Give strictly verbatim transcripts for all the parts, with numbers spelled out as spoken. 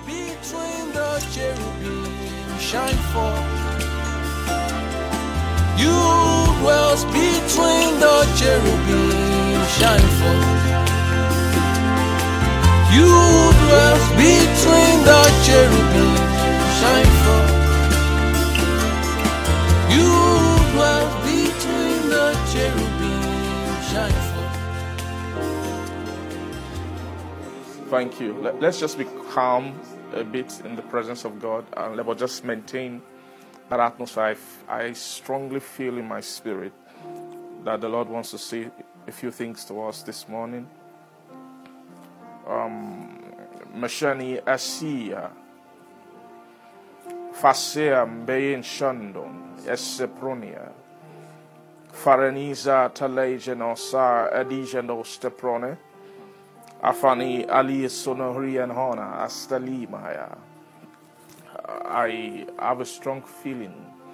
between the cherubim, shine forth. You dwells between the cherubim, shine forth. You dwells between the cherubim, shine forth. You dwells between the cherubim, shine forth. Thank you. Let, let's just be calm a bit in the presence of God, and let us just maintain that atmosphere. I, I strongly feel in my spirit that the Lord wants to say a few things to us this morning. Um, Mashani Asia Fasea Mbeyin Shandon Esepronia Faraniza Talejanosa Adijano Steprone Afani Ali Sonori and Hona Astali Maya. I have a strong feeling,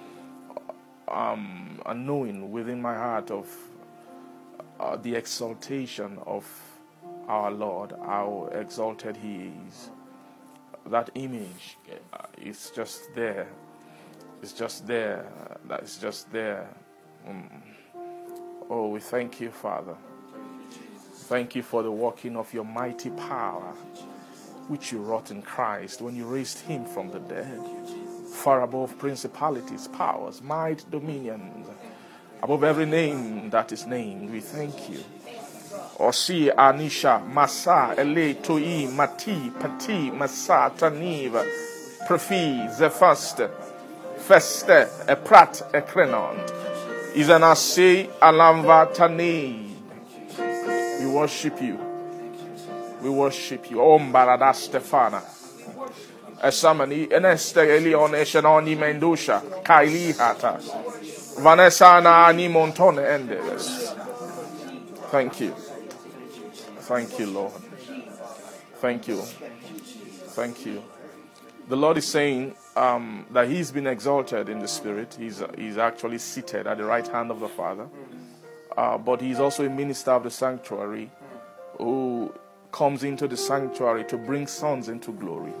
um, a knowing within my heart of uh, the exaltation of our Lord, how exalted He is. That image uh, is just there. It's just there. That is just there. Mm. Oh, we thank you, Father. Thank you for the working of your mighty power, which you wrought in Christ when you raised Him from the dead, far above principalities, powers, might, dominions, above every name that is named. We thank you. Osi Anisha Masa Ele Toi Mati Pati Masa Taniva Prefi Zefaste Feste Eprat Ekrenond Izanase Alamva Tani. We worship you. We worship you. Om Barada Stefana. Esamani Eneste Elion Eshanoni Mendusha Kaili Hata Vanessa na Ani Montone Endeles. Thank you. Thank you, Lord. Thank you. Thank you. The Lord is saying um, that He's been exalted in the Spirit. He's, uh, he's actually seated at the right hand of the Father. Uh, but He's also a minister of the sanctuary who comes into the sanctuary to bring sons into glory.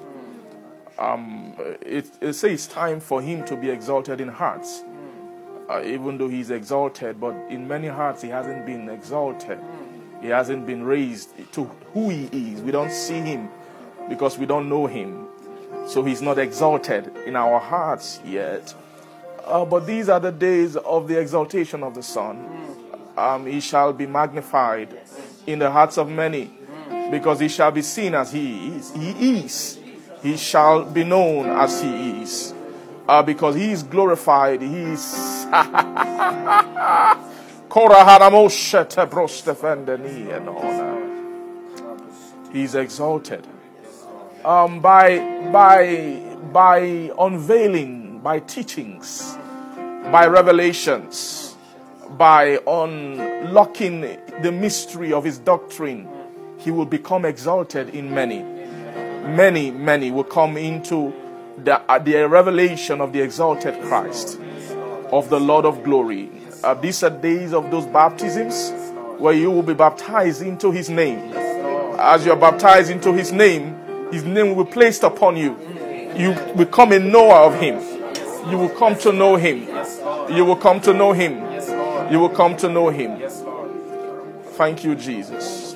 Um, it, it says it's time for Him to be exalted in hearts. Uh, even though He's exalted, but in many hearts He hasn't been exalted. He hasn't been raised to who He is. We don't see Him because we don't know Him. So He's not exalted in our hearts yet. Uh, but these are the days of the exaltation of the Son. Um, he shall be magnified in the hearts of many, because He shall be seen as He is. He is. He shall be known as He is. Uh, because He is glorified. He is... He's exalted. Um, by, by, by unveiling, by teachings, by revelations, by unlocking the mystery of His doctrine, He will become exalted in many. Many, many will come into the, uh, the revelation of the exalted Christ, of the Lord of glory. Uh, these are days of those baptisms where you will be baptized into His name. As you are baptized into His name, His name will be placed upon you. You become a knower of Him. You will come to know Him. You will come to know Him. You will come to know Him. Thank you, Jesus.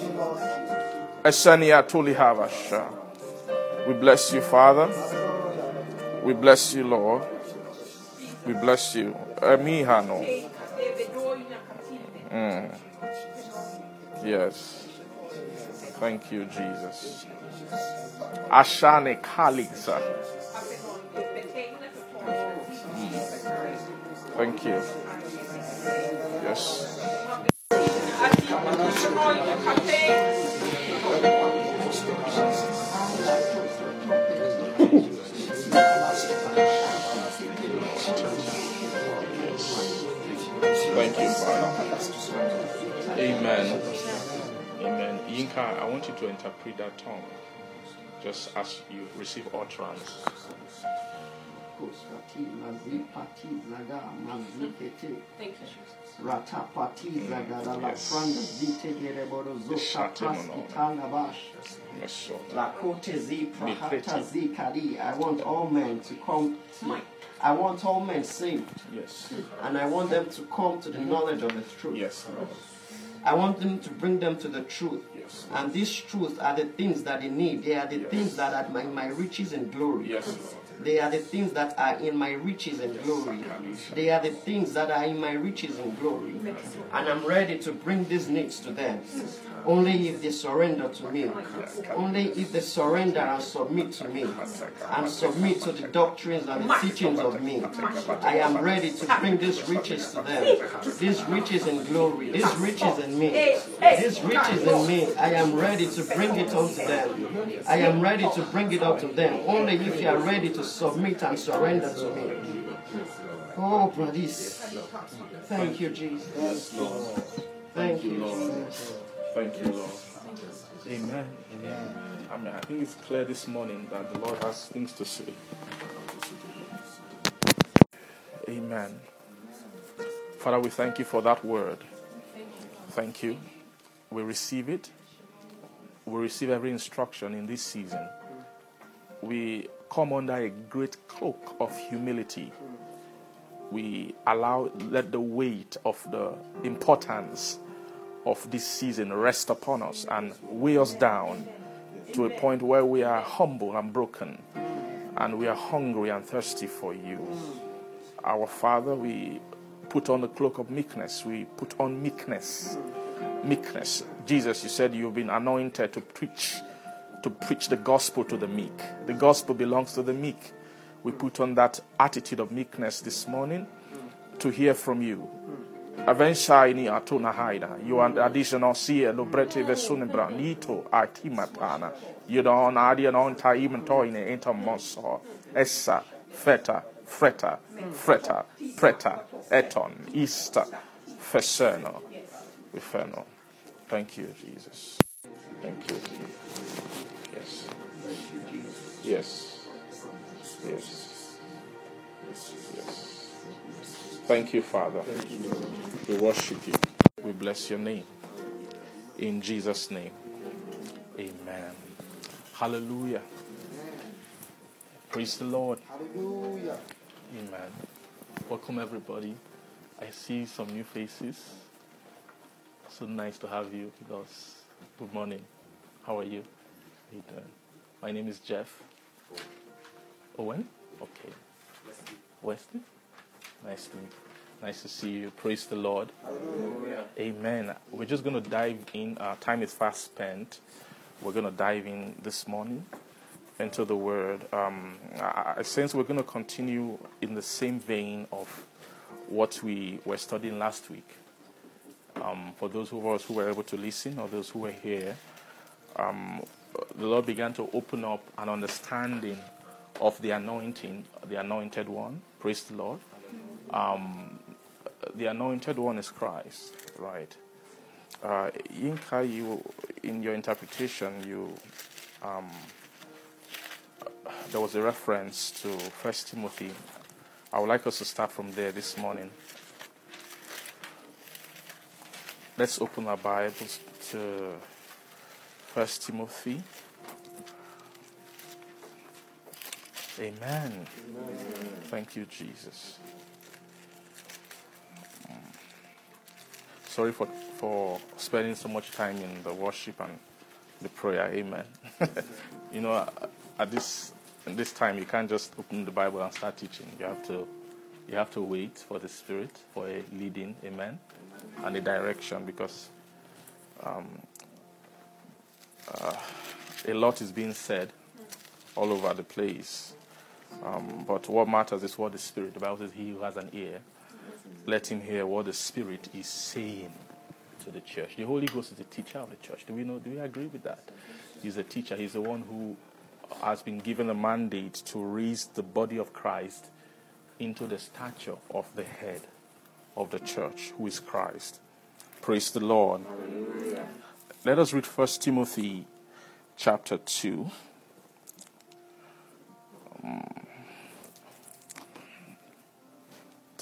We bless you, Father. We bless you, Lord. We bless you. Amihano. Mm. Yes. Thank you, Jesus. Ashane Kalixa. Mm. Thank you. Yes. Thank you, Father. Amen. Amen. Yinka, I want you to interpret that tongue just as you receive utterance. Koskati Mazipati Zaga Mazikete Thank you, Jesus. Ratapati Zaga La Franda Zite Gerebodo Zosha Praski Tangabash Lakote Zi Prahata Zikadi. I want all men to come. I want all men saved. Yes. And I want them to come to the knowledge of the truth. Yes, Lord. I want them to bring them to the truth. Yes. And these truths are the things that they need. They are the Yes. things that are my, my riches and glory. Yes, Lord. They are the things that are in my riches and glory. They are the things that are in my riches and glory. And I'm ready to bring these needs to them. Only if they surrender to me. Only if they surrender and submit to me. And submit to the doctrines and the teachings of me. I am ready to bring these riches to them. These riches and glory. These riches in me. These riches in me. I am ready to bring it unto them. I am ready to bring it up to them. Only if you are ready to submit and surrender to me. Oh, brothers. Thank you, Jesus. Thank you, Jesus. Thank you, Lord. Amen. Amen. I mean, I think it's clear this morning that the Lord has things to say. Amen. Father, we thank you for that word. Thank you. We receive it. We receive every instruction in this season. We come under a great cloak of humility. We allow, let the weight of the importance of this season rest upon us and weigh us down to a point where we are humble and broken and we are hungry and thirsty for you. Our Father, we put on the cloak of meekness. We put on meekness. Meekness. Jesus, you said you've been anointed to preach, to preach the gospel to the meek. The gospel belongs to the meek. We put on that attitude of meekness this morning to hear from you. Avensha ini atuna haida. You are additional see lo brete vesunebra nito atimatana. You don't adia non taim toine intermoso. Essa feta freta freta preta eton Easter feserno Feno. Thank you, Jesus. Thank you. Yes. Yes. Yes. Yes. Thank you, Father. We worship you. We bless your name. In Jesus' name. Amen. Hallelujah. Praise the Lord. Hallelujah. Amen. Welcome, everybody. I see some new faces. So nice to have you with us. Good morning. How are you? How you doing? My name is Jeff. Owen? Okay. Wesley? Nice to nice to see you. Praise the Lord. Hallelujah. Amen. We're just going to dive in. Our time is fast spent. We're going to dive in this morning into the Word. Um, I, I sense we're going to continue in the same vein of what we were studying last week. Um, for those of us who were able to listen or those who were here, um, the Lord began to open up an understanding of the anointing, the anointed one. Praise the Lord. Um, the anointed one is Christ, right? Uh, Yinka, you, in your interpretation, you um, there was a reference to First Timothy. I would like us to start from there this morning. Let's open our Bibles to First Timothy. Amen. Amen. Thank you, Jesus. Sorry for, for spending so much time in the worship and the prayer. Amen. You know, at this at this time, you can't just open the Bible and start teaching. You have to you have to wait for the Spirit, for a leading. Amen. And a direction, because um, uh, a lot is being said all over the place. Um, but what matters is what the Spirit, the Bible says, he who has an ear, let him hear what the Spirit is saying to the church. The Holy Ghost is the teacher of the church. Do we know? Do we agree with that? He's a teacher. He's the one who has been given a mandate to raise the body of Christ into the stature of the head of the church, who is Christ. Praise the Lord. Hallelujah. Let us read First Timothy chapter two. Um,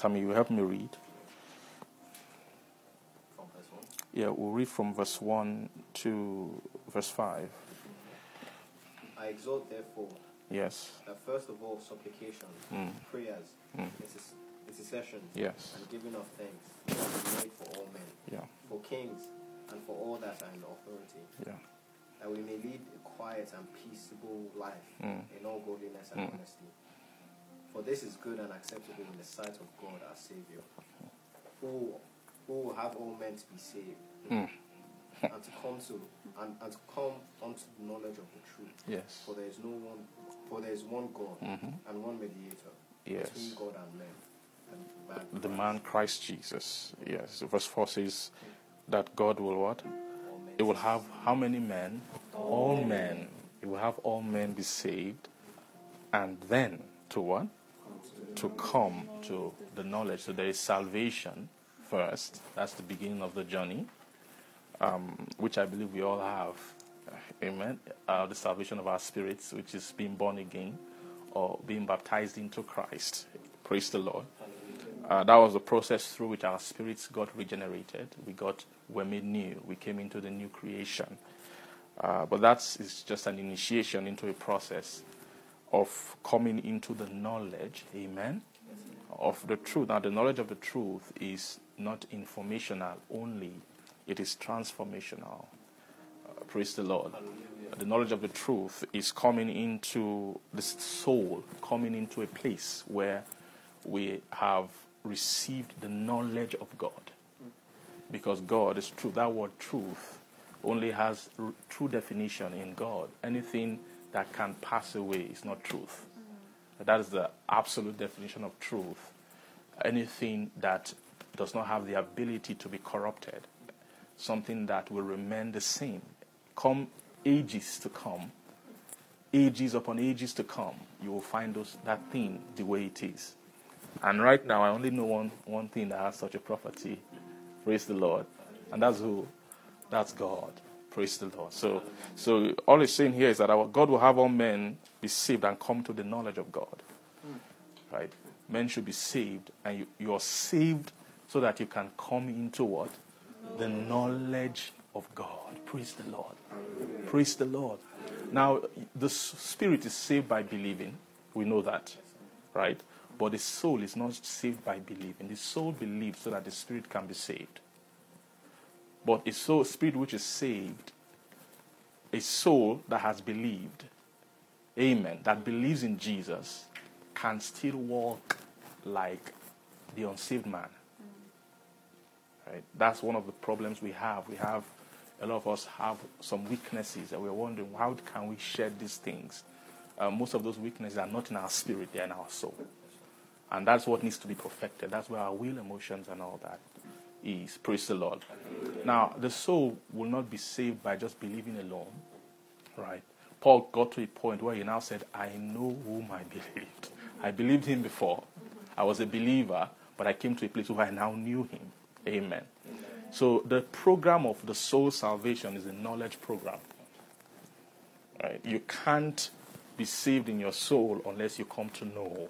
Tammy, you help me read. From verse one. Yeah, we'll read from verse one to verse five. I exhort, therefore, Yes. that first of all supplications, Mm. prayers, Mm. intercessions, intercessions Yes. and giving of thanks shall be made for all men, Yeah. for kings, and for all that are in authority, Yeah. that we may lead a quiet and peaceable life Mm. in all godliness and Mm. honesty. For this is good and acceptable in the sight of God our Savior, who, who will have all men to be saved, Mm. and to come to and, and to come unto the knowledge of the truth. Yes. For there is no one, for there is one God Mhm. and one mediator Yes. between God and men, and man, The man Christ Jesus. Yes. Verse four says that God will what? all men. It will have how many men? All men. It will have all men be saved, and then to what? To come to the knowledge. So there is salvation first. That's the beginning of the journey, um, which I believe we all have. Amen. Uh, the salvation of our spirits, which is being born again or being baptized into Christ. Praise the Lord. Uh, that was the process through which our spirits got regenerated. We got, were made new. We came into the new creation. Uh, but that's is just an initiation into a process of coming into the knowledge, amen, of the truth. Now, the knowledge of the truth is not informational only, it is transformational. Uh, praise the Lord. The knowledge of the truth is coming into the soul, coming into a place where we have received the knowledge of God. Because God is true. That word truth only has r- true definition in God. Anything that can pass away is not truth. That is the absolute definition of truth. Anything that does not have the ability to be corrupted, something that will remain the same, come ages to come, ages upon ages to come, you will find those, that thing the way it is. And right now, I only know one, one thing that has such a property. Praise the Lord. And that's who? That's God. Praise the Lord. So, so all it's saying here is that our God will have all men be saved and come to the knowledge of God. Right? Men should be saved, and you, you are saved so that you can come into what? The knowledge of God. Praise the Lord. Praise the Lord. Now, the spirit is saved by believing. We know that. Right? But the soul is not saved by believing. The soul believes so that the spirit can be saved. But a soul, spirit which is saved, a soul that has believed, amen, that believes in Jesus, can still walk like the unsaved man. Right? That's one of the problems we have. We have, a lot of us have some weaknesses, and we're wondering, how can we shed these things? Uh, most of those weaknesses are not in our spirit, they're in our soul. And that's what needs to be perfected. That's where our will, emotions, and all that is. Praise the Lord. Now, the soul will not be saved by just believing alone. Right? Paul got to a point where he now said, I know whom I believed. I believed him before. I was a believer, but I came to a place where I now knew him. Amen. So the program of the soul salvation is a knowledge program. Right? You can't be saved in your soul unless you come to know.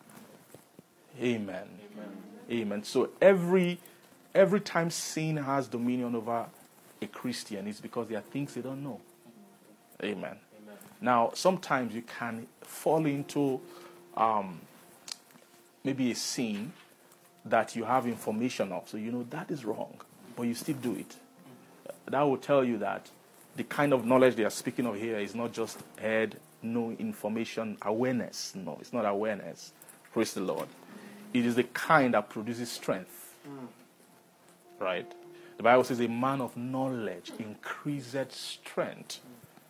Amen. Amen. Amen. So every every time sin has dominion over a Christian, it's because there are things they don't know. Amen. Amen. Now, sometimes you can fall into um, maybe a sin that you have information of. So you know that is wrong, but you still do it. That will tell you that the kind of knowledge they are speaking of here is not just head, no information, awareness. No, it's not awareness. Praise the Lord. It is the kind that produces strength. Mm. Right? The Bible says a man of knowledge increaseth strength.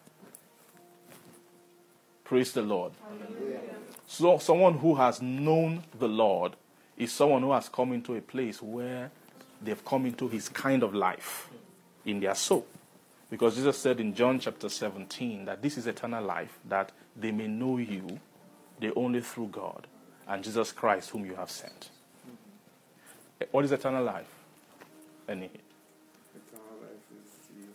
Praise the Lord. Hallelujah. So someone who has known the Lord is someone who has come into a place where they've come into his kind of life in their soul. Because Jesus said in John chapter seventeen that this is eternal life, that they may know you, they only through God, and Jesus Christ whom you have sent. What is eternal life? Any? Eternal life is the,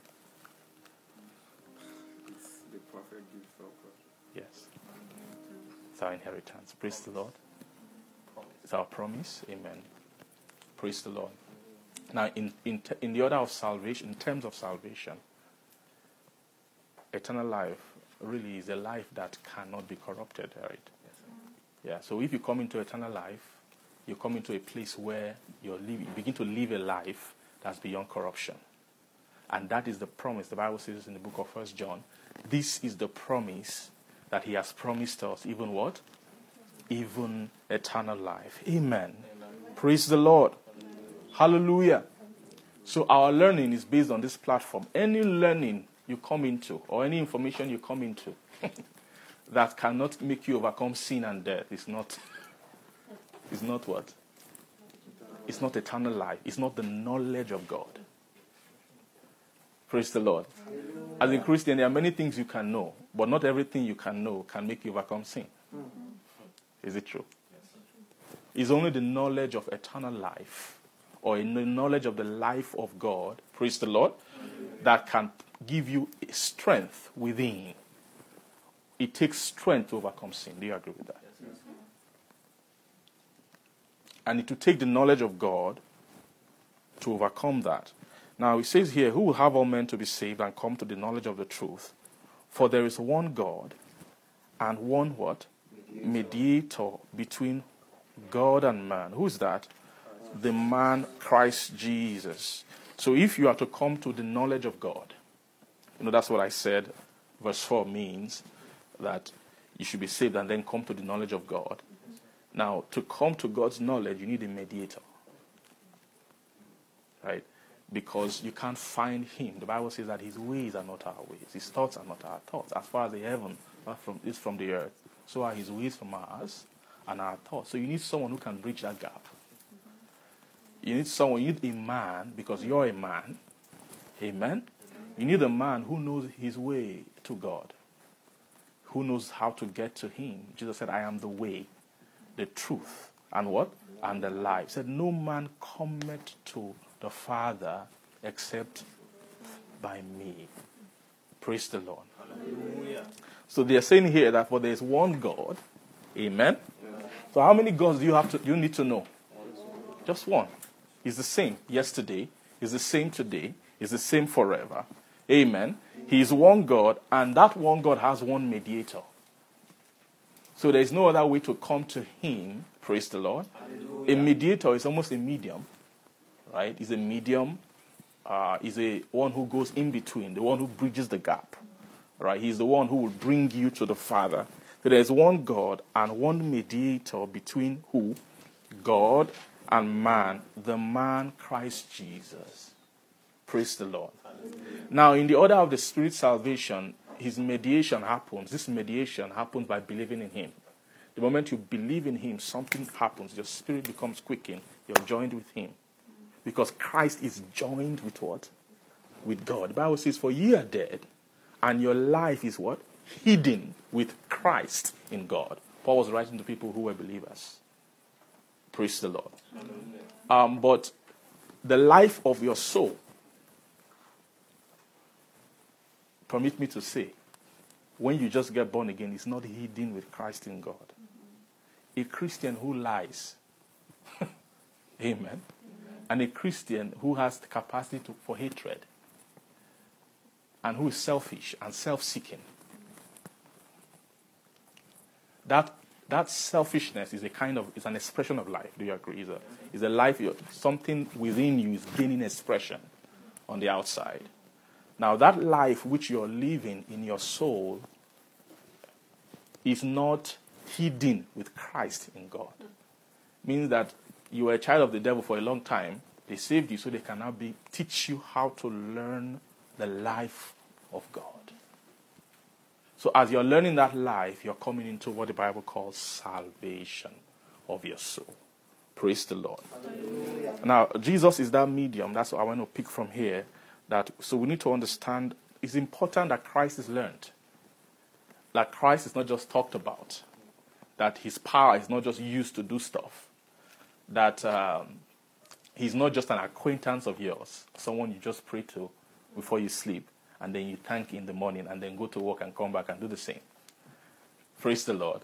it's the perfect gift of God. Yes. It's our inheritance. Praise the Lord. Promise. It's our promise. Amen. Praise the Lord. Now, in, in, in the order of salvation, in terms of salvation, eternal life really is a life that cannot be corrupted, right? Yeah, so if you come into eternal life, you come into a place where you're living, you begin to live a life that's beyond corruption. And that is the promise. The Bible says in the book of First John, this is the promise that he has promised us. Even what? Even eternal life. Amen. Amen. Praise the Lord. Hallelujah. So our learning is based on this platform. Any learning you come into or any information you come into that cannot make you overcome sin and death is not, is not what? It's not eternal life. It's not the knowledge of God. Praise the Lord. As a Christian, there are many things you can know, but not everything you can know can make you overcome sin. Is it true? It's only the knowledge of eternal life or in the knowledge of the life of God, praise the Lord, that can give you strength within. It takes strength to overcome sin. Do you agree with that? And it will take the knowledge of God to overcome that. Now, it says here, who will have all men to be saved and come to the knowledge of the truth? For there is one God and one what? Mediator, Mediator between God and man. Who is that? The man Christ Jesus. So if you are to come to the knowledge of God, you know, that's what I said, verse four means that you should be saved and then come to the knowledge of God. Now, to come to God's knowledge, you need a mediator. Right? Because you can't find him. The Bible says that his ways are not our ways. His thoughts are not our thoughts. As far as the heaven from, is from the earth, so are his ways from ours and our thoughts. So you need someone who can bridge that gap. You need someone, you need a man, because you're a man. Amen? You need a man who knows his way to God. Who knows how to get to him. Jesus said, I am the way, the truth, and what? And the life. He said, no man cometh to the Father except by me. Praise the Lord. Hallelujah. So they are saying here that for there is one God. Amen. Yeah. So how many gods do you have to you need to know? Just one. He's the same yesterday. He's the same today. He's the same forever. Amen. He is one God, and that one God has one mediator. So there is no other way to come to him. Praise the Lord. Hallelujah. A mediator is almost a medium. Right? He's a medium. Uh, he's a one who goes in between, the one who bridges the gap. Right? He's the one who will bring you to the Father. So there's one God and one mediator between who? God and man. The man Christ Jesus. Praise the Lord. Now, in the order of the Spirit salvation, his mediation happens. This mediation happens by believing in him. The moment you believe in him, something happens. Your spirit becomes quickened. You're joined with him. Because Christ is joined with what? With God. The Bible says, for ye are dead, and your life is what? Hidden with Christ in God. Paul was writing to people who were believers. Praise the Lord. Um, but the life of your soul, permit me to say, when you just get born again, it's not hidden with Christ in God. A Christian who lies, amen, and a Christian who has the capacity to, for hatred, and who is selfish and self-seeking, that that selfishness is a kind of is an expression of life. Do you agree? It's a, it's a life. Something within you is gaining expression on the outside. Now, that life which you're living in your soul is not hidden with Christ in God. Means that you were a child of the devil for a long time. They saved you so they can now be, teach you how to learn the life of God. So as you're learning that life, you're coming into what the Bible calls salvation of your soul. Praise the Lord. Hallelujah. Now, Jesus is that medium. That's what I want to pick from here. That so we need to understand it's important that Christ is learned. That Christ is not just talked about. That his power is not just used to do stuff. That um, he's not just an acquaintance of yours, someone you just pray to before you sleep, and then you thank in the morning, and then go to work and come back and do the same. Praise the Lord.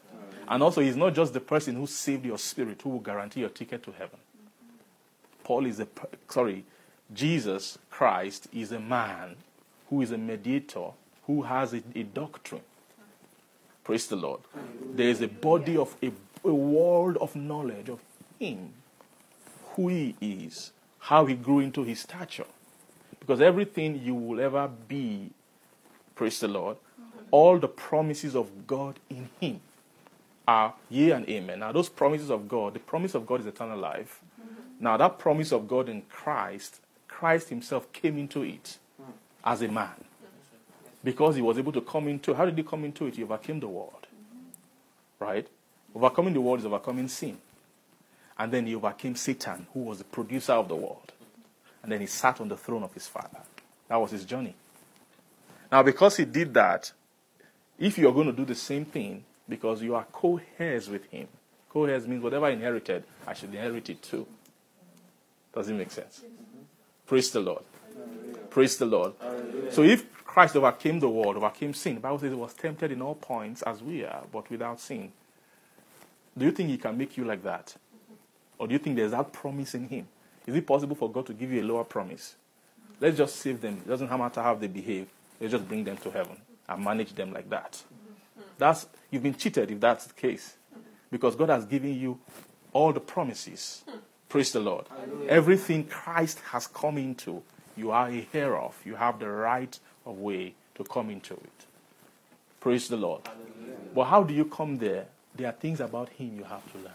And also, he's not just the person who saved your spirit, who will guarantee your ticket to heaven. Paul is a, sorry, Jesus Christ is a man who is a mediator, who has a, a doctrine. Praise the Lord. There is a body of, a, a world of knowledge of him, who he is, how he grew into his stature. Because everything you will ever be, praise the Lord, all the promises of God in him are yea and amen. Now, those promises of God, the promise of God is eternal life. Now, that promise of God in Christ, Christ himself came into it as a man. Because he was able to come into, how did he come into it? He overcame the world. Right? Overcoming the world is overcoming sin. And then he overcame Satan, who was the producer of the world. And then he sat on the throne of his Father. That was his journey. Now, because he did that, if you're going to do the same thing, because you are co-heirs with him, co-heirs means whatever I inherited, I should inherit it too. Does it make sense? Praise the Lord. Praise the Lord. So if Christ overcame the world, overcame sin, the Bible says he was tempted in all points as we are, but without sin. Do you think he can make you like that? Or do you think there's that promise in him? Is it possible for God to give you a lower promise? Let's just save them. It doesn't matter how they behave. Let's just bring them to heaven and manage them like that. That's, you've been cheated if that's the case. Because God has given you all the promises. Praise the Lord. Hallelujah. Everything Christ has come into, you are a heir of. You have the right of way to come into it. Praise the Lord. Hallelujah. But how do you come there? There are things about him you have to learn.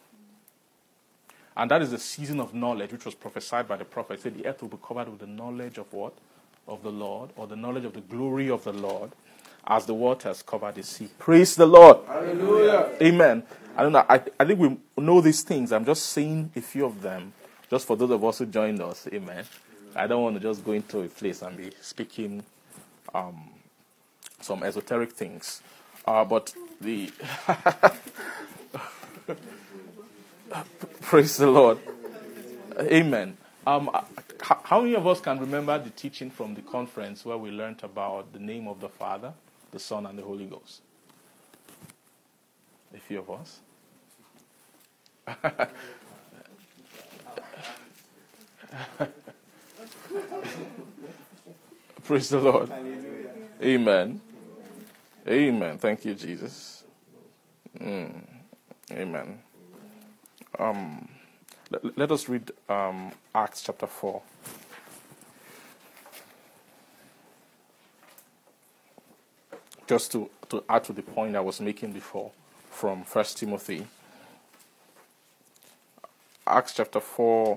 And that is the season of knowledge which was prophesied by the prophet. He said the earth will be covered with the knowledge of what? Of the Lord, or the knowledge of the glory of the Lord, as the waters cover the sea. Praise the Lord. Hallelujah. Amen. I don't know. I, I think we know these things. I'm just saying a few of them, just for those of us who joined us. Amen. I don't want to just go into a place and be speaking um, some esoteric things. Uh, but the praise the Lord. Amen. Um, how many of us can remember the teaching from the conference where we learned about the name of the Father, the Son, and the Holy Ghost? A few of us. Praise the Lord. Amen. Amen. Thank you, Jesus. Mm. Amen. Um, let, let us read um, Acts chapter four. Just to, to add to the point I was making before from First Timothy. Acts chapter four,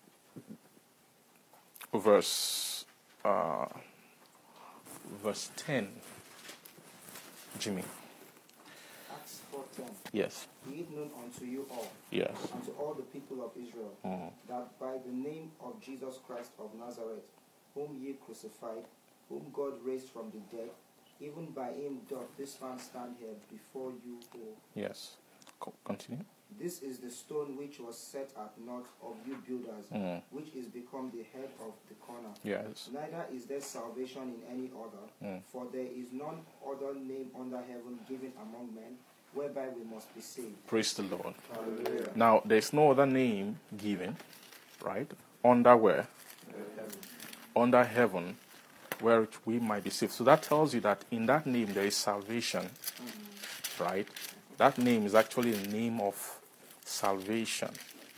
verse uh, verse ten. Jimmy. Acts four ten. Yes. Be it known unto you all, Yes. and to all the people of Israel, Mm. that by the name of Jesus Christ of Nazareth, whom ye crucified, whom God raised from the dead, even by him doth this man stand here before you all. Yes. Co- continue. This is the stone which was set at naught of you builders, Mm. which is become the head of the corner. Yes. Neither is there salvation in any other, Mm. for there is none other name under heaven given among men, whereby we must be saved. Praise the Lord. Hallelujah. Now, there's no other name given, right? Under where? Heaven. Under heaven, where we might be saved. So that tells you that in that name there is salvation, right? That name is actually a name of salvation.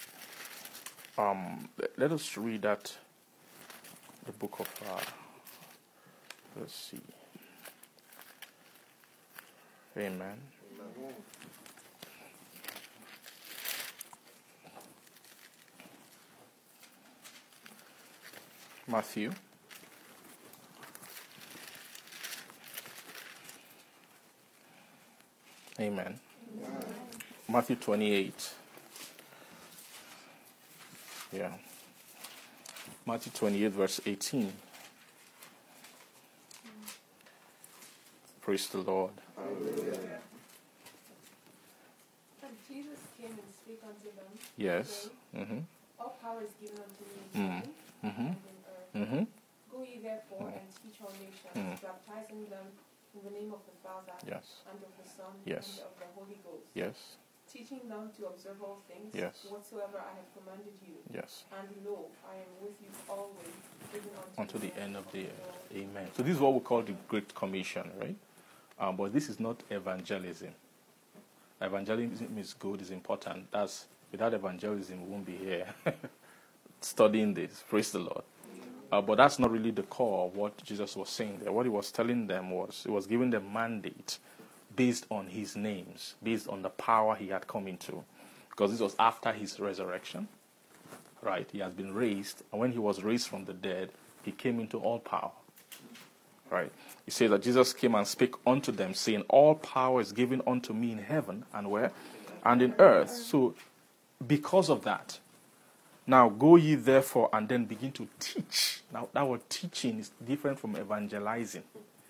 Um, let- let us read that, the book of, uh, let's see. Amen. Matthew. Amen. Matthew twenty-eight. Yeah. Matthew twenty-eight, verse eighteen. Praise the Lord. Hallelujah. But Jesus came and spake unto them, Yes. saying, Mm-hmm. all power is given unto me in Mm. heaven Mm-hmm. and in earth. Mm-hmm. Go ye therefore and teach all nations, Mm. baptizing them In the name of the Father, Yes. and of the Son, Yes. and of the Holy Ghost. Yes. Teaching them to observe all things, Yes. whatsoever I have commanded you. Yes. And lo, I am with you always, even unto, Until the end of the year. Amen. So this is what we call the Great Commission, right? Um, but this is not evangelism. Evangelism is good, is important. That's without evangelism, we won't be here studying this. Praise the Lord. Uh, but that's not really the core of what Jesus was saying there. What he was telling them was, he was giving them mandate based on his names, based on the power he had come into. Because this was after his resurrection, right? He has been raised, and when he was raised from the dead, he came into all power, right? He says that Jesus came and spake unto them, saying, all power is given unto me in heaven, and where? And in earth. So, because of that, now go ye therefore and then begin to teach. Now, that word teaching is different from evangelizing.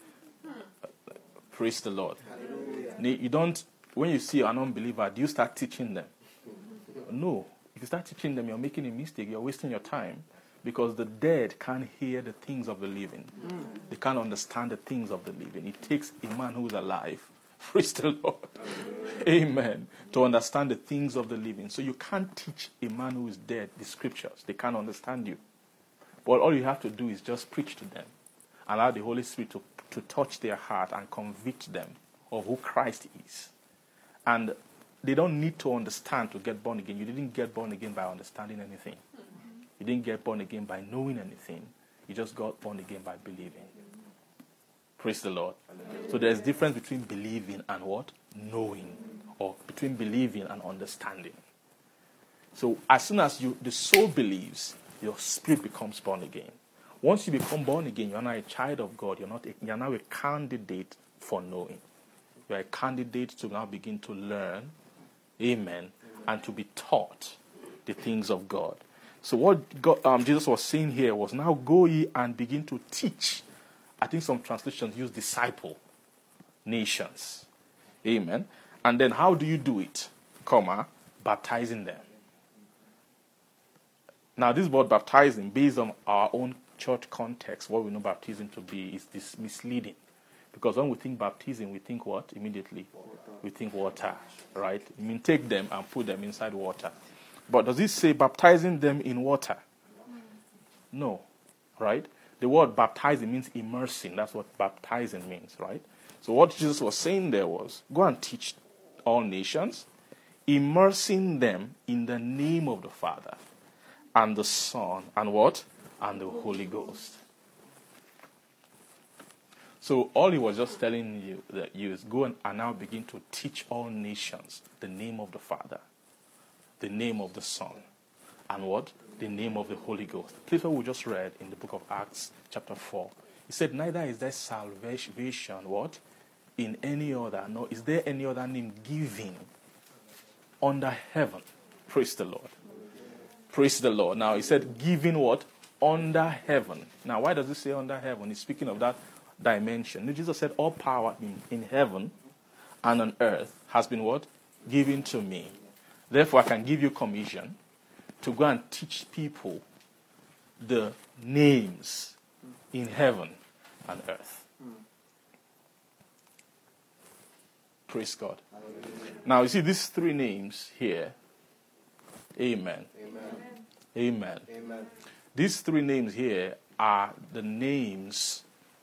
Praise the Lord. Hallelujah. You don't, when you see an unbeliever, do you start teaching them? No. If you start teaching them, you're making a mistake. You're wasting your time. Because the dead can't hear the things of the living. Mm. They can't understand the things of the living. It takes a man who is alive, praise the Lord, amen, to understand the things of the living. So you can't teach a man who is dead the scriptures. They can't understand you. But all you have to do is just preach to them. Allow the Holy Spirit to, to touch their heart and convict them of who Christ is. And they don't need to understand to get born again. You didn't get born again by understanding anything. You didn't get born again by knowing anything. You just got born again by believing. Praise the Lord. So there's a difference between believing and what? Knowing. Or between believing and understanding. So as soon as you the soul believes, your spirit becomes born again. Once you become born again, you're not a child of God. You're not a, you're now a candidate for knowing. You're a candidate to now begin to learn, amen, and to be taught the things of God. So what God, um, Jesus was saying here was, now go ye and begin to teach. I think some translations use disciple nations. Amen. And then how do you do it? Comma, baptizing them. Now this word baptizing, based on our own church context, what we know baptism to be, is this misleading. Because when we think baptism, we think what? Immediately. We think water, right? I mean, take them and put them inside water. But does it say baptizing them in water? No, right? The word baptizing means immersing. That's what baptizing means, right? So what Jesus was saying there was, go and teach all nations, immersing them in the name of the Father and the Son and what? And the Holy Ghost. So all he was just telling you that you is go and, and now begin to teach all nations the name of the Father, the name of the Son, and what? The name of the Holy Ghost. This is what we just read in the book of Acts chapter four. He said, neither is there salvation, what? In any other, nor is there any other name given under heaven. Praise the Lord. Praise the Lord. Now he said, given what? Under heaven. Now why does it say under heaven? He's speaking of that dimension. Jesus said, all power in, in heaven and on earth has been what? Given to me. Therefore, I can give you commission to go and teach people the names in heaven and earth. Mm. Praise God. Hallelujah. Now, you see these three names here. Amen. Amen. Amen. Amen. These three names here are the names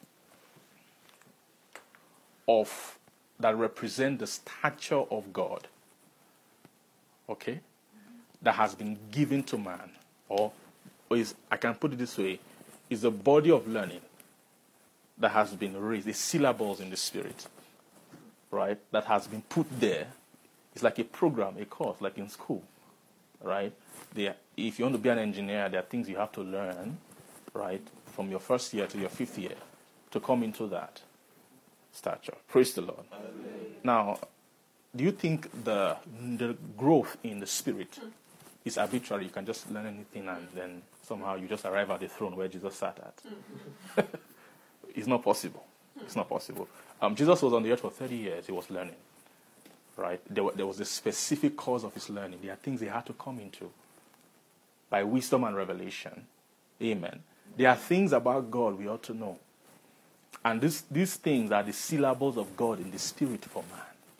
of that represent the stature of God. Okay? That has been given to man. Or, or is, I can put it this way, is a body of learning that has been raised, the syllables in the spirit, right, that has been put there. It's like a program, a course, like in school, right? There, if you want to be an engineer, there are things you have to learn, right, from your first year to your fifth year to come into that stature. Praise the Lord. Amen. Now, do you think the the growth in the spirit is arbitrary? You can just learn anything and then somehow you just arrive at the throne where Jesus sat at. It's not possible. It's not possible. Um, Jesus was on the earth for thirty years. He was learning. Right? There, there was a specific cause of his learning. There are things he had to come into by wisdom and revelation. Amen. There are things about God we ought to know. And this, these things are the syllables of God in the spirit for man.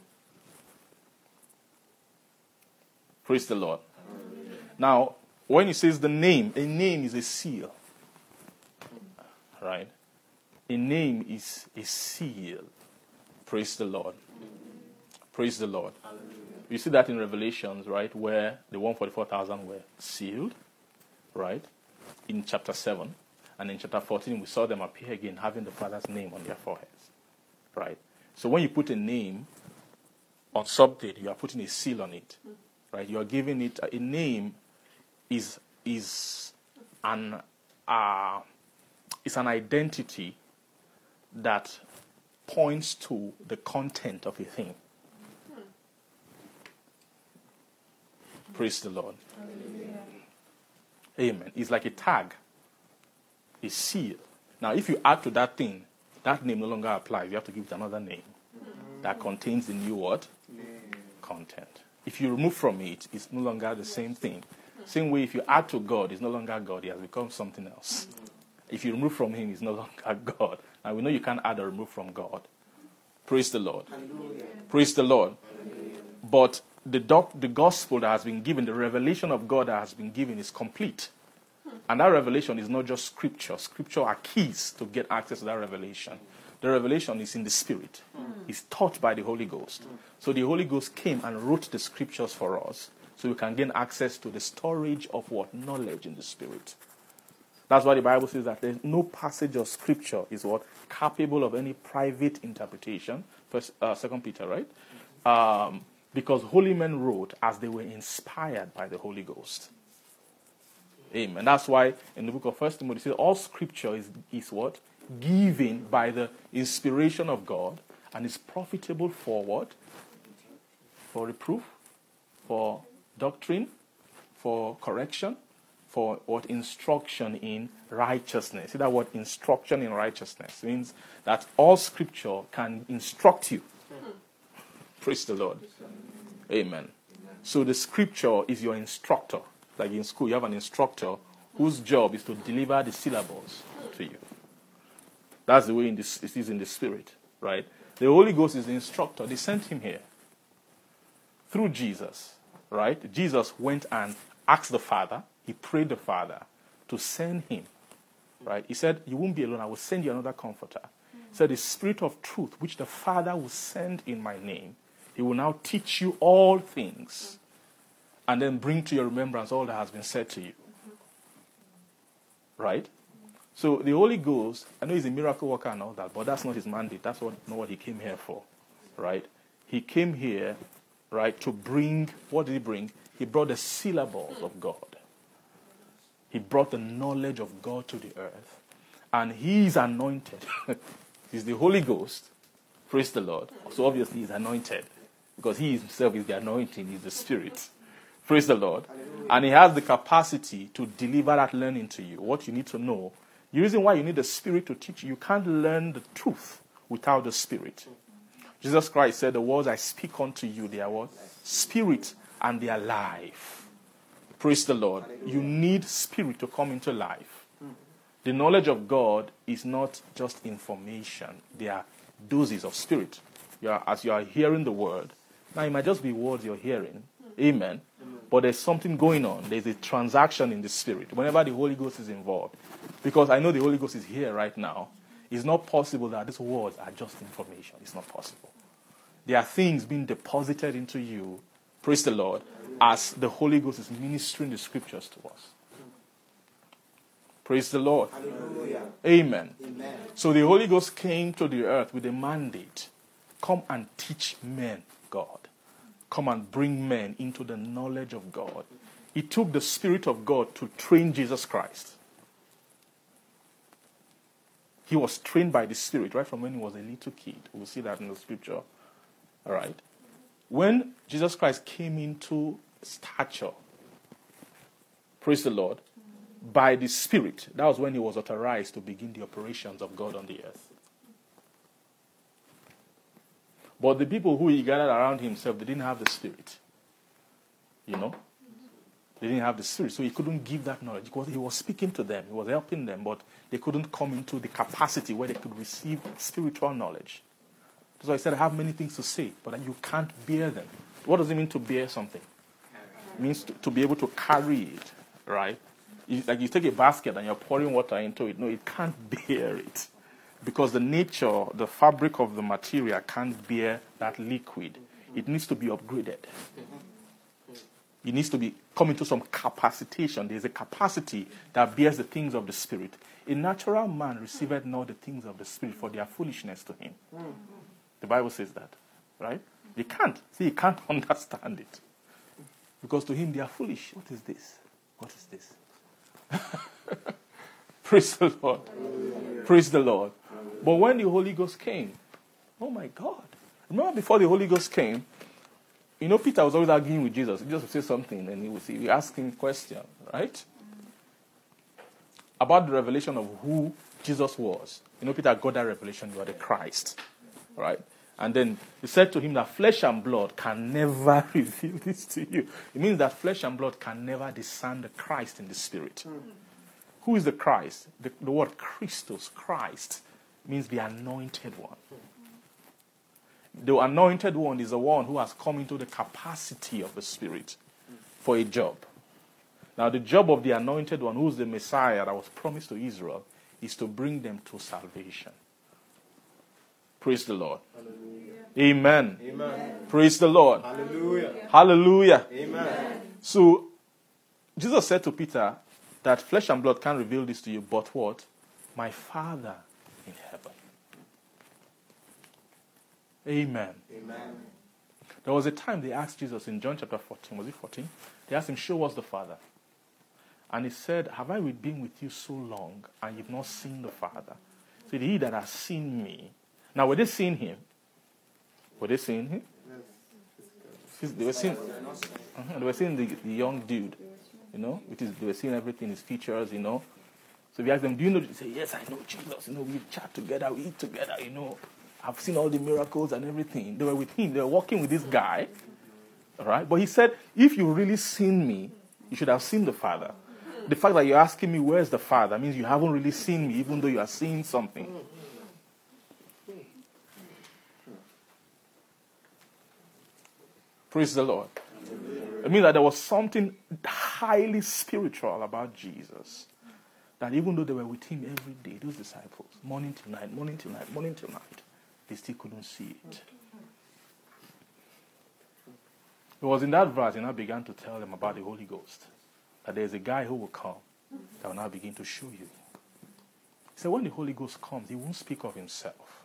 Praise the Lord. Now, when he says the name, a name is a seal. Right? A name is a seal. Praise the Lord. Praise the Lord. You see that in Revelations, right, where the one hundred forty-four thousand were sealed, right, in chapter seven. And in chapter fourteen, we saw them appear again, having the Father's name on their foreheads, right? So when you put a name on something, you are putting a seal on it, right? You are giving it a, a name is is an uh, is an identity that points to the content of a thing. Praise the Lord. Hallelujah. Amen. It's like a tag, a seal. Now, if you add to that thing, that name no longer applies. You have to give it another name that contains the new what? Content. If you remove from it, it's no longer the same thing. Same way, if you add to God, it's no longer God. He has become something else. If you remove from him, it's no longer God. Now, we know you can't add or remove from God. Praise the Lord. Hallelujah. Praise the Lord. Hallelujah. But the, doc, the gospel that has been given, the revelation of God that has been given is complete. And that revelation is not just scripture. Scripture are keys to get access to that revelation. The revelation is in the Spirit. It's taught by the Holy Ghost. So the Holy Ghost came and wrote the scriptures for us so we can gain access to the storage of what? Knowledge in the Spirit. That's why the Bible says that there's no passage of scripture is what? Capable of any private interpretation. First, uh, Second Peter, right? Um, because holy men wrote as they were inspired by the Holy Ghost. Amen. That's why in the book of First Timothy it says all scripture is, is what? Given by the inspiration of God and is profitable for what? For reproof, for doctrine, for correction, for what? Instruction in righteousness. See that word instruction in righteousness means that all scripture can instruct you. Praise the Lord. Amen. So the scripture is your instructor. Like in school, you have an instructor whose job is to deliver the syllables to you. That's the way in this, it is in the Spirit, right? The Holy Ghost is the instructor. They sent him here through Jesus, right? Jesus went and asked the Father. He prayed the Father to send him, right? He said, you won't be alone. I will send you another comforter. He said, the Spirit of truth, which the Father will send in my name, he will now teach you all things and then bring to your remembrance all that has been said to you. Right? So the Holy Ghost, I know he's a miracle worker and all that, but that's not his mandate. That's what, not what he came here for. Right? He came here, right, to bring, what did he bring? He brought the syllables of God. He brought the knowledge of God to the earth. And he is anointed. He's the Holy Ghost. Praise the Lord. So obviously he's anointed. Because he himself is the anointing, he's the Spirit. Praise the Lord. Hallelujah. And he has the capacity to deliver that learning to you. What you need to know. The reason why you need the Spirit to teach you, you can't learn the truth without the Spirit. Jesus Christ said, the words I speak unto you, they are what? Spirit, and they are life. Praise the Lord. Hallelujah. You need Spirit to come into life. The knowledge of God is not just information. They are doses of Spirit. You are, as you are hearing the word, now it might just be words you're hearing. Amen. But there's something going on. There's a transaction in the Spirit whenever the Holy Ghost is involved. Because I know the Holy Ghost is here right now. It's not possible that these words are just information. It's not possible. There are things being deposited into you, praise the Lord, as the Holy Ghost is ministering the scriptures to us. Praise the Lord. Hallelujah. Amen. Amen. So the Holy Ghost came to the earth with a mandate. Come and teach men God. Come and bring men into the knowledge of God. He took the Spirit of God to train Jesus Christ. He was trained by the Spirit right from when he was a little kid. We'll see that in the scripture. All right. When Jesus Christ came into stature, praise the Lord, by the Spirit, that was when he was authorized to begin the operations of God on the earth. But the people who he gathered around himself, they didn't have the Spirit. You know? They They didn't have the Spirit, so he couldn't give that knowledge because he was speaking to them. He was helping them, but they couldn't come into the capacity where they could receive spiritual knowledge. That's why I said I have many things to say, but you can't bear them. What does it mean to bear something? It means to, to be able to carry it, right? You, like you take a basket and you're pouring water into it. No, it can't bear it. Because the nature, the fabric of the material can't bear that liquid. It needs to be upgraded. It needs to be come into some capacitation. There's a capacity that bears the things of the Spirit. A natural man receiveth not the things of the Spirit, for they are foolishness to him. The Bible says that, right? They can't. See, he can't understand it. Because to him, they are foolish. What is this? What is this? Praise the Lord. Hallelujah. Praise the Lord. Hallelujah. But when the Holy Ghost came, oh my God. Remember before the Holy Ghost came, you know, Peter was always arguing with Jesus. He just would say something and he would say, we ask him questions, right? About the revelation of who Jesus was. You know, Peter got that revelation, you are the Christ, right? And then he said to him that flesh and blood can never reveal this to you. It means that flesh and blood can never discern the Christ in the Spirit. Mm. Who is the Christ? The, the word Christos, Christ, means the anointed one. The anointed one is the one who has come into the capacity of the Spirit for a job. Now, the job of the anointed one, who is the Messiah that was promised to Israel, is to bring them to salvation. Praise the Lord. Hallelujah. Amen. Amen. Praise the Lord. Hallelujah. Hallelujah. Amen. So, Jesus said to Peter that flesh and blood can't reveal this to you, but what? My Father in heaven. Amen. Amen. There was a time they asked Jesus in John chapter fourteen, was it fourteen? They asked him, show us the Father. And he said, have I been with you so long and you've not seen the Father? He said, he that has seen me. Now, were they seeing him? Were they seeing him? Yes. They were seeing, uh-huh, they were seeing the, the young dude, you know, which is, they were seeing everything, his features, you know. So if you ask them, do you know? They say, yes, I know Jesus. You know, we chat together, we eat together, you know. I've seen all the miracles and everything. They were with him. They were walking with this guy, all right? But he said, if you really seen me, you should have seen the Father. The fact that you're asking me, where's the Father, means you haven't really seen me, even though you are seeing something. Praise the Lord. It means that there was something highly spiritual about Jesus. That even though they were with him every day, those disciples, morning till night, morning till night, morning till night, they still couldn't see it. It was in that verse, and I began to tell them about the Holy Ghost. That there's a guy who will come that will now begin to show you. He said, when the Holy Ghost comes, he won't speak of himself.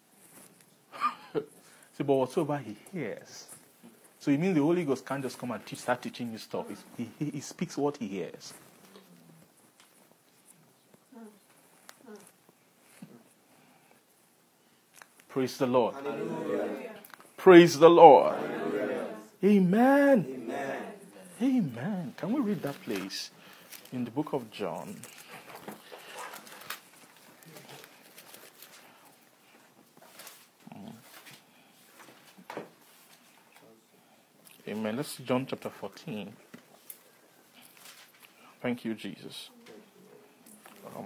See, but whatsoever he hears. So it means the Holy Ghost can't just come and teach, start teaching you stuff. He, he, he speaks what he hears. Praise the Lord. Hallelujah. Praise the Lord. Hallelujah. Amen. Amen. Amen. Can we read that place in the book of John? Amen. Let's see John chapter fourteen. Thank you, Jesus. Um,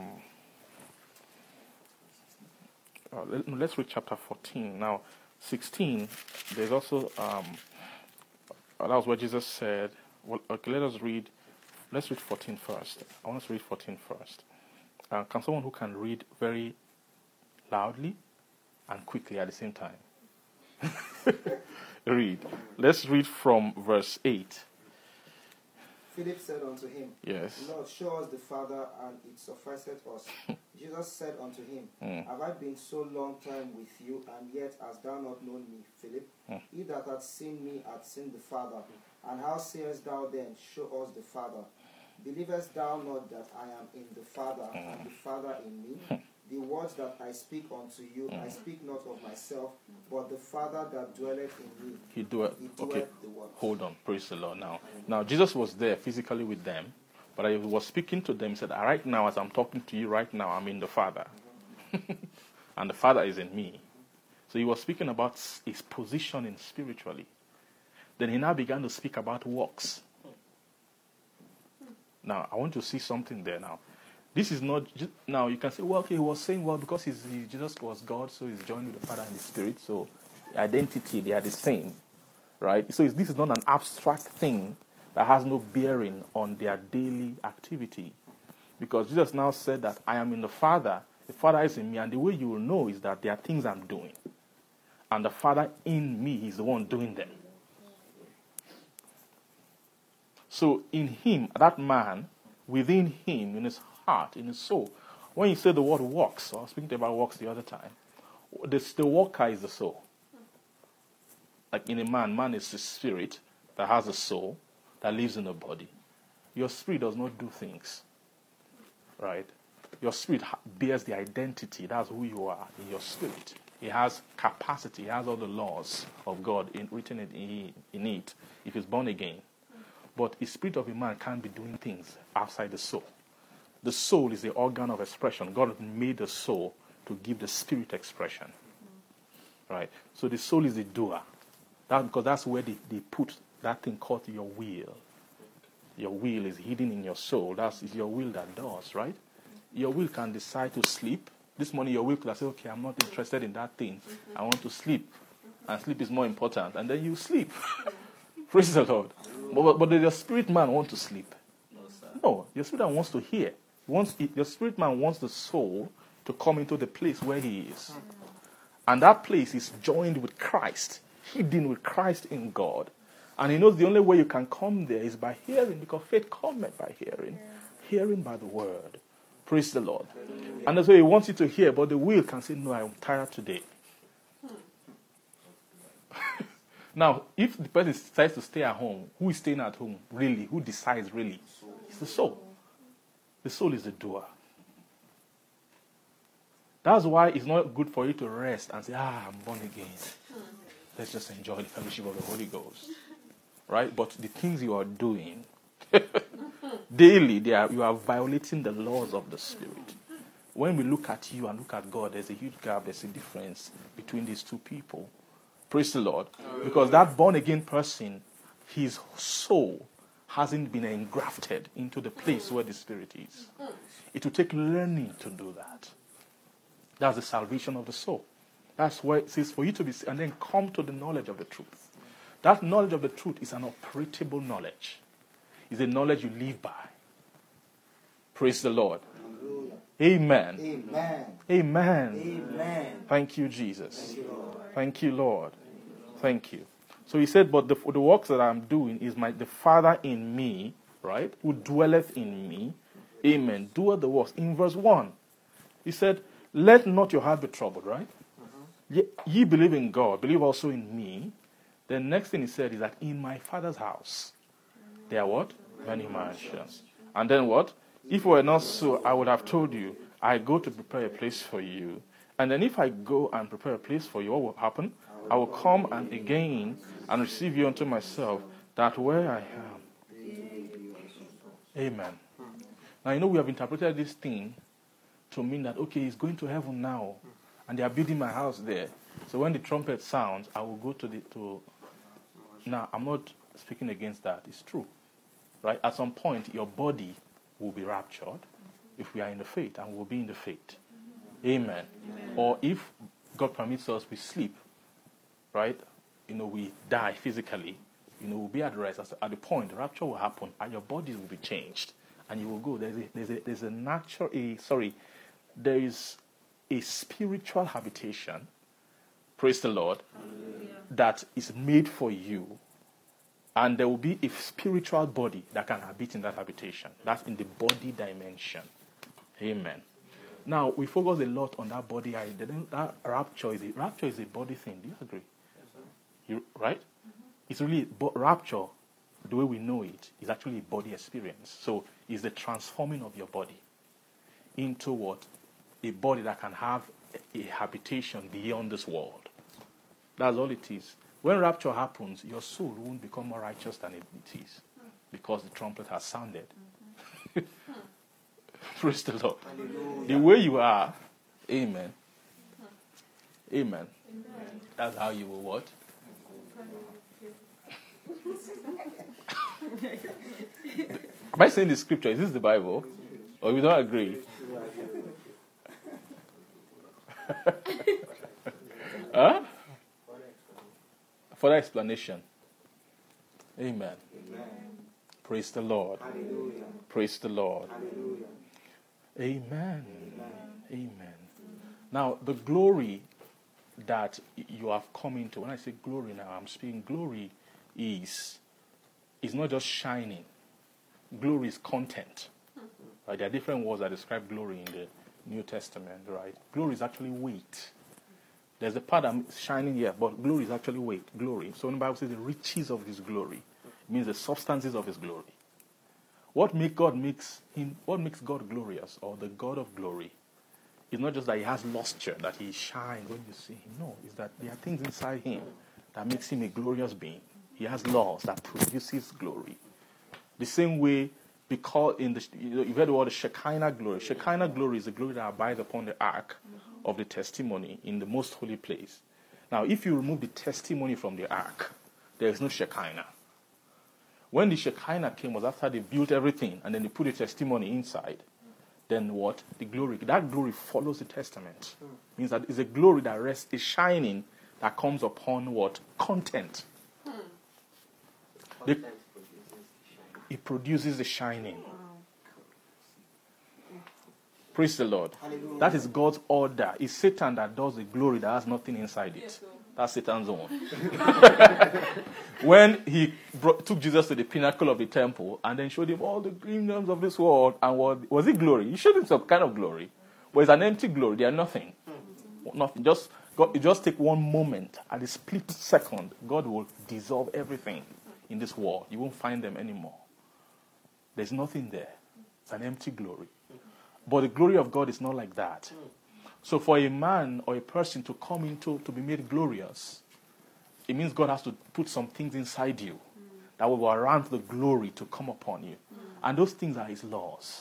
uh, let, let's read chapter fourteen. Now, sixteen, there's also, um, that was where Jesus said, well, okay, let us read, let's read fourteen first. I want us to read fourteen first. Uh, can someone who can read very loudly and quickly at the same time? Read. Let's read from verse eight. Philip said unto him, yes, Lord, show us the Father, and it sufficeth us. Jesus said unto him, mm. Have I been so long time with you, and yet hast thou not known me, Philip? Mm. He that hath seen me hath seen the Father. And how sayest thou then, show us the Father? Believest thou not that I am in the Father, mm. and the Father in me? The words that I speak unto you, mm. I speak not of myself, but the Father that dwelleth in me. He doeth. He doeth okay. the works. Hold on. Praise the Lord. Now, now Jesus was there physically with them, but he was speaking to them. He said, right now, as I'm talking to you right now, I'm in the Father. And the Father is in me. So he was speaking about his positioning spiritually. Then he now began to speak about works. Now, I want to see something there now. This is not, just, now you can say, well, okay, he was saying, well, because he's, he, Jesus was God, so he's joined with the Father and the Spirit, so identity, they are the same, right? So this is not an abstract thing that has no bearing on their daily activity. Because Jesus now said that I am in the Father, the Father is in me, and the way you will know is that there are things I'm doing. And the Father in me is the one doing them. So in him, that man, within him, in his heart, in his soul, when you say the word works, I was speaking about works the other time, this, the worker is the soul. Like in a man, man is the spirit that has a soul that lives in a body. Your spirit does not do things, right? Your spirit bears the identity. That's who you are in your spirit. It has capacity. It has all the laws of God in, written in, in it if it's born again. But the spirit of a man can't be doing things outside the soul. The soul is the organ of expression. God made the soul to give the spirit expression. Right? So the soul is the doer. That, because that's where they, they put that thing called your will. Your will is hidden in your soul. That's it's your will that does, right? Your will can decide to sleep. This morning your will could have said, okay, I'm not interested in that thing. I want to sleep. And sleep is more important. And then you sleep. Praise the Lord. But, but does your spirit man want to sleep? No, your spirit man wants to hear. Wants, your spirit man wants the soul to come into the place where he is. And that place is joined with Christ, hidden with Christ in God. And he knows the only way you can come there is by hearing, because faith cometh by hearing, hearing by the word. Praise the Lord. And that's why he wants you to hear, but the will can say, no, I'm tired today. Now, if the person decides to stay at home, who is staying at home, really? Who decides, really? It's the soul. The soul is the doer. That's why it's not good for you to rest and say, ah, I'm born again. Let's just enjoy the fellowship of the Holy Ghost. Right? But the things you are doing, daily, they are, you are violating the laws of the Spirit. When we look at you and look at God, there's a huge gap, there's a difference between these two people. Praise the Lord. Because that born-again person, his soul hasn't been engrafted into the place where the Spirit is. It will take learning to do that. That's the salvation of the soul. That's where it says for you to be, and then come to the knowledge of the truth. That knowledge of the truth is an operable knowledge. It's a knowledge you live by. Praise the Lord. Amen. Amen. Amen. Amen. Thank you, Jesus. Thank you, Lord. Thank you, Lord. Thank you. So he said, but the, the works that I'm doing is my the Father in me, right, who dwelleth in me. Amen. Doeth the works. In verse one, he said, let not your heart be troubled, right? Mm-hmm. Ye, ye believe in God, believe also in me. The next thing he said is that in my Father's house, there are what? Many mansions. And then what? If it were not so, I would have told you, I go to prepare a place for you. And then if I go and prepare a place for you, what will happen? I will come and again and receive you unto myself, that where I am. Amen. Now, you know, we have interpreted this thing to mean that, okay, he's going to heaven now, and they are building my house there. So when the trumpet sounds, I will go to the... to. Now, I'm not speaking against that. It's true. Right? At some point, your body will be raptured if we are in the faith, and we'll be in the faith. Amen. Amen. Or if God permits us, we sleep, right? You know, we die physically. You know, we'll be at rest. At the point, the rapture will happen, and your bodies will be changed, and you will go. There's a, there's a, there's a natural, a, sorry, there is a spiritual habitation, praise the Lord, Hallelujah, that is made for you. And there will be a spiritual body that can habit in that habitation. That's in the body dimension. Amen. Now, we focus a lot on that body. That rapture is a, rapture is a body thing. Do you agree? Yes, sir. You, right? Mm-hmm. It's really, but rapture, the way we know it, is actually a body experience. So it's the transforming of your body into what? A body that can have a, a habitation beyond this world. That's all it is. When rapture happens, your soul won't become more righteous than it is, because the trumpet has sounded. Mm-hmm. Praise the Lord. Hallelujah. The way you are, amen. Amen. Amen. That's how you will what? Am I saying the scripture? Is this the Bible? Or you don't agree? Huh? For that explanation. Amen. Amen. Praise the Lord. Hallelujah. Praise the Lord. Hallelujah. Amen. Amen. Amen. Now, the glory that you have come into, when I say glory now, I'm speaking glory is, is not just shining. Glory is content. Right? There are different words that describe glory in the New Testament, right? Glory is actually weight. There's a part that's shining here, but glory is actually weight, glory. So when the Bible says the riches of his glory, it means the substances of his glory. What make God makes him what makes God glorious, or the God of glory, is not just that he has luster, that he shines when you see him. No, it's that there are things inside him that makes him a glorious being. He has laws that produces glory. The same way, because in the you know, you've heard the word Shekinah glory. Shekinah glory is the glory that abides upon the ark of the testimony in the most holy place. Now, if you remove the testimony from the ark, there is no Shekinah. When the Shekinah came was after they built everything and then they put the testimony inside. Then what? The glory. That glory follows the testament. Mm. Means that it's a glory that rests, is shining, that comes upon what? Content. Hmm. The, Content produces it produces the shining. Praise the Lord. Hallelujah. That is God's order. It's Satan that does the glory that has nothing inside it. Yes, That's Satan's own. When he brought, took Jesus to the pinnacle of the temple and then showed him all the kingdoms of this world, and what was it glory? He showed him some kind of glory, but it's an empty glory. They are nothing. Nothing. Just God, it just take one moment, at a split second, God will dissolve everything in this world. You won't find them anymore. There's nothing there. It's an empty glory. But the glory of God is not like that. So for a man or a person to come into, to be made glorious, it means God has to put some things inside you that will warrant the glory to come upon you. And those things are his laws.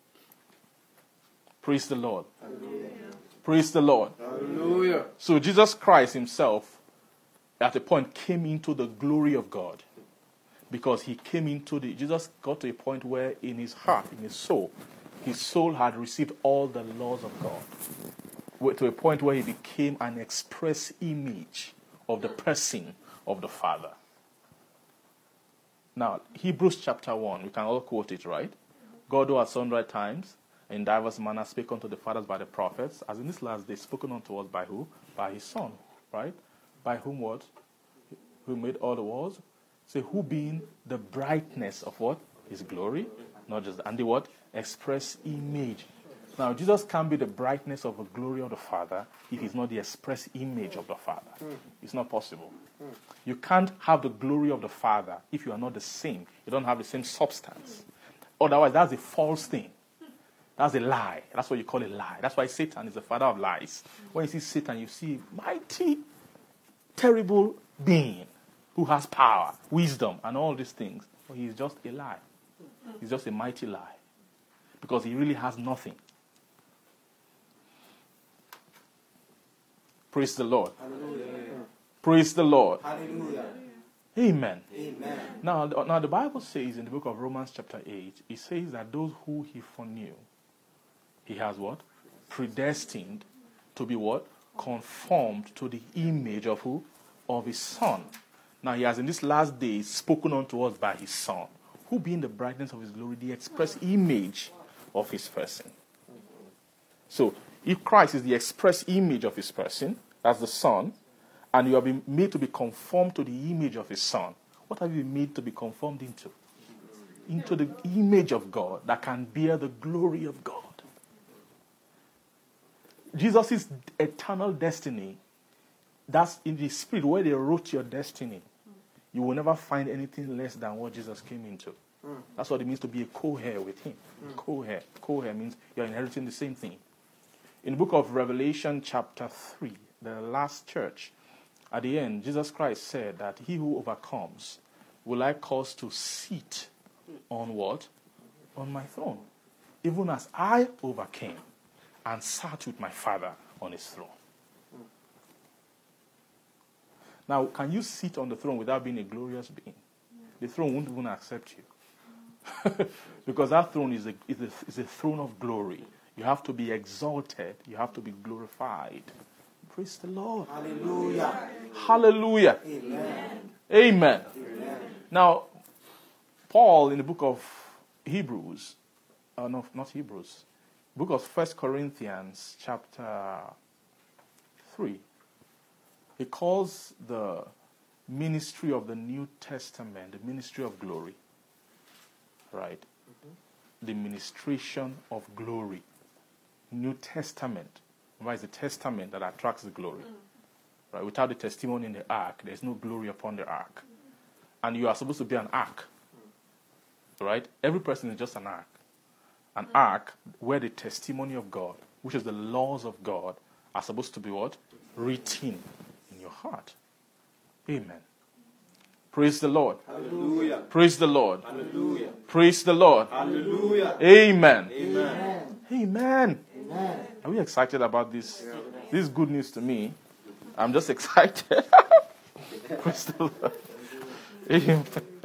Praise the Lord. Hallelujah. Praise the Lord. Hallelujah. So Jesus Christ himself, at a point, came into the glory of God. Because he came into the, Jesus got to a point where in his heart, in his soul, his soul had received all the laws of God. To a point where he became an express image of the person of the Father. Now, Hebrews chapter one, we can all quote it, right? God, who at sundry times, in diverse manners, spake unto the fathers by the prophets, as in this last day, spoken unto us by who? By his Son, right? By whom what? Who made all the worlds? Say, who being the brightness of what? His glory. Not just, and the what? Express image. Now, Jesus can't be the brightness of the glory of the Father if he's not the express image of the Father. It's not possible. You can't have the glory of the Father if you are not the same. You don't have the same substance. Otherwise, that's a false thing. That's a lie. That's what you call a lie. That's why Satan is the father of lies. When you see Satan, you see a mighty, terrible being who has power, wisdom, and all these things. But he is just a lie. He's just a mighty lie. Because he really has nothing. Praise the Lord. Hallelujah. Praise the Lord. Hallelujah. Amen. Amen. Now, now the Bible says in the book of Romans chapter eight, it says that those who he foreknew, he has what? Predestined to be what? Conformed to the image of who? Of his Son. Now he has in this last days spoken unto us by his Son, who being the brightness of his glory, the express image of his person. So, if Christ is the express image of his person, that's the Son, and you have been made to be conformed to the image of his Son, what have you been made to be conformed into? Into the image of God that can bear the glory of God. Jesus' eternal destiny, that's in the spirit where they wrote your destiny. You will never find anything less than what Jesus came into. That's what it means to be a co-heir with him. Co-heir. Co-heir means you're inheriting the same thing. In the book of Revelation chapter three, the last church, at the end, Jesus Christ said that he who overcomes will I cause to sit on what? On my throne. Even as I overcame and sat with my Father on his throne. Now, can you sit on the throne without being a glorious being? The throne won't even accept you. Because that throne is a, is, a, is a throne of glory. You have to be exalted. You have to be glorified. Praise the Lord. Hallelujah. Hallelujah. Amen. Amen. Amen. Now, Paul in the book of Hebrews, uh, no, not Hebrews, book of First Corinthians chapter three, he calls the ministry of the New Testament the ministry of glory. Right? Mm-hmm. The ministration of glory. New Testament. Why is the testament that attracts the glory? Mm. Right? Without the testimony in the ark, there's no glory upon the ark. Mm. And you are supposed to be an ark. Mm. Right? Every person is just an ark. An mm. ark where the testimony of God, which is the laws of God, are supposed to be what? Written in your heart. Amen. Praise the Lord. Hallelujah. Praise the Lord. Hallelujah. Praise the Lord. Hallelujah. Amen. Amen. Amen. Amen. Are we excited about this? Yeah. This is good news to me. I'm just excited. Praise the Lord. Amen.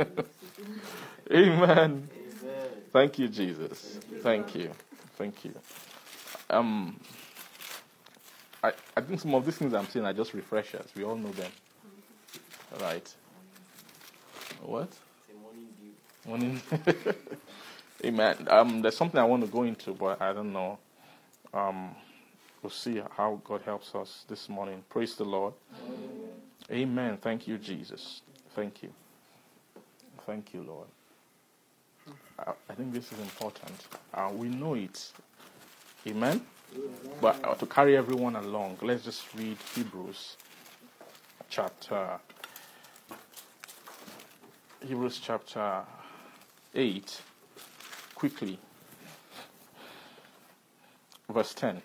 Amen. Thank you, Jesus. Thank you. Thank you. Um, I, I think some of these things I'm saying are just refreshers. We all know them. Right. What? Morning dew. Amen. Um, there's something I want to go into, but I don't know. Um, we'll see how God helps us this morning. Praise the Lord. Amen. Amen. Thank you, Jesus. Thank you. Thank you, Lord. I, I think this is important. Uh, we know it. Amen? Amen. But uh, to carry everyone along, let's just read Hebrews chapter Hebrews chapter eight quickly. Verse ten.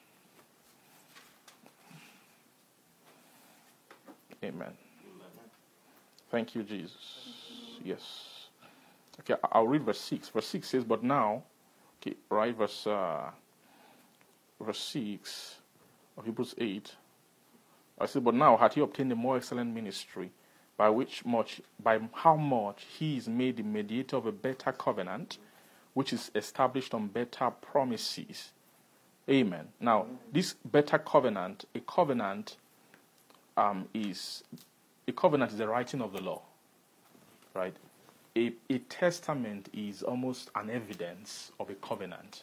Amen. Thank you, Jesus. Yes. Okay, I'll read verse six. Verse six says, but now, okay, right, verse uh, verse six of Hebrews eight. I said, but now hath he obtained a more excellent ministry, by which much, by how much he is made the mediator of a better covenant, which is established on better promises. Amen. Now, this better covenant, a covenant um, is a covenant is the writing of the law, right? A, a testament is almost an evidence of a covenant.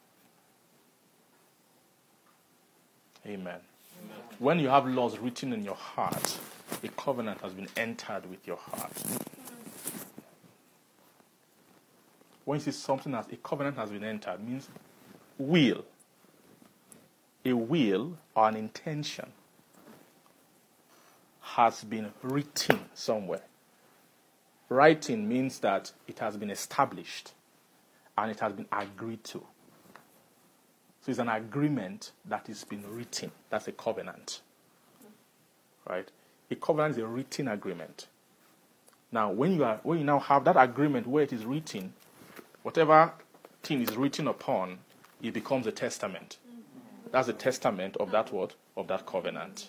Amen. Amen. When you have laws written in your heart, a covenant has been entered with your heart. When you see something as a covenant has been entered, means will. A will or an intention has been written somewhere. Writing means that it has been established and it has been agreed to. So it's an agreement that has been written. That's a covenant. Right? A covenant is a written agreement. Now, when you are when you now have that agreement where it is written, whatever thing is written upon, it becomes a testament. That's a testament of that word, of that covenant.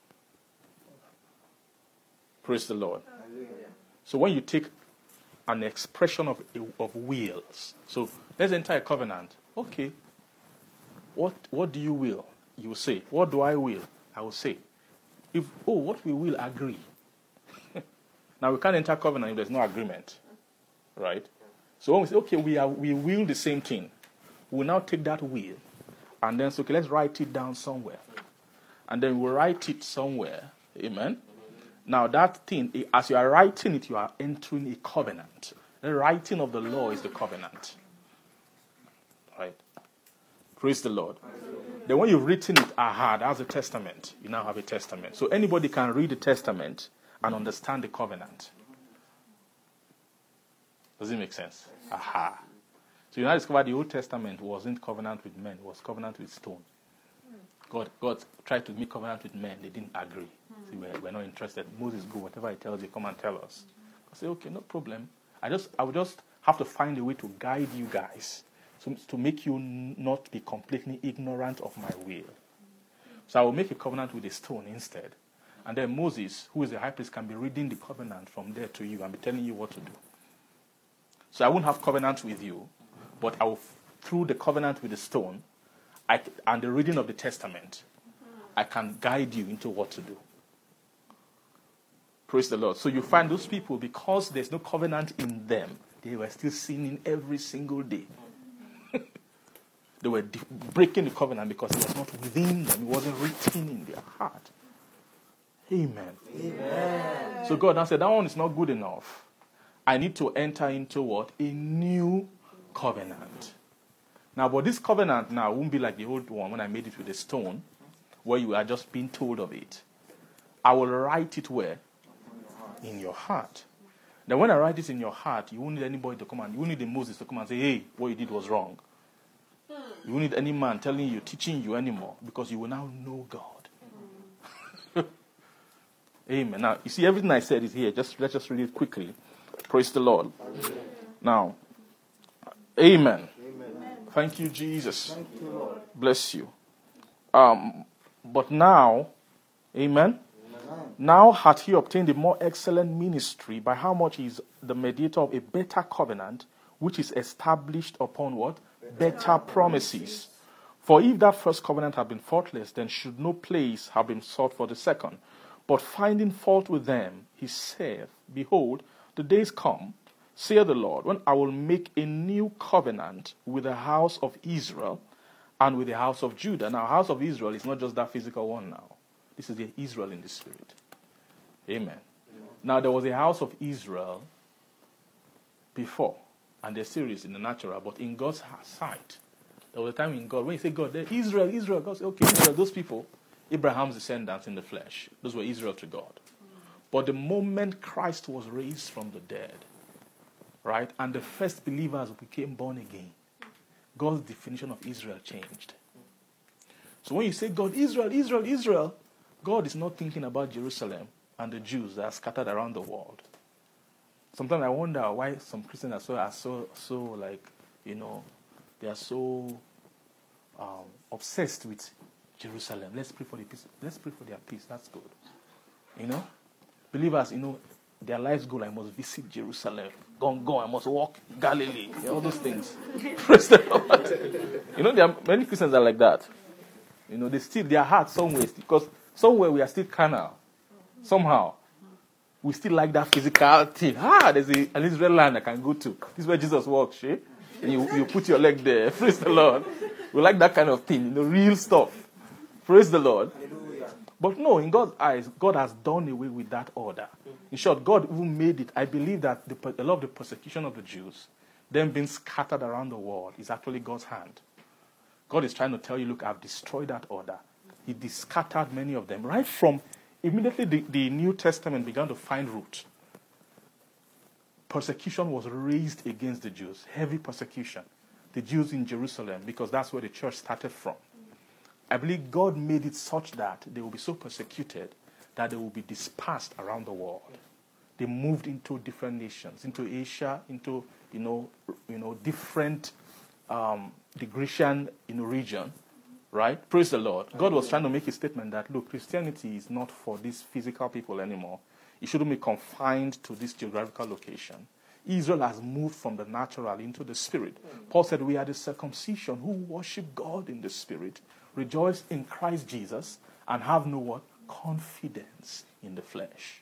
Praise the Lord. So when you take an expression of of wills, so let's enter a covenant. Okay. What what do you will? You will say. What do I will? I will say. If oh, what we will agree. Now we can't enter covenant if there's no agreement, right? So when we say okay, we are we will the same thing, we'll now take that will, and then say okay, let's write it down somewhere, and then we'll write it somewhere. Amen. Now that thing, as you are writing it, you are entering a covenant. The writing of the law is the covenant, right? Praise the Lord. Then when you've written it, aha, that's a testament. You now have a testament. So anybody can read the testament and understand the covenant. Does it make sense? Aha. So you now discover the Old Testament wasn't covenant with men, it was covenant with stone. God, God tried to make covenant with men, they didn't agree. So we're, we're not interested. Moses, go, whatever he tells you, come and tell us. I say, okay, no problem. I just, I will just have to find a way to guide you guys, so to make you not be completely ignorant of my will. So I will make a covenant with a stone instead. And then Moses, who is the high priest, can be reading the covenant from there to you and be telling you what to do. So I won't have covenant with you, but I will, through the covenant with the stone I, and the reading of the testament, I can guide you into what to do. Praise the Lord. So you find those people, because there's no covenant in them, they were still sinning every single day. They were de- breaking the covenant because it was not within them. It wasn't written in their heart. Amen. Amen. So God now said, that one is not good enough. I need to enter into what? A new covenant. Now, but this covenant now won't be like the old one when I made it with a stone, where you are just being told of it. I will write it where? In your heart. Now, when I write it in your heart, you won't need anybody to come and, you won't need the Moses to come and say, hey, what you did was wrong. You won't need any man telling you, teaching you anymore, because you will now know God. Amen. Now, you see, everything I said is here. Just let's just read it quickly. Praise the Lord. Amen. Now, amen. Amen. Thank you, Jesus. Thank you, Lord. Bless you. Um, but now, amen. Amen. Now hath he obtained a more excellent ministry, by how much he is the mediator of a better covenant, which is established upon what? Better, better promises. For if that first covenant had been faultless, then should no place have been sought for the second. But finding fault with them, he saith, behold, the days come, saith the Lord, when I will make a new covenant with the house of Israel and with the house of Judah. Now, house of Israel is not just that physical one now. This is the Israel in the spirit. Amen. Now, there was a house of Israel before, and there still is in the natural, but in God's sight, there was a time in God, when you say God, Israel, Israel, God said, okay, Israel, those people, Abraham's descendants in the flesh, those were Israel to God. But the moment Christ was raised from the dead, right, and the first believers became born again, God's definition of Israel changed. So when you say God, Israel, Israel, Israel, God is not thinking about Jerusalem and the Jews that are scattered around the world. Sometimes I wonder why some Christians are so, are so, so like, you know, they are so um, obsessed with Jerusalem. Let's pray for the peace. Let's pray for their peace. That's good. You know? Believers, you know, their lives goal, I must visit Jerusalem. Go on, go, I must walk Galilee. You know, all those things. Praise the Lord. You know, there are many Christians are like that. You know, they still, their heart somewhere, because somewhere we are still carnal. Somehow. We still like that physical thing. Ah, there's a, an Israel land I can go to. This is where Jesus walks, eh? And you, you put your leg there. Praise the Lord. We like that kind of thing, you know, real stuff. Praise the Lord. Hallelujah. But no, in God's eyes, God has done away with that order. In short, God even made it. I believe that the, a lot of the persecution of the Jews, them being scattered around the world, is actually God's hand. God is trying to tell you, look, I've destroyed that order. He scattered many of them. Right from immediately the, the New Testament began to find root. Persecution was raised against the Jews. Heavy persecution. The Jews in Jerusalem, because that's where the church started from. I believe God made it such that they will be so persecuted that they will be dispersed around the world. They moved into different nations, into Asia, into, you know, you know, different, um, the Grecian you know, region, right? Praise the Lord. God was trying to make a statement that, look, Christianity is not for these physical people anymore. It shouldn't be confined to this geographical location. Israel has moved from the natural into the spirit. Paul said, we are the circumcision who worship God in the spirit, rejoice in Christ Jesus, and have no what? Confidence in the flesh.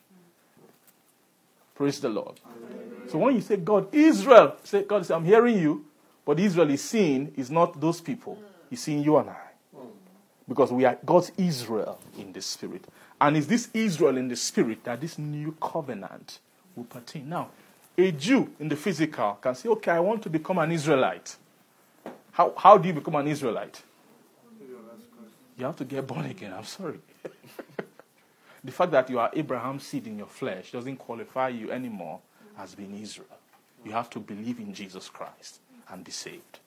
Praise the Lord. Amen. So when you say God, Israel, say God, say, I'm hearing you, but Israel is seeing is not those people. He's seeing you and I. Because we are God's Israel in the spirit. And it's this Israel in the spirit that this new covenant will pertain. Now, a Jew in the physical can say, okay, I want to become an Israelite. How, how do you become an Israelite? You have to get born again. I'm sorry. The fact that you are Abraham's seed in your flesh doesn't qualify you anymore as being Israel. You have to believe in Jesus Christ and be saved.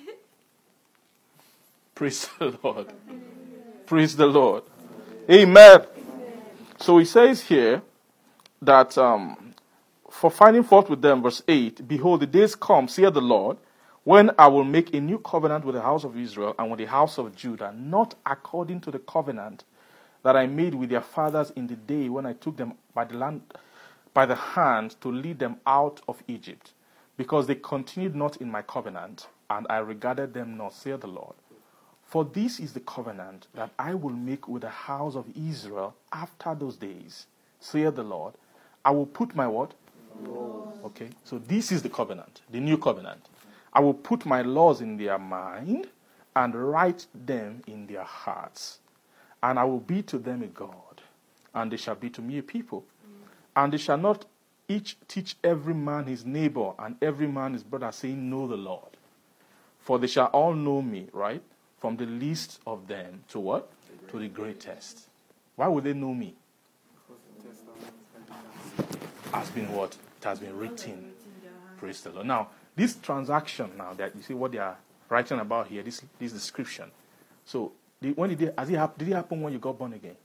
Praise the Lord. Praise the Lord. Amen. So he says here that um, for finding fault with them, verse eight, behold, the days come, saith the Lord, when I will make a new covenant with the house of Israel and with the house of Judah, not according to the covenant that I made with their fathers in the day when I took them by the land, by the hand to lead them out of Egypt, because they continued not in my covenant, and I regarded them not, saith the Lord. For this is the covenant that I will make with the house of Israel after those days, saith the Lord. I will put my what? Laws. Okay, so this is the covenant, the new covenant. I will put my laws in their mind and write them in their hearts. And I will be to them a God, and they shall be to me a people. And they shall not each teach every man his neighbor and every man his brother, saying, Know the Lord. For they shall all know me, right? From the least of them to what? The to the greatest. Why would they know me? Has been what? It has been written. Praise the Lord. Now, this transaction now that you see what they are writing about here, this this description. So, the, when did it, has it hap- did it happen when you got born again?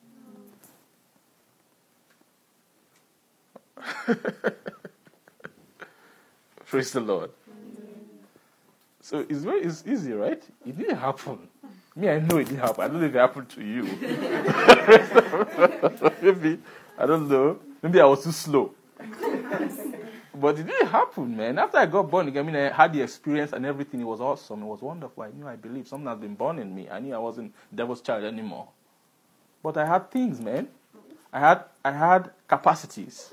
Praise the Lord. So it's very it's easy, right? It didn't happen. Me, I know it didn't happen. I don't know if it happened to you. Maybe, I don't know. Maybe I was too slow. But it didn't happen, man. After I got born again, I mean, I had the experience and everything. It was awesome. It was wonderful. I knew I believed something had been born in me. I knew I wasn't devil's child anymore. But I had things, man. I had I had capacities.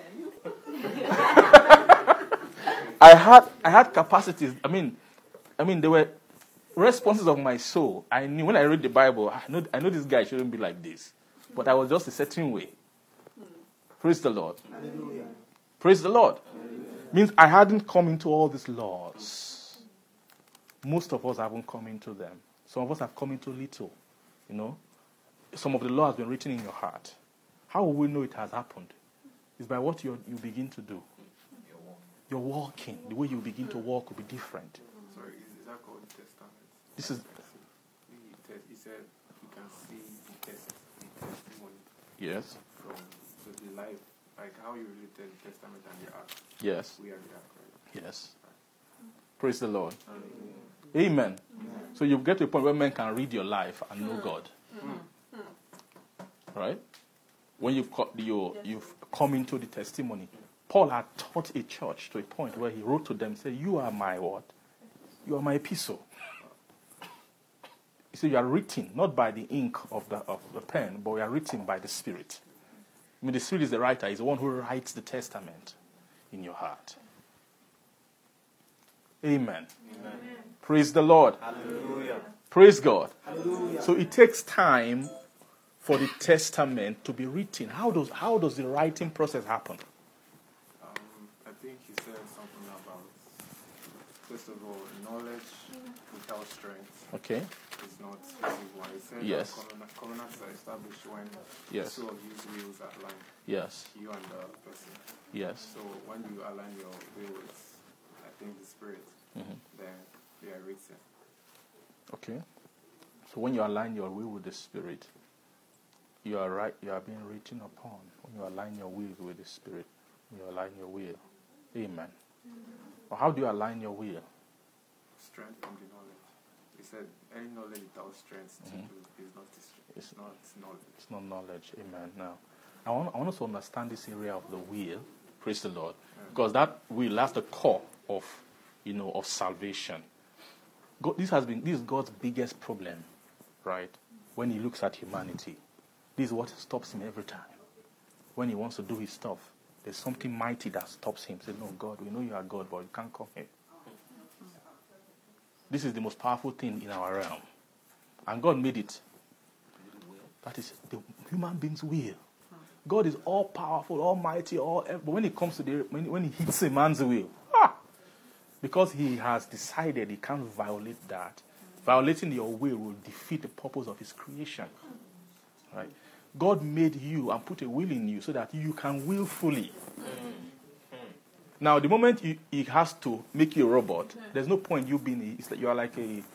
I had I had capacities. I mean, I mean, they were responses of my soul. I knew when I read the Bible, I know I know this guy shouldn't be like this, but I was just a certain way. Praise the Lord. Hallelujah. Praise the Lord. Hallelujah. Means I hadn't come into all these laws. Most of us haven't come into them. Some of us have come into little. You know, some of the law has been written in your heart. How will we know it has happened? It's by what you you begin to do. You're walking. The way you begin to walk will be different. Sorry, is, is that called the testament? This is. He, te- he said you can see the, test, the testimony Yes. from so the life, like how you related the testament and the act. Yes. We are the act, right? Yes. Praise the Lord. Amen. Amen. So you get to a point where men can read your life and know God. Right? When you've, co- you, you've come into the testimony. Paul had taught a church to a point where he wrote to them, say, you are my what? You are my epistle. You see, you are written, not by the ink of the, of the pen, but we are written by the Spirit. I mean, the Spirit is the writer. He's the one who writes the testament in your heart. Amen. Amen. Praise the Lord. Hallelujah. Praise God. Hallelujah. So it takes time for the testament to be written. How does how does the writing process happen? Um, I think he said something about, first of all, knowledge without strength Okay. is not visible. He said Yes. that covenant- covenants are established when Yes. the two of you wills are aligned, Yes. you and the person. Yes. So when you align your will with, I think, the spirit, Mhm. then they are written. Okay. So when you align your will with the Spirit, you are right. You are being written upon. When you align your will with the Spirit, you align your will. Amen. Or how do you align your will? Strength from the knowledge. He said, any knowledge without strength to Mhm. do is not dis- It's- it's not knowledge. It's not knowledge. Amen. Now, I want, I want us to understand this area of the will. Praise the Lord. Because that will, that's the core of, you know, of salvation. God, this has been, this is God's biggest problem, right? When he looks at humanity. This is what stops him every time. When he wants to do his stuff, there's something mighty that stops him. Say, no, God, we know you are God, but you can't come here. This is the most powerful thing in our realm. And God made it. That is the human being's will. God is all powerful, almighty, all. But when it comes to the when, when he hits a man's will, ah, because he has decided he can't violate that. Violating your will will defeat the purpose of his creation. Right? God made you and put a will in you so that you can will fully. Now, the moment you, he has to make you a robot, there's no point you being. A, it's like you are like a.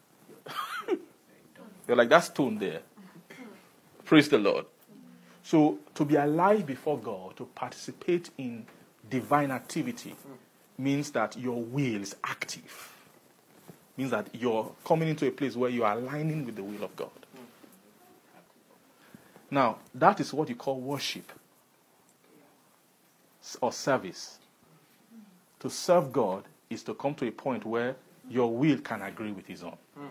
You're like that stone there. Praise the Lord. So, to be alive before God, to participate in divine activity, means that your will is active. Means that you're coming into a place where you are aligning with the will of God. Now, that is what you call worship or service. To to serve God is to come to a point where your will can agree with his own. Mm.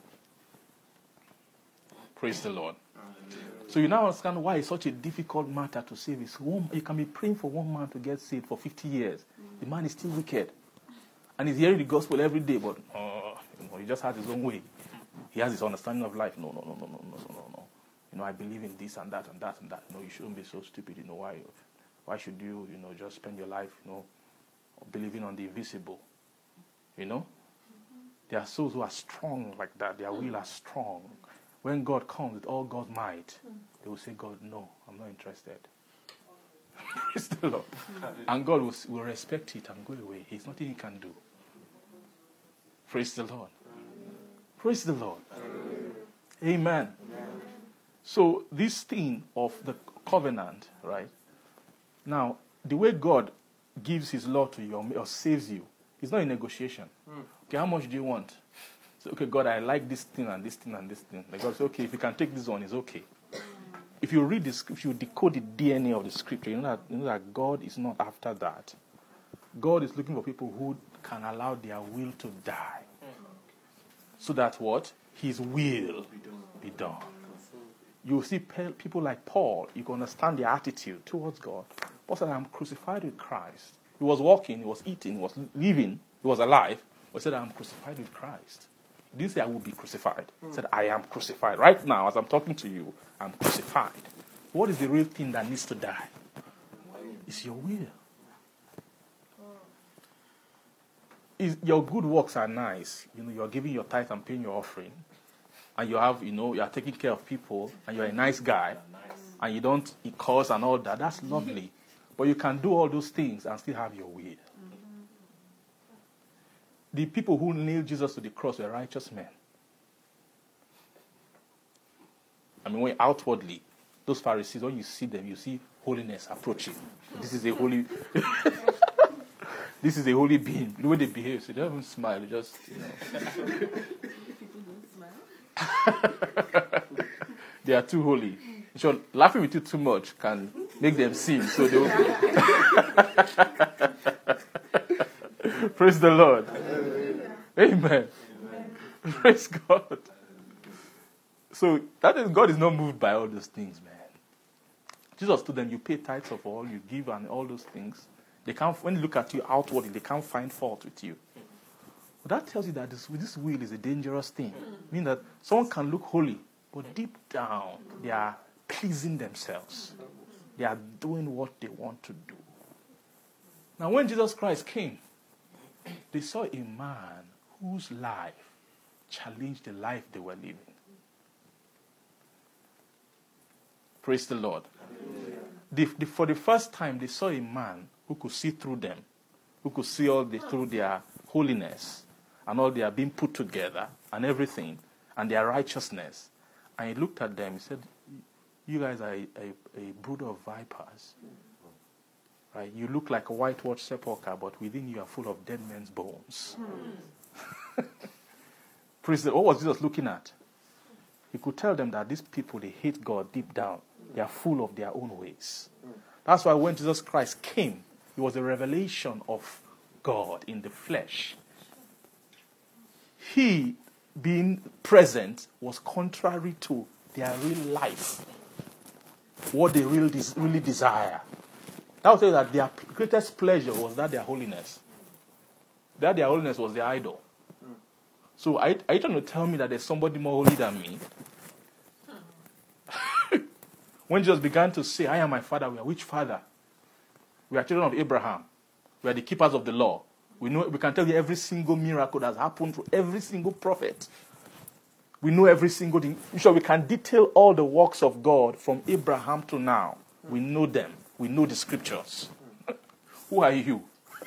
Praise the Lord. So you now understand why it's such a difficult matter to save. It's one, you can be praying for one man to get saved for fifty years. The man is still wicked. And he's hearing the gospel every day, but uh, you know, he just has his own way. He has his understanding of life. No, no, no, no, no, no, no, no. You know, I believe in this and that and that and that. No, you shouldn't be so stupid. You know, why why should you, you know, just spend your life, you know, believing on the invisible? You know? There are souls who are strong like that. Their will are strong. When God comes with all God's might, they will say, God, no, I'm not interested. Praise the Lord. And God will, will respect it and go away. There's nothing he can do. Praise the Lord. Praise the Lord. Amen. So this thing of the covenant, right? Now, the way God gives his law to you or saves you, it's not a negotiation. Okay, how much do you want? So, okay, God, I like this thing and this thing and this thing. Like God says, okay, if you can take this one, it's okay. If you read the scripture, you decode the D N A of the scripture, you know that, you know that God is not after that. God is looking for people who can allow their will to die. So that what? His will be done. You see people like Paul, you can understand their attitude towards God. Paul said, I'm crucified with Christ. He was walking, he was eating, he was living, he was alive. But he said, I'm crucified with Christ. He didn't say I will be crucified. He said, I am crucified. Right now, as I'm talking to you, I'm crucified. What is the real thing that needs to die? It's your will. Is, your good works are nice. You know, you're giving your tithe and paying your offering. And you have, you know, you're taking care of people. And you're a nice guy. And you don't curse and all that. That's lovely. But you can do all those things and still have your will. The people who nailed Jesus to the cross were righteous men. I mean, when outwardly, those Pharisees, when you see them, you see holiness approaching. This is a holy, this is a holy being. The way they behave, so they don't even smile. They just, you know. They are too holy. So laughing with you too much can make them sin. So they will. Praise the Lord. Amen. Amen. Praise God. So that is, God is not moved by all those things, man. Jesus told them, you pay tithes of all, you give and all those things. They can't, when they look at you outwardly, they can't find fault with you. But that tells you that this, this will is a dangerous thing. Meaning that someone can look holy, but deep down, they are pleasing themselves. They are doing what they want to do. Now, when Jesus Christ came, they saw a man whose life challenged the life they were living. Praise the Lord. The, the, for the first time, they saw a man who could see through them, who could see all the, through their holiness and all their being put together and everything and their righteousness. And he looked at them. He said, you guys are a, a, a brood of vipers. Right? You look like a whitewashed sepulchre, but within you are full of dead men's bones. Praise the Lord. What was Jesus looking at? He could tell them that these people, they hate God deep down. They are full of their own ways. That's why when Jesus Christ came, it was a revelation of God in the flesh. He, being present, was contrary to their real life. What they really, des- really desire. That would say that their greatest pleasure was that their holiness. That their holiness was their idol. So are you, are you trying to tell me that there's somebody more holy than me? When Jesus began to say, I am my father, we are which father? We are children of Abraham. We are the keepers of the law. We know we can tell you every single miracle that has happened to every single prophet. We know every single thing. So we can detail all the works of God from Abraham to now. We know them. We know the scriptures. Who are you?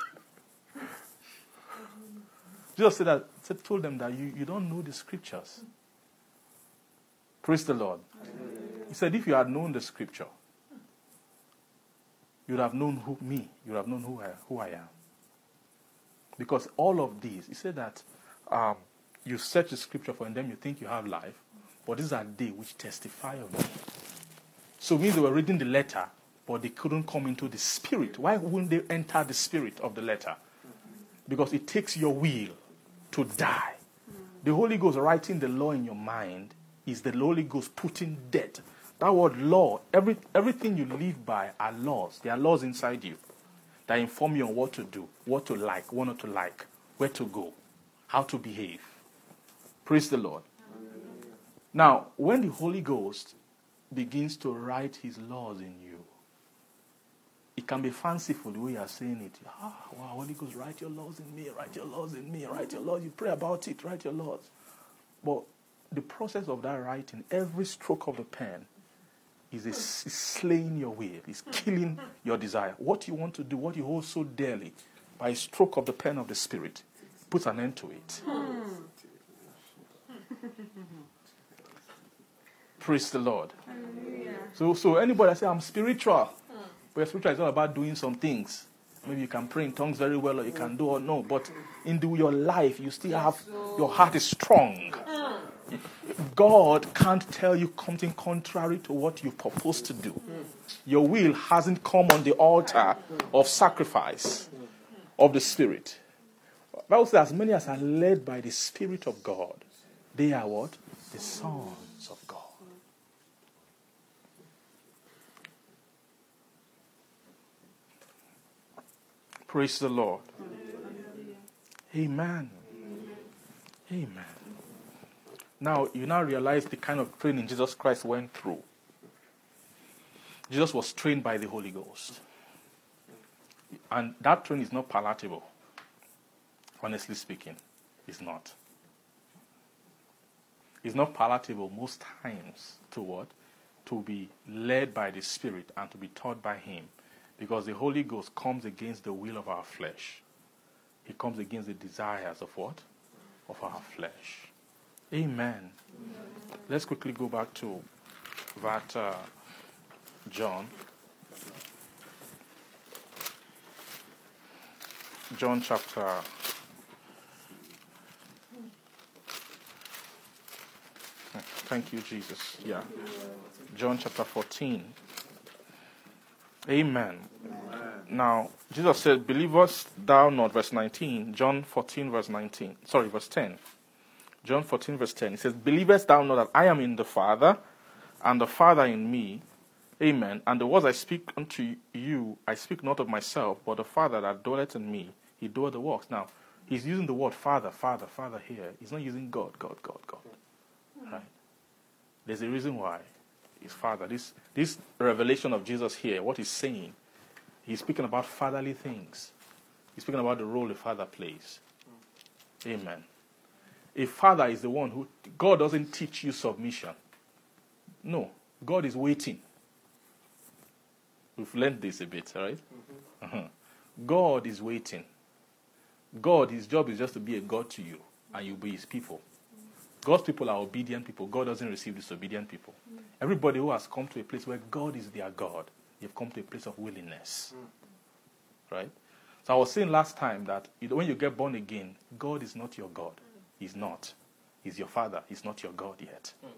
Jesus said that, said, told them that you, you don't know the scriptures. Praise the Lord. He said, if you had known the scripture, you would have known who, me. You would have known who I, who I am. Because all of these, he said that um, you search the scripture for, and then you think you have life, but these are they which testify of me. So it means they were reading the letter, but they couldn't come into the spirit. Why wouldn't they enter the spirit of the letter? Because it takes your will to die. The Holy Ghost writing the law in your mind is the Holy Ghost putting death. That word law, every, everything you live by are laws. There are laws inside you that inform you on what to do, what to like, what not to like, where to go, how to behave. Praise the Lord. Now, when the Holy Ghost begins to write his laws in you, it can be fanciful the way you are saying it. Ah, wow, Holy Ghost, write your laws in me, write your laws in me, write your laws. You pray about it, write your laws. But the process of that writing, every stroke of the pen, is, a, is slaying your will, is killing your desire. What you want to do, what you hold so dearly, by a stroke of the pen of the Spirit, puts an end to it. Praise the Lord. So, so anybody that say, I'm spiritual, but spiritual is all about doing some things. Maybe you can pray in tongues very well, or you can do or no. But in the, your life, you still have, your heart is strong. God can't tell you something contrary to what you propose to do. Your will hasn't come on the altar of sacrifice of the Spirit. The Bible says, as many as are led by the Spirit of God, they are what? The sons of God. Praise the Lord. Amen. Amen. Now, you now realize the kind of training Jesus Christ went through. Jesus was trained by the Holy Ghost. And that training is not palatable. Honestly speaking, it's not. It's not palatable most times to what? To be led by the Spirit and to be taught by Him. Because the Holy Ghost comes against the will of our flesh. He comes against the desires of what? Of our flesh. Amen. Amen. Let's quickly go back to that uh, John. John chapter Thank you, Jesus. Yeah. John chapter fourteen. Amen. Amen. Now, Jesus said, believest thou not, verse nineteen, John fourteen, verse nineteen. Sorry, verse ten. John fourteen, verse ten. He says, believest thou not that I am in the Father, and the Father in me? Amen. And the words I speak unto you, I speak not of myself, but the Father that dwelleth in me, he doeth the works. Now, he's using the word Father, Father, Father here. He's not using God, God, God, God. Right? There's a reason why. His Father. This this revelation of Jesus here, what he's saying, he's speaking about fatherly things. He's speaking about the role a father plays. Amen. A father is the one who, God doesn't teach you submission. No. God is waiting. We've learned this a bit, right? Mm-hmm. Uh-huh. God is waiting. God, his job is just to be a God to you, and you'll be his people. God's people are obedient people. God doesn't receive disobedient people. Mm. Everybody who has come to a place where God is their God, they've come to a place of willingness. Mm. Right? So I was saying last time that when you get born again, God is not your God. He's not. He's your Father. He's not your God yet. Mm.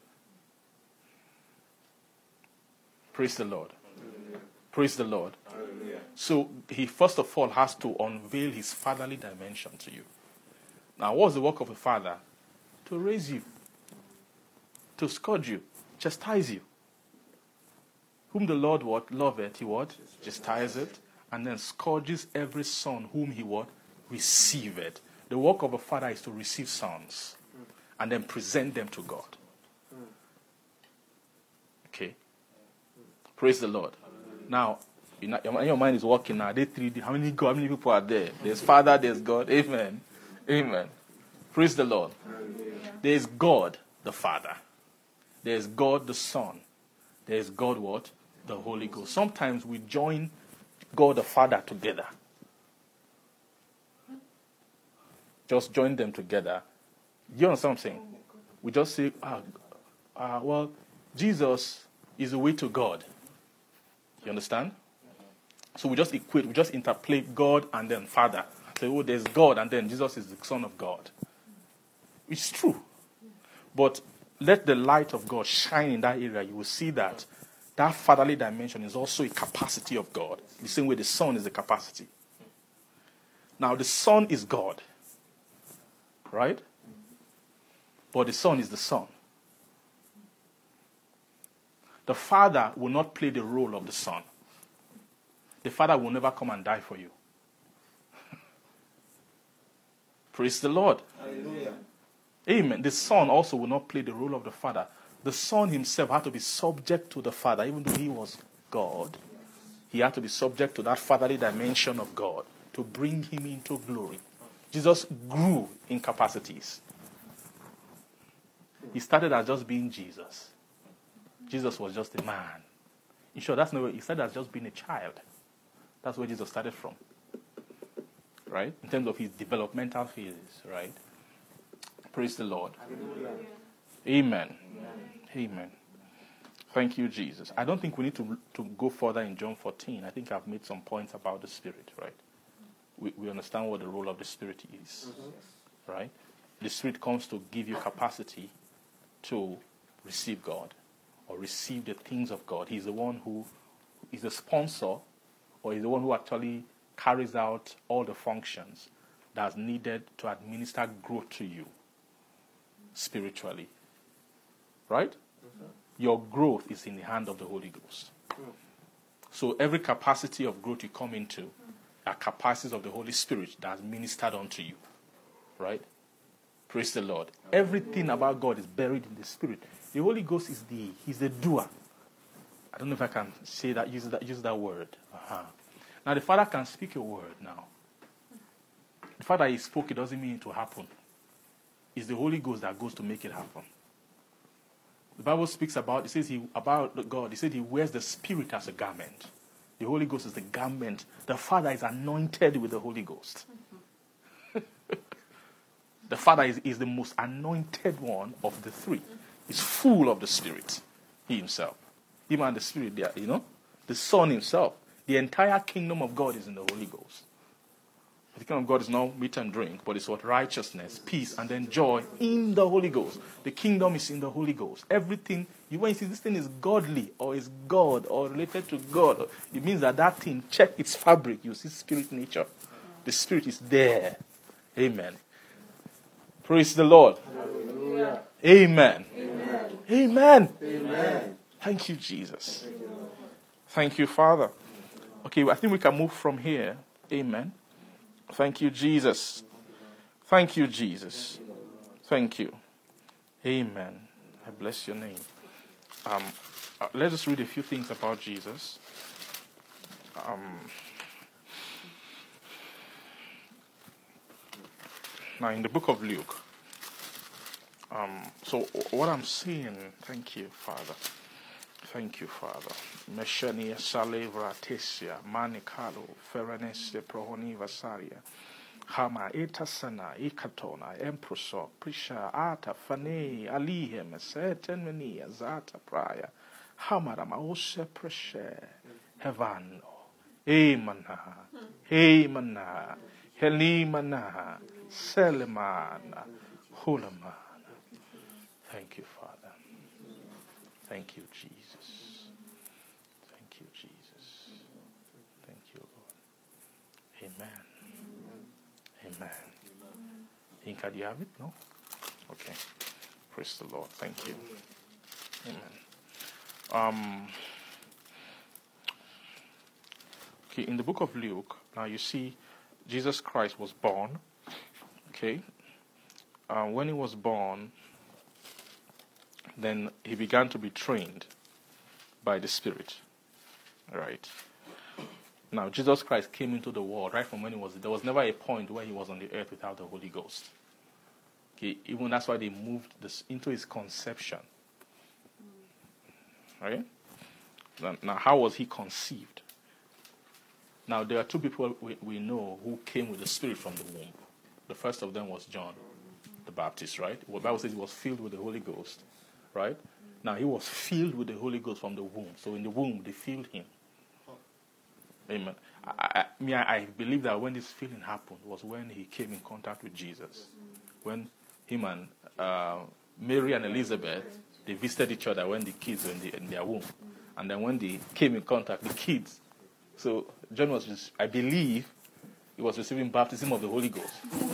Praise the Lord. Hallelujah. Praise the Lord. Hallelujah. So he first of all has to unveil his fatherly dimension to you. Now, what's the work of a father? To raise you, to scourge you, chastise you. Whom the Lord what loveth, he what? Chastiseth, and then scourges every son whom he what? Receiveth. The work of a father is to receive sons and then present them to God. Okay? Praise the Lord. Now, your mind is working now. They three D. How many God? How many people are there? There's Father, there's God. Amen. Amen. Praise the Lord. There is God the Father. There is God the Son. There is God what? The Holy Ghost. Sometimes we join God the Father together. Just join them together. You understand what I'm saying? We just say, ah, uh, well, Jesus is the way to God. You understand? So we just equate, we just interplay God and then Father. Say, oh, there's God and then Jesus is the Son of God. It's true. But let the light of God shine in that area. You will see that that fatherly dimension is also a capacity of God. The same way the Son is a capacity. Now, the Son is God, right? But the Son is the Son. The Father will not play the role of the Son. The Father will never come and die for you. Praise the Lord. Hallelujah. Amen. The Son also will not play the role of the Father. The Son himself had to be subject to the Father, even though he was God. He had to be subject to that fatherly dimension of God to bring him into glory. Jesus grew in capacities. He started as just being Jesus. Jesus was just a man. In short, that's not where he started as just being a child. That's where Jesus started from. Right? In terms of his developmental phases, right? Praise the Lord. Hallelujah. Amen. Amen. Thank you, Jesus. I don't think we need to to go further in John fourteen. I think I've made some points about the Spirit, right? We we understand what the role of the Spirit is, mm-hmm. right? The Spirit comes to give you capacity to receive God or receive the things of God. He's the one who is the sponsor, or is the one who actually carries out all the functions that's needed to administer growth to you spiritually. Right? Mm-hmm. Your growth is in the hand of the Holy Ghost. Mm. So every capacity of growth you come into mm. are capacities of the Holy Spirit that's ministered unto you. Right? Praise the Lord. Everything about God is buried in the Spirit. The Holy Ghost is the he's the doer. I don't know if I can say that, use that, use that word. Uh-huh. Now the Father can speak a word now. The fact that he spoke, it doesn't mean it will happen. It's the Holy Ghost that goes to make it happen. The Bible speaks about, it says he, about God, it says he wears the Spirit as a garment. The Holy Ghost is the garment. The Father is anointed with the Holy Ghost. The Father is, is the most anointed one of the three. He's full of the Spirit, he himself. Him and the Spirit there, you know. The Son himself. The entire kingdom of God is in the Holy Ghost. The kingdom of God is not meat and drink, but it's what? Righteousness, peace, and then joy in the Holy Ghost. The kingdom is in the Holy Ghost. Everything, you when you see this thing is godly, or is God, or related to God, it means that that thing, check its fabric, you see spirit nature. The Spirit is there. Amen. Praise the Lord. Hallelujah. Amen. Amen. Amen. Amen. Thank you, Jesus. Thank you, Father. Okay, I think we can move from here. Amen. Thank you, Jesus. Thank you, Jesus. Thank you. Amen. I bless your name. Um, uh, let us read a few things about Jesus. Um, now, in the book of Luke. Um, so, what I'm seeing, thank you, Father. Thank you, Father. Meshania salevra tesia manikalo fereneste prohoni vasaria hama etasana ikatona emproso prisha ata fane alihem seten menia zata praya hamara maose preshe hevano emana emana helimana selemana hulamana. Thank you, Father. Thank you, Jesus. Thank you, Jesus. Thank you, Lord. Amen. Amen. Inka, do you have it? No? Okay. Praise the Lord. Thank you. Amen. Um. Okay, in the book of Luke, now you see Jesus Christ was born. Okay. Uh, when he was born, then he began to be trained by the Spirit. Right. Now, Jesus Christ came into the world right from when he was, there was never a point where he was on the earth without the Holy Ghost. Okay, even that's why they moved this into his conception. Right? Now, now, how was he conceived? Now, there are two people we, we know who came with the Spirit from the womb. The first of them was John the Baptist, right? The Bible says he was filled with the Holy Ghost. Right? Now, he was filled with the Holy Ghost from the womb. So, in the womb, they filled him. Amen. I, I, I, mean, I believe that when this filling happened was when he came in contact with Jesus. When him and uh, Mary and Elizabeth, they visited each other when the kids were in, the, in their womb. And then when they came in contact, the kids. So, John was, just, I believe, he was receiving baptism of the Holy Ghost.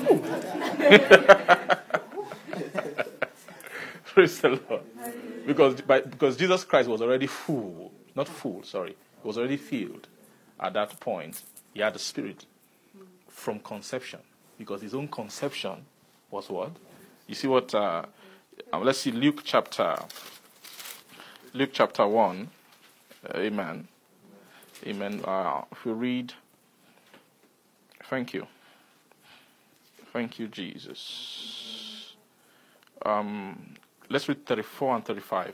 Praise the Lord. Because, by, because Jesus Christ was already full, not full, sorry, he was already filled at that point. He had the Spirit from conception. Because his own conception was what? You see what, uh, uh, let's see Luke chapter, Luke chapter one. Uh, amen. Amen. Uh, if we read, thank you. Thank you, Jesus. Um, let's read thirty-four and thirty-five.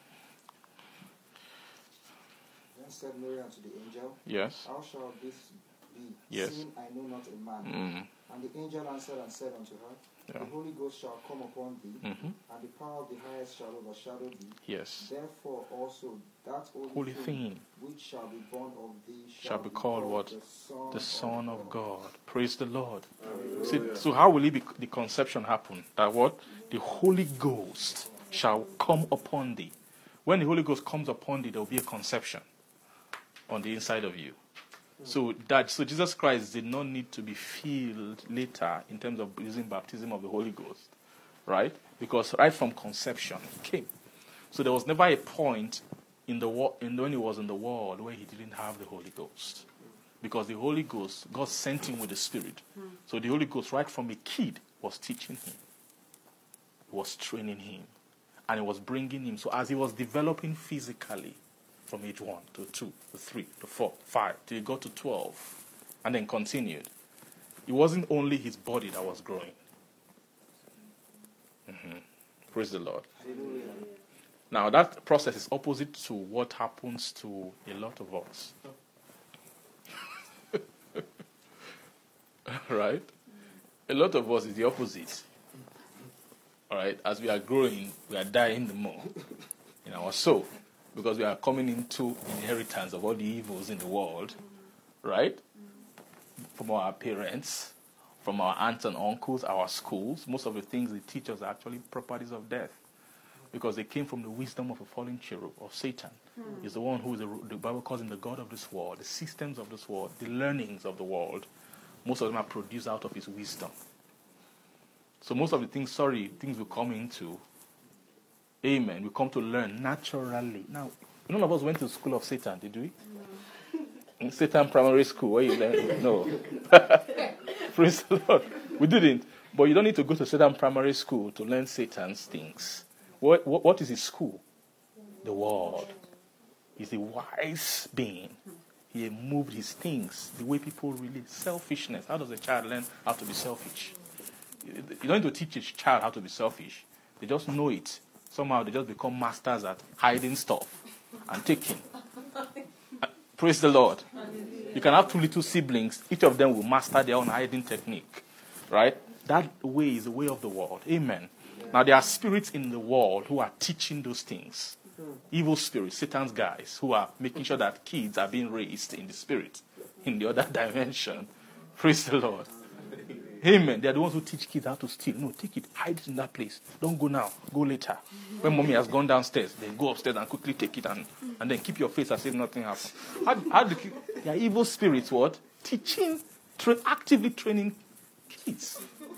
Then said Mary unto the angel, Yes. How shall this be, Yes. seeing I know not a man? Mm. And the angel answered and said unto her, Yeah. The Holy Ghost shall come upon thee, Mm-hmm. and the power of the highest shall overshadow thee. Yes. Therefore also that holy, Holy thing, thing which shall be born of thee shall be called what? The Son, The Son of of God. Praise the Lord. Hallelujah. See, so how will it be, the conception happen? That what? The Holy Ghost shall come upon thee. When the Holy Ghost comes upon thee, there will be a conception on the inside of you. So that so Jesus Christ did not need to be filled later in terms of using baptism of the Holy Ghost, right? Because right from conception he came. So there was never a point in the wo- in when he was in the world where he didn't have the Holy Ghost, because the Holy Ghost, God sent him with the Spirit. So the Holy Ghost, right from a kid, was teaching him, was training him, and it was bringing him. So as he was developing physically, from age one to two to three to four, five, till he got to twelve, and then continued. It wasn't only his body that was growing. Mm-hmm. Praise the Lord. Hallelujah. Now that process is opposite to what happens to a lot of us. Right? A lot of us is the opposite. All right? As we are growing, we are dying the more in our soul. Because we are coming into inheritance of all the evils in the world, right? From our parents, from our aunts and uncles, our schools. Most of the things they teach us are actually properties of death. Because they came from the wisdom of a fallen cherub, of Satan. He's the one who is the, the Bible calls him the God of this world, the systems of this world, the learnings of the world. Most of them are produced out of his wisdom. So most of the things, sorry, things we come into, amen, we come to learn naturally. Now, none of us went to the school of Satan, did we? No. In Satan primary school, where you learn? No. Praise the Lord. We didn't. But you don't need to go to Satan primary school to learn Satan's things. What, what, what is his school? The world. He's a wise being. He moved his things the way people really... Selfishness. How does a child learn how to be selfish? You don't need to teach a child how to be selfish. They just know it. Somehow they just become masters at hiding stuff and taking. Praise the Lord. You can have two little siblings. Each of them will master their own hiding technique. Right? That way is the way of the world. Amen. Now there are spirits in the world who are teaching those things. Evil spirits, Satan's guys, who are making sure that kids are being raised in the spirit, in the other dimension. Praise the Lord. Amen. They are the ones who teach kids how to steal. No, take it. Hide it in that place. Don't go now. Go later. When mommy has gone downstairs, then go upstairs and quickly take it and, and then keep your face as if nothing happened. How, how do they are evil spirits, what? Teaching, tra- actively training kids.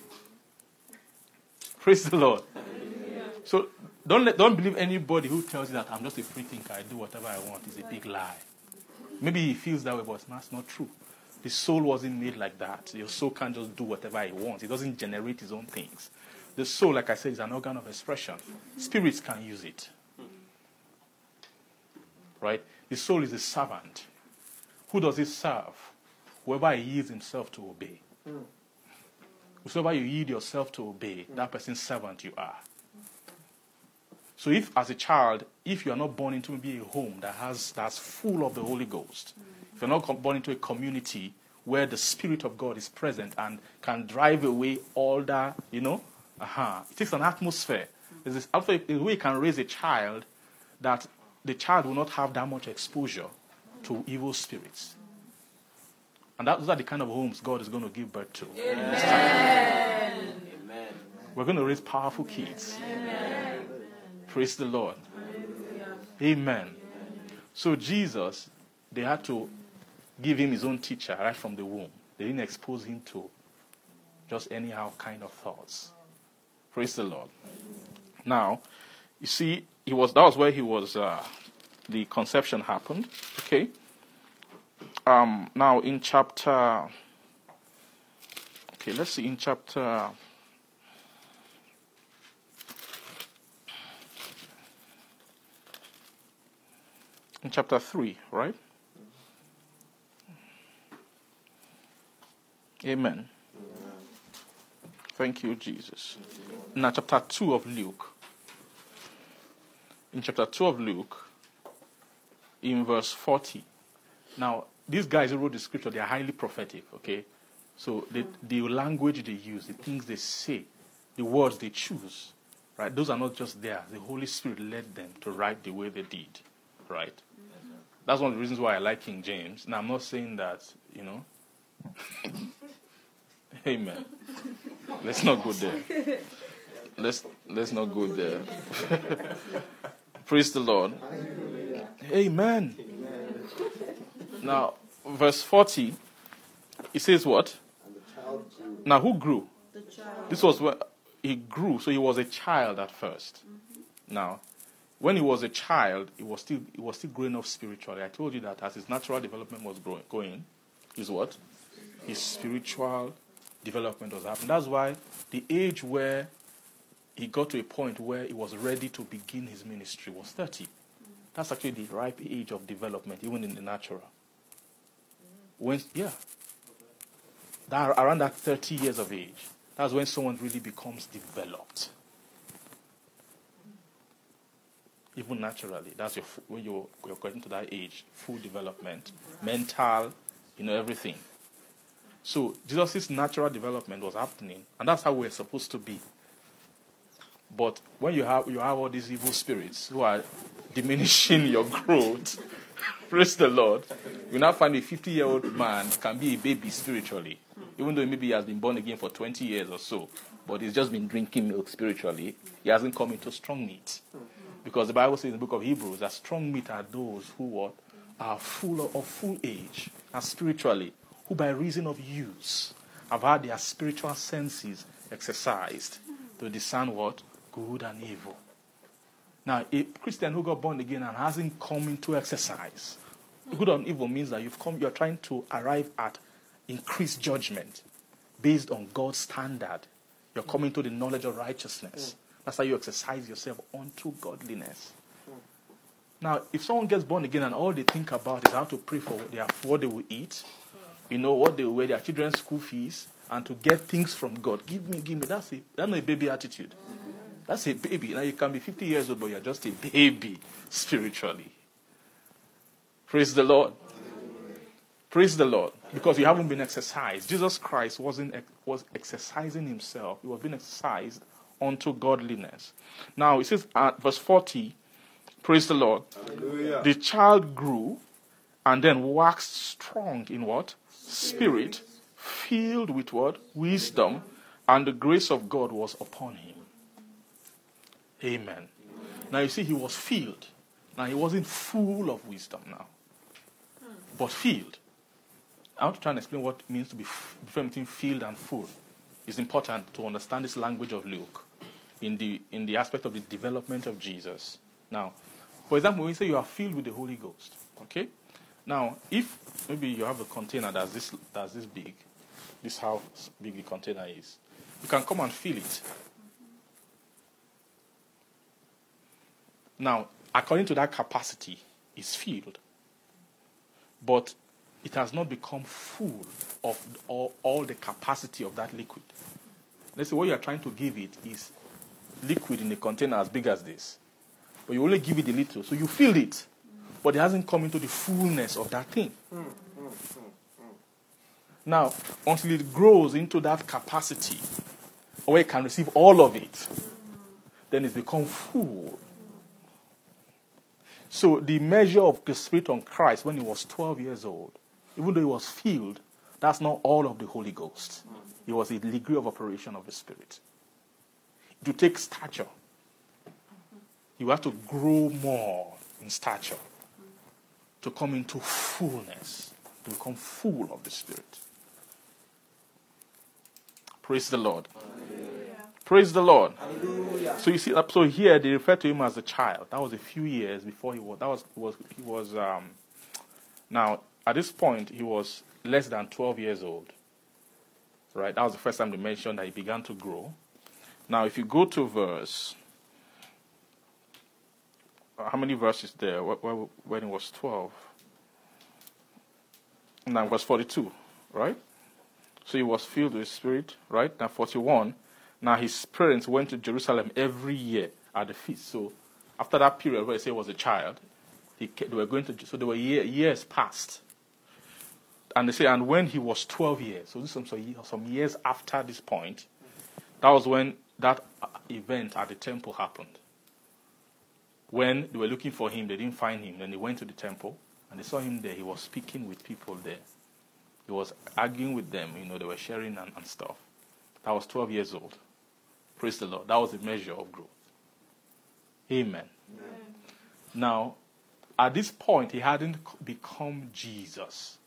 Praise the Lord. So don't let, don't believe anybody who tells you that I'm just a free thinker, I do whatever I want. It's a big lie. Maybe he feels that way, but that's not true. The soul wasn't made like that. Your soul can't just do whatever it wants. It doesn't generate its own things. The soul, like I said, is an organ of expression. Spirits can use it. Right? The soul is a servant. Who does it serve? Whoever he yields himself to obey. Whosoever you yield yourself to obey, that person's servant you are. So if, as a child, if you are not born into maybe a home that has that's full of the Holy Ghost, if you're not born into a community where the Spirit of God is present and can drive away all that, you know, uh-huh. It takes an atmosphere. There's this also a way you can raise a child that the child will not have that much exposure to evil spirits. And that, those are the kind of homes God is going to give birth to. Amen. Amen. We're going to raise powerful kids. Amen. Praise the Lord. Amen. So Jesus, they had to give him his own teacher right from the womb. They didn't expose him to just anyhow kind of thoughts. Praise the Lord. Now, you see, he was that was where he was. Uh, the conception happened. Okay. Um. Now in chapter. Okay, let's see in chapter. In chapter three, right? Amen. Thank you, Jesus. Now, chapter two of Luke. In chapter two of Luke, in verse forty. Now, these guys who wrote the scripture, they are highly prophetic, okay? So, the, the language they use, the things they say, the words they choose, right? Those are not just there. The Holy Spirit led them to write the way they did, right? That's one of the reasons why I like King James. Now, I'm not saying that, you know. Amen. Let's not go there. Let's let's not go there. Praise the Lord. Amen. Now, verse forty, it says what? Now, who grew? The child. This was when he grew, so he was a child at first. Mm-hmm. Now, when he was a child, he was still he was still growing up spiritually. I told you that as his natural development was growing, going, his what? His spiritual development was happening. That's why the age where he got to a point where he was ready to begin his ministry was thirty. That's actually the ripe age of development, even in the natural. When, yeah. That, around that thirty years of age, that's when someone really becomes developed. Even naturally, that's your when you're, you're getting to that age, full development, mental, you know, everything. So Jesus' natural development was happening, and that's how we're supposed to be. But when you have you have all these evil spirits who are diminishing your growth, praise the Lord, you now find a fifty-year-old man can be a baby spiritually, even though maybe he has been born again for twenty years or so, but he's just been drinking milk spiritually. He hasn't come into strong meat. Because the Bible says in the book of Hebrews that strong meat are those who what, are full of, of full age and spiritually, who by reason of use have had their spiritual senses exercised to discern what? Good and evil. Now, a Christian who got born again and hasn't come into exercise, good and evil means that you've come, you're trying to arrive at increased judgment based on God's standard. You're coming to the knowledge of righteousness. That's how you exercise yourself unto godliness. Now, if someone gets born again and all they think about is how to pray for their, what they will eat, you know, what they will wear, their children's school fees, and to get things from God, give me, give me, that's, a, that's not a baby attitude. That's a baby. Now, you can be fifty years old, but you're just a baby spiritually. Praise the Lord. Praise the Lord. Because you haven't been exercised. Jesus Christ wasn't was exercising himself. He was being exercised unto godliness. Now, it says at verse forty, praise the Lord. Hallelujah. The child grew and then waxed strong in what? Spirit, filled with what? Wisdom, and the grace of God was upon him. Amen. Now, you see, he was filled. Now, he wasn't full of wisdom now, but filled. I want to try and explain what it means to be different between filled and full. It's important to understand this language of Luke in the in the aspect of the development of Jesus. Now, for example, when we say you are filled with the Holy Ghost, okay? Now, if maybe you have a container that's this that's this big, this is how big the container is, you can come and fill it. Now, according to that capacity, it's filled. But it has not become full of all, all the capacity of that liquid. Let's say what you are trying to give it is liquid in a container as big as this. But you only give it a little, so you fill it. But it hasn't come into the fullness of that thing. Mm, mm, mm, mm. Now, until it grows into that capacity, where it can receive all of it, then it's become full. So the measure of the Spirit on Christ when he was twelve years old, even though he was filled, that's not all of the Holy Ghost. It was a degree of operation of the Spirit. To take stature, you have to grow more in stature to come into fullness, to become full of the Spirit. Praise the Lord. Praise the Lord. Hallelujah. So you see, so here they refer to him as a child. That was a few years before he was. That was was he was. Um, now at this point he was less than twelve years old. Right. That was the first time they mentioned that he began to grow. Now, if you go to verse, uh, how many verses there? Wh- wh- When he was twelve. Now verse forty-two. Right. So he was filled with the Spirit. Right. Now forty-one. Now his parents went to Jerusalem every year at the feast. So after that period where I say he was a child, he, they were going to. So there were year, years passed, and they say, and when he was twelve years, so this is some some years after this point, that was when that event at the temple happened. When they were looking for him, they didn't find him. Then they went to the temple and they saw him there. He was speaking with people there. He was arguing with them. You know, they were sharing and, and stuff. That was twelve years old. Praise the Lord. That was a measure of growth. Amen. Amen. Now, at this point, he hadn't become Jesus.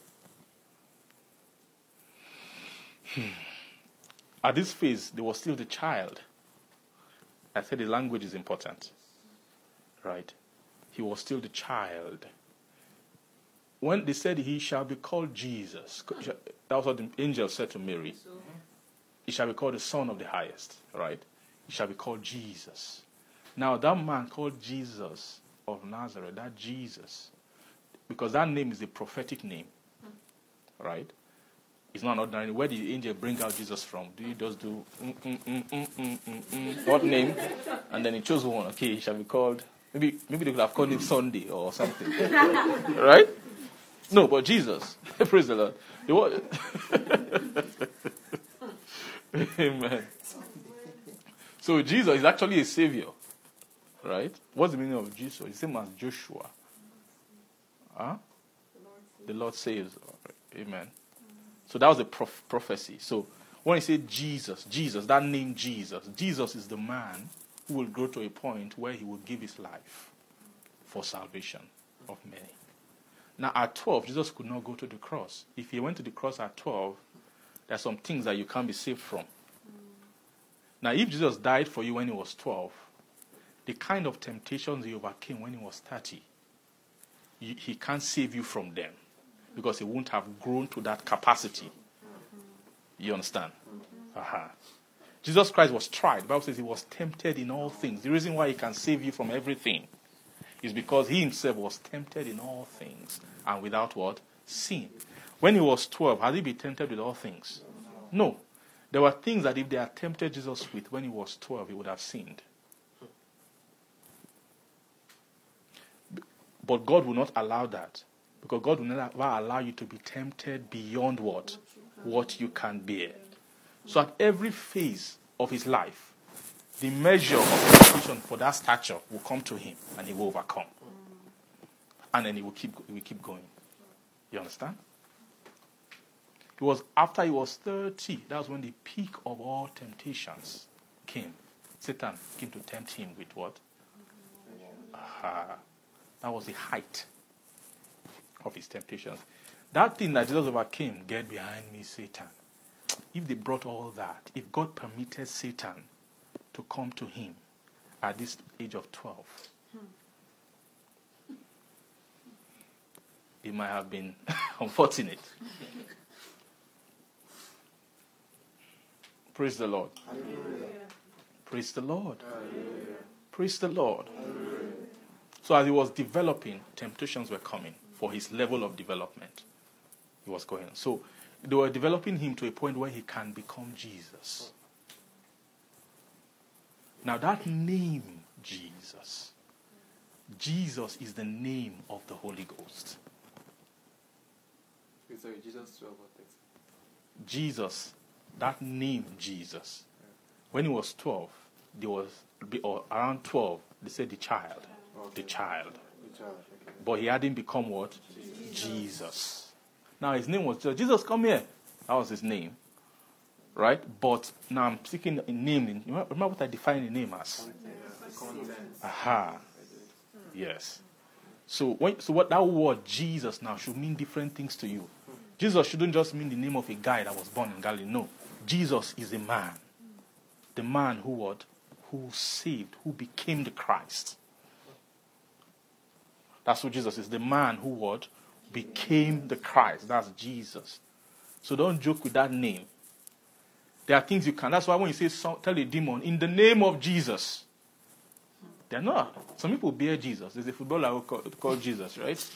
Hmm. At this phase, they were still the child. I said the language is important. Right? He was still the child. When they said he shall be called Jesus, that was what the angel said to Mary. He shall be called the Son of the Highest, right? He shall be called Jesus. Now, that man called Jesus of Nazareth, that Jesus, because that name is a prophetic name, right? It's not an ordinary. Where did the angel bring out Jesus from? Do you just do, mm, mm, mm, mm, mm, mm, mm, what name? And then he chose one. Okay, he shall be called, maybe maybe they could have called him Sunday or something, right? No, but Jesus. Praise the Lord. They were Amen. So Jesus is actually a savior, right? What's the meaning of Jesus? It's the same as Joshua. Huh? The Lord saves. Amen. So that was a prof- prophecy. So when you say Jesus, Jesus, that name Jesus, Jesus is the man who will grow to a point where he will give his life for salvation of many. Now at twelve, Jesus could not go to the cross. If he went to the cross at twelve, there are some things that you can't be saved from. Now, if Jesus died for you when he was twelve, the kind of temptations he overcame when he was thirty, he, he can't save you from them because he won't have grown to that capacity. You understand? Uh-huh. Jesus Christ was tried. The Bible says he was tempted in all things. The reason why he can save you from everything is because he himself was tempted in all things and without what? Sin. When he was twelve, had he been tempted with all things? No. There were things that if they had tempted Jesus with when he was twelve, he would have sinned. But God will not allow that. Because God will never allow you to be tempted beyond what? What you can bear. So at every phase of his life, the measure of temptation for that stature will come to him and he will overcome. And then he will keep, he will keep going. You understand? It was after he was thirty, that was when the peak of all temptations came. Satan came to tempt him with what? Aha. That was the height of his temptations. That thing that Jesus overcame, get behind me, Satan. If they brought all that, if God permitted Satan to come to him at this age of twelve, it might have been unfortunate. Praise the Lord. Hallelujah. Praise the Lord. Hallelujah. Praise the Lord. Hallelujah. So as he was developing, temptations were coming for his level of development. He was going. So they were developing him to a point where he can become Jesus. Now that name, Jesus, Jesus is the name of the Holy Ghost. Sorry, Jesus twelve or thirteen. Jesus, that name Jesus. When he was twelve, there was or around twelve, they said the child. Okay. The child. The child, okay. But he hadn't become what? Jesus. Jesus. Now his name was Jesus. Jesus, come here. That was his name. Right? But now I'm speaking in name. Remember what I defined the name as? Content. Aha. Yes. So when, so what that word Jesus now should mean different things to you. Jesus shouldn't just mean the name of a guy that was born in Galilee. No. Jesus is a man. The man who what? Who saved, who became the Christ. That's what Jesus is. The man who what? Became the Christ. That's Jesus. So don't joke with that name. There are things you can. That's why when you say, so, tell a demon, in the name of Jesus. They're not. Some people bear Jesus. There's a footballer who called, called Jesus, right?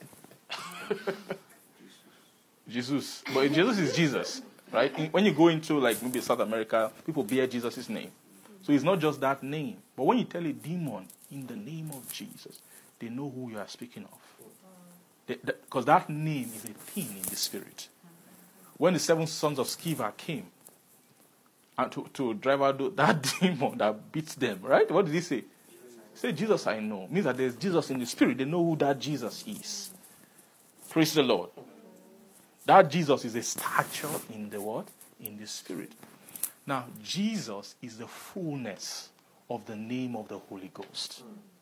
Jesus. But Jesus is Jesus, right? In, when you go into like maybe South America, people bear Jesus' name. So it's not just that name. But when you tell a demon, in the name of Jesus, they know who you are speaking of. Because that name is a thing in the spirit. When the seven sons of Sceva came and to, to drive out that demon that beats them, right? What did he say? He said, Jesus I know. It means that there's Jesus in the spirit. They know who that Jesus is. Praise the Lord. That Jesus is a stature in the what? In the spirit. Now, Jesus is the fullness of the name of the Holy Ghost.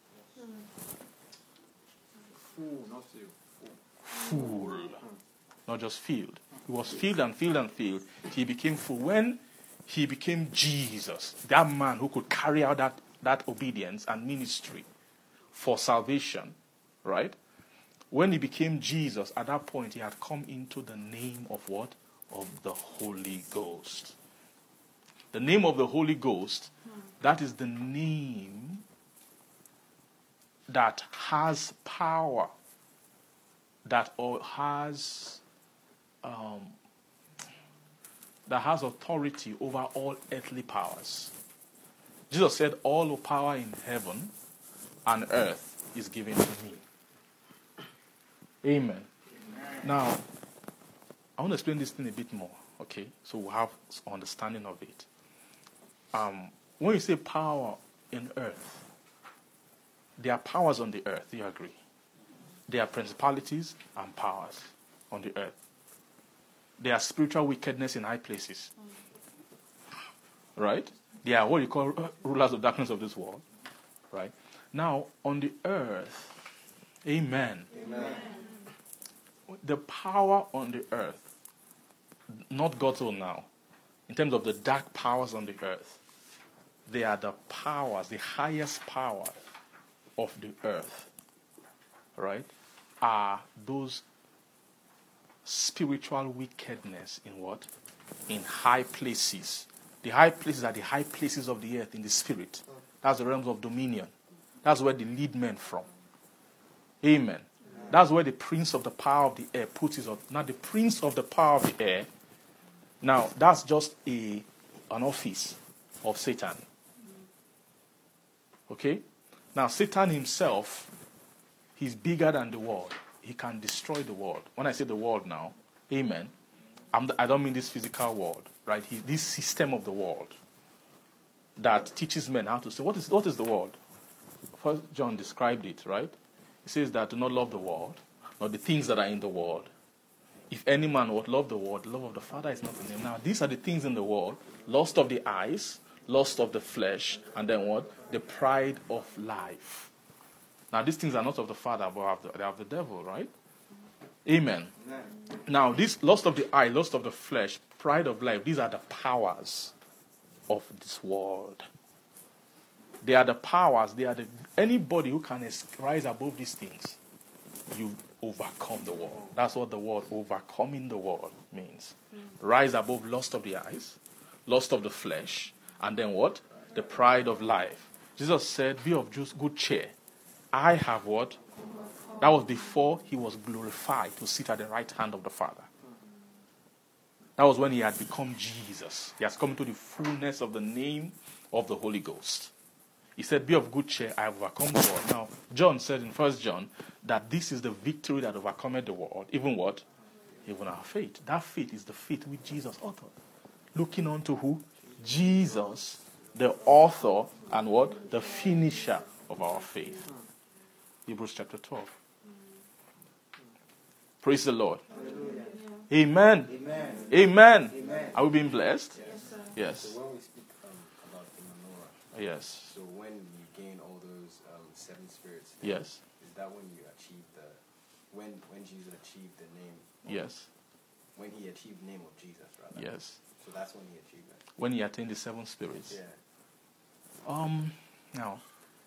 Full, not filled. Full. Not just filled. He was filled and filled and filled. He became full. When he became Jesus, that man who could carry out that, that obedience and ministry for salvation, right? When he became Jesus, at that point he had come into the name of what? Of the Holy Ghost. The name of the Holy Ghost, that is the name that has power, that or has um, that has authority over all earthly powers. Jesus said, all the power in heaven and earth is given to me. Amen. Amen. Now, I want to explain this thing a bit more, okay? So we'll have understanding of it. Um, when you say power in earth, there are powers on the earth, do you agree? There are principalities and powers on the earth. There are spiritual wickedness in high places. Right? They are what you call rulers of darkness of this world. Right? Now, on the earth, amen. Amen. The power on the earth, not God's own now, in terms of the dark powers on the earth, they are the powers, the highest power of the earth, right, are those spiritual wickedness in what? In high places. The high places are the high places of the earth in the spirit. That's the realms of dominion. That's where they lead men from. Amen. That's where the prince of the power of the air puts his up. Now the prince of the power of the air, now that's just a an office of Satan. Okay? Now Satan himself, he's bigger than the world. He can destroy the world. When I say the world now, amen, I'm the, I don't mean this physical world, right? He, this system of the world that teaches men how to say, what is, what is the world? First John described it, right? He says that do not love the world, nor the things that are in the world. If any man would love the world, the love of the Father is not in him. Now, these are the things in the world: lust of the eyes, lust of the flesh, and then what? The pride of life. Now, these things are not of the Father, but of the, they are of the devil, right? Amen. Amen. Now, this lust of the eye, lust of the flesh, pride of life, these are the powers of this world. They are the powers. They are the anybody who can rise above these things, you overcome the world. That's what the word overcoming the world means. Mm. Rise above lust of the eyes, lust of the flesh, and then what? The pride of life. Jesus said, be of just good cheer. I have what? That was before he was glorified to sit at the right hand of the Father. That was when he had become Jesus. He has come into the fullness of the name of the Holy Ghost. He said, be of good cheer, I have overcome the world. Now, John said in First John that this is the victory that overcometh the world. Even what? Even our faith. That faith is the faith which Jesus authored. Looking unto who? Jesus, the author and what? The finisher of our faith. Hebrews chapter twelve. Praise the Lord. Amen. Amen. Amen. Amen. Are we being blessed? Yes. Yes. So when we speak um, about the menorah, yes. so when you gain all those um, seven spirits, yes, is that when you achieve the when when Jesus achieved the name? Yes. When he achieved the name of Jesus, rather. Yes. So that's when he achieved that. When he attained the seven spirits. Yeah. Um, now,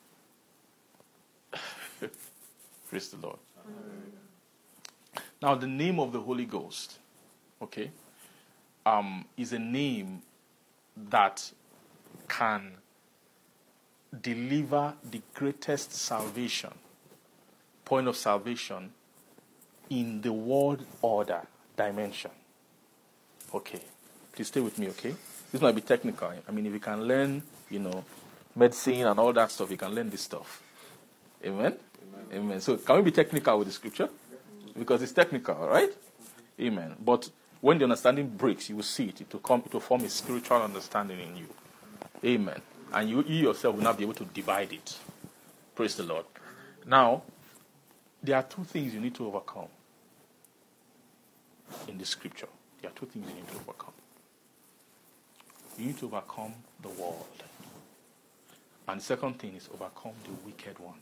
praise the Lord. Now, the name of the Holy Ghost, okay, um, is a name that can deliver the greatest salvation, point of salvation, in the world order dimension. Okay, please stay with me, okay? This might be technical. I mean, if you can learn, you know, medicine and all that stuff, you can learn this stuff. Amen? Amen. Amen. So, can we be technical with the scripture? Because it's technical, right? Amen. But when the understanding breaks, you will see it. It will come. It will form a spiritual understanding in you. Amen. And you, you yourself will not be able to divide it. Praise the Lord. Now, there are two things you need to overcome in the scripture. There are two things you need to overcome. You need to overcome the world. And the second thing is overcome the wicked one.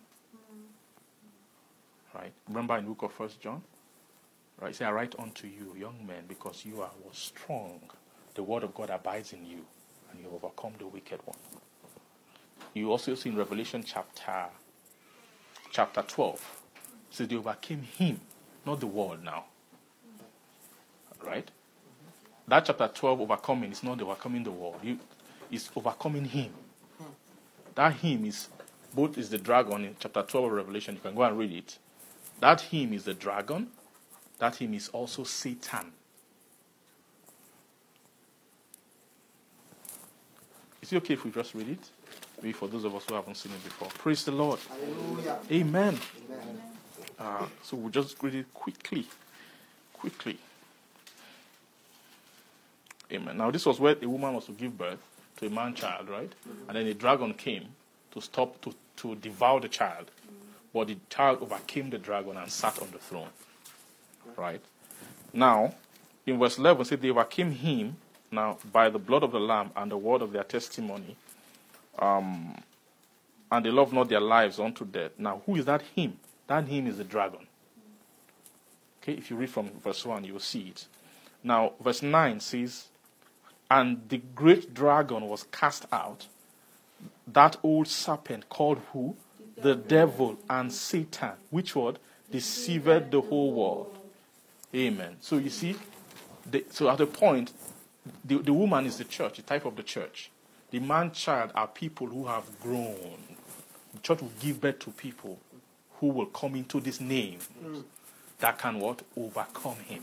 Right? Remember in the book of First John? Right? It says, I write unto you, young men, because you are was strong. The word of God abides in you, and you overcome the wicked one. You also see in Revelation chapter chapter twelve. It says they overcame him, not the world now. Right? That chapter twelve, overcoming, is not overcoming the world. You, it's overcoming him. That him is, both is the dragon in chapter twelve of Revelation. You can go and read it. That him is the dragon. That him is also Satan. Is it okay if we just read it? Maybe for those of us who haven't seen it before. Praise the Lord. Hallelujah. Amen. Amen. Uh, so we'll just read it quickly. Quickly. Amen. Now this was where a woman was to give birth to a man-child, right? Mm-hmm. And then a dragon came to stop, to, to devour the child. Mm-hmm. But the child overcame the dragon and sat on the throne. Right? Now, in verse eleven, it says, they overcame him, now, by the blood of the Lamb and the word of their testimony. Um, and they loved not their lives unto death. Now, who is that him? That him is the dragon. Okay, if you read from verse one, you will see it. Now, verse nine says, and the great dragon was cast out, that old serpent called who? The devil and Satan, which word? Deceived the whole world. Amen. So you see, the, so at a point, the, the woman is the church, the type of the church. The man-child are people who have grown. The church will give birth to people who will come into this name that can what? Overcome him.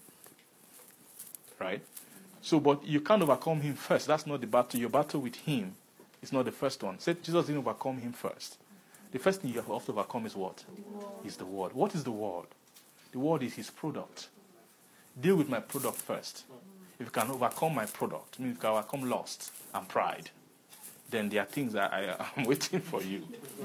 Right? So, but you can't overcome him first. That's not the battle. Your battle with him is not the first one. Say Jesus didn't overcome him first. The first thing you have to overcome is what? The is the word. What is the word? The word is his product. Deal with my product first. If you can overcome my product, I mean, if you can overcome lust and pride, then there are things that I am waiting for you.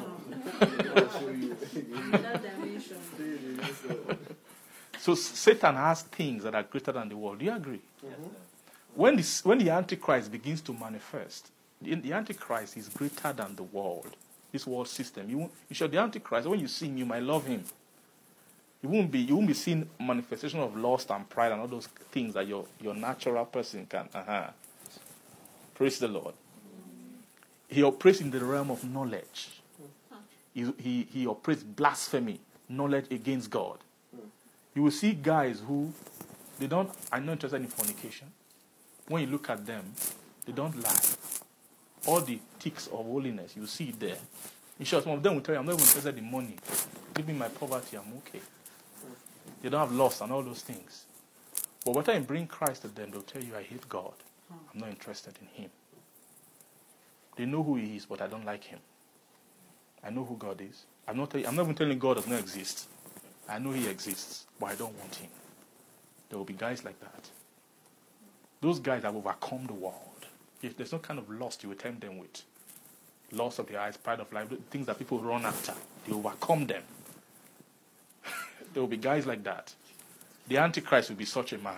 So Satan has things that are greater than the world. Do you agree? Mm-hmm. When, this, when the Antichrist begins to manifest, the, the Antichrist is greater than the world. This world system. You, you should the Antichrist, when you see him, you might love him. You won't be you won't be seeing manifestation of lust and pride and all those things that your, your natural person can. Uh-huh. Praise the Lord. He operates in the realm of knowledge. He, he, he operates blasphemy, knowledge against God. You will see guys who they don't are not interested in fornication. When you look at them, they don't lie. All the ticks of holiness, you see it there. In short, some of them will tell you, I'm not even interested in money. Give me my poverty, I'm okay. They don't have lust and all those things. But when I bring Christ to them, they'll tell you, I hate God. I'm not interested in him. They know who he is, but I don't like him. I know who God is. I'm not, I'm not even telling God does not exist. I know he exists, but I don't want him. There will be guys like that. Those guys have overcome the world. If there's no kind of lust you will tempt them with, loss of the eyes, pride of life, things that people run after, they overcome them. There will be guys like that. The Antichrist will be such a man.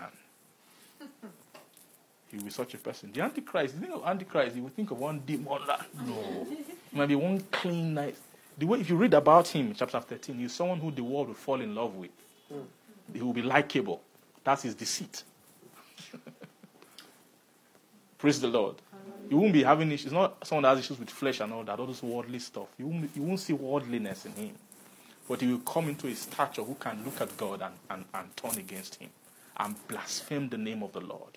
He will be such a person. The Antichrist, you think of Antichrist, you will think of one demon. No. It might be one clean, nice. The way, if you read about him in chapter thirteen, he's someone who the world will fall in love with. He will be likable. That's his deceit. Praise the Lord. You won't be having issues. It's not someone that has issues with flesh and all that, all this worldly stuff. You won't, you won't see worldliness in him. But he will come into a stature who can look at God and, and, and turn against him and blaspheme the name of the Lord.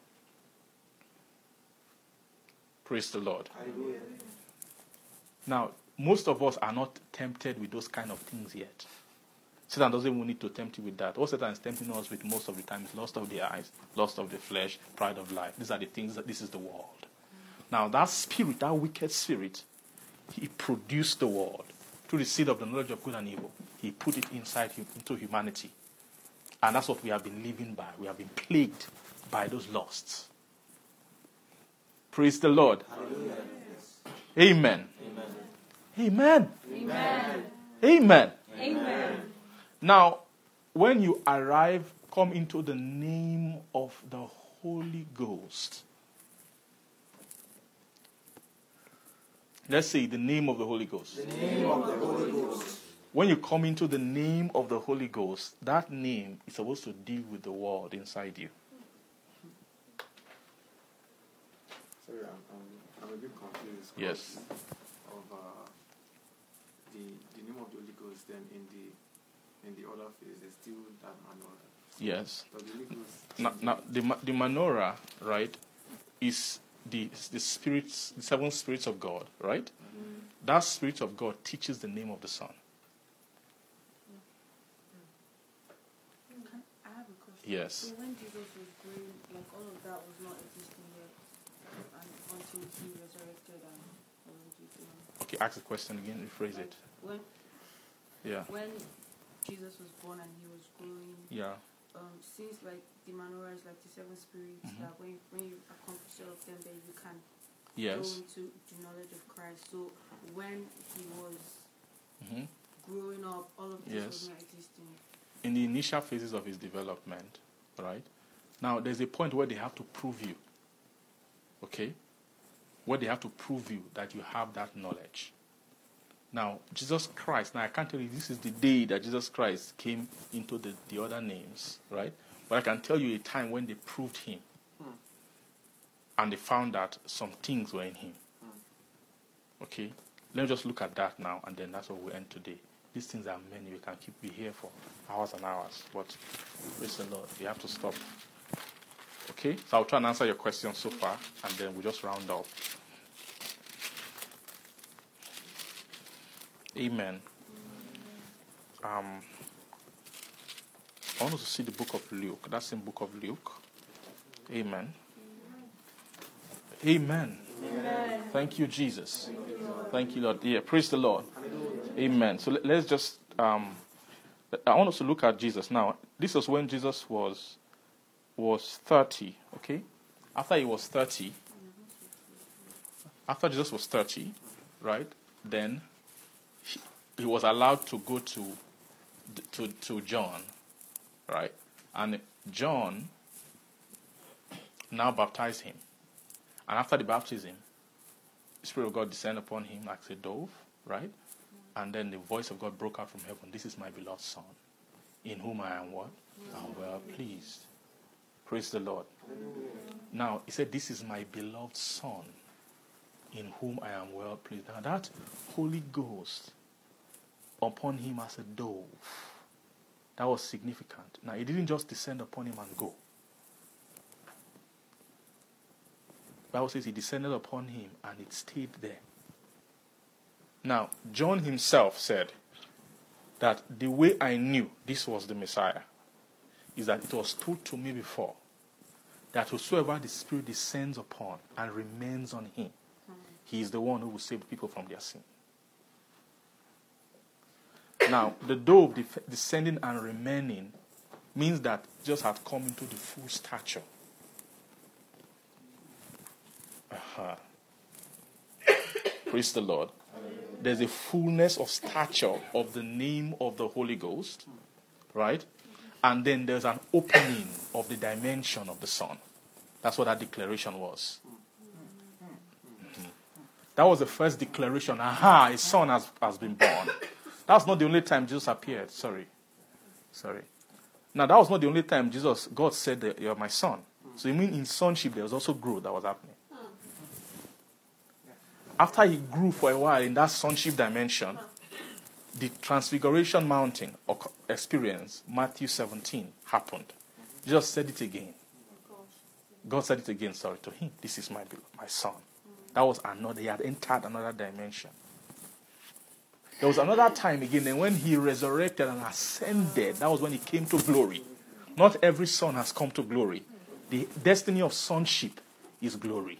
Praise the Lord. Hallelujah. Now, most of us are not tempted with those kind of things yet. Satan doesn't even need to tempt you with that. What Satan is tempting us with most of the time is lust of the eyes, lust of the flesh, pride of life. These are the things that this is the world. Now, that spirit, that wicked spirit, he produced the world through the seed of the knowledge of good and evil. He put it inside him, into humanity. And that's what we have been living by. We have been plagued by those lusts. Praise the Lord. Hallelujah. Amen. Amen. Amen. Amen. Amen. Now, when you arrive, come into the name of the Holy Ghost. Let's say the name of the Holy Ghost. The name of the Holy Ghost. When you come into the name of the Holy Ghost, that name is supposed to deal with the world inside you. Sorry, I'm, I'm, I'm a bit confused. Yes. Of uh, the the name of the Holy Ghost, then in the in the other phase, there's still that menorah. Yes. But the Holy Ghost. Now, now the, ma- the menorah, right, is the, the spirits, the seven spirits of God, right? Mm-hmm. That spirit of God teaches the name of the Son. I have a question. Yes. So when Jesus was growing, like all of that was not existing yet, and until he resurrected and all of these things. Okay, ask the question again, rephrase Like it. when Yeah. when Jesus was born and he was growing, Yeah. um, since like the menorah is like the seven spirits Mhm. that when when you accomplish all of them, then you can Yes. go into the knowledge of Christ. So when he was Mm-hmm. growing up, all of this Yes. was not existing. In the initial phases of his development, right? Now, there's a point where they have to prove you. Okay? Where they have to prove you that you have that knowledge. Now, Jesus Christ, now I can't tell you this is the day that Jesus Christ came into the, the other names, right? But I can tell you a time when they proved him. Hmm. And they found that some things were in him. Hmm. Okay? Let me just look at that now, and then that's what we end today. These things are many. We can keep be here for hours and hours. But praise the Lord, we have to stop. Okay? So I'll try and answer your question so far, and then we'll just round up. Amen. Um, I want us to see the book of Luke. That's in book of Luke. Amen. Amen. Amen. Thank you, Jesus. Thank you, Lord. Thank you, Lord. Yeah, praise the Lord. Amen. So let, let's just, um, I want us to look at Jesus. Now, this was when Jesus was was thirty, okay? After he was thirty, after Jesus was thirty, right, then he, he was allowed to go to, to, to John, right? And John now baptized him. And after the baptism, the Spirit of God descended upon him like a dove, right? And then the voice of God broke out from heaven. This is my beloved Son, in whom I am what? I'm well pleased. Praise the Lord. Now, he said, this is my beloved Son, in whom I am well pleased. Now, that Holy Ghost upon him as a dove, that was significant. Now, it didn't just descend upon him and go. The Bible says he descended upon him and it stayed there. Now, John himself said that the way I knew this was the Messiah is that it was told to me before that whosoever the Spirit descends upon and remains on him, he is the one who will save people from their sin. Now, the dove def- descending and remaining means that just had come into the full stature. Uh-huh. Praise the Lord. There's a fullness of stature of the name of the Holy Ghost, right? And then there's an opening of the dimension of the Son. That's what that declaration was. Mm-hmm. That was the first declaration. Aha, a son has, has been born. That's not the only time Jesus appeared. Sorry. Sorry. Now, that was not the only time Jesus, God said that you're my son. So you mean in sonship there was also growth that was happening. After he grew for a while in that sonship dimension, the transfiguration mountain or experience, Matthew seventeen, happened. Jesus said it again. God said it again, sorry, to him. This is my my son. That was another, he had entered another dimension. There was another time again, and when he resurrected and ascended, that was when he came to glory. Not every son has come to glory. The destiny of sonship is glory.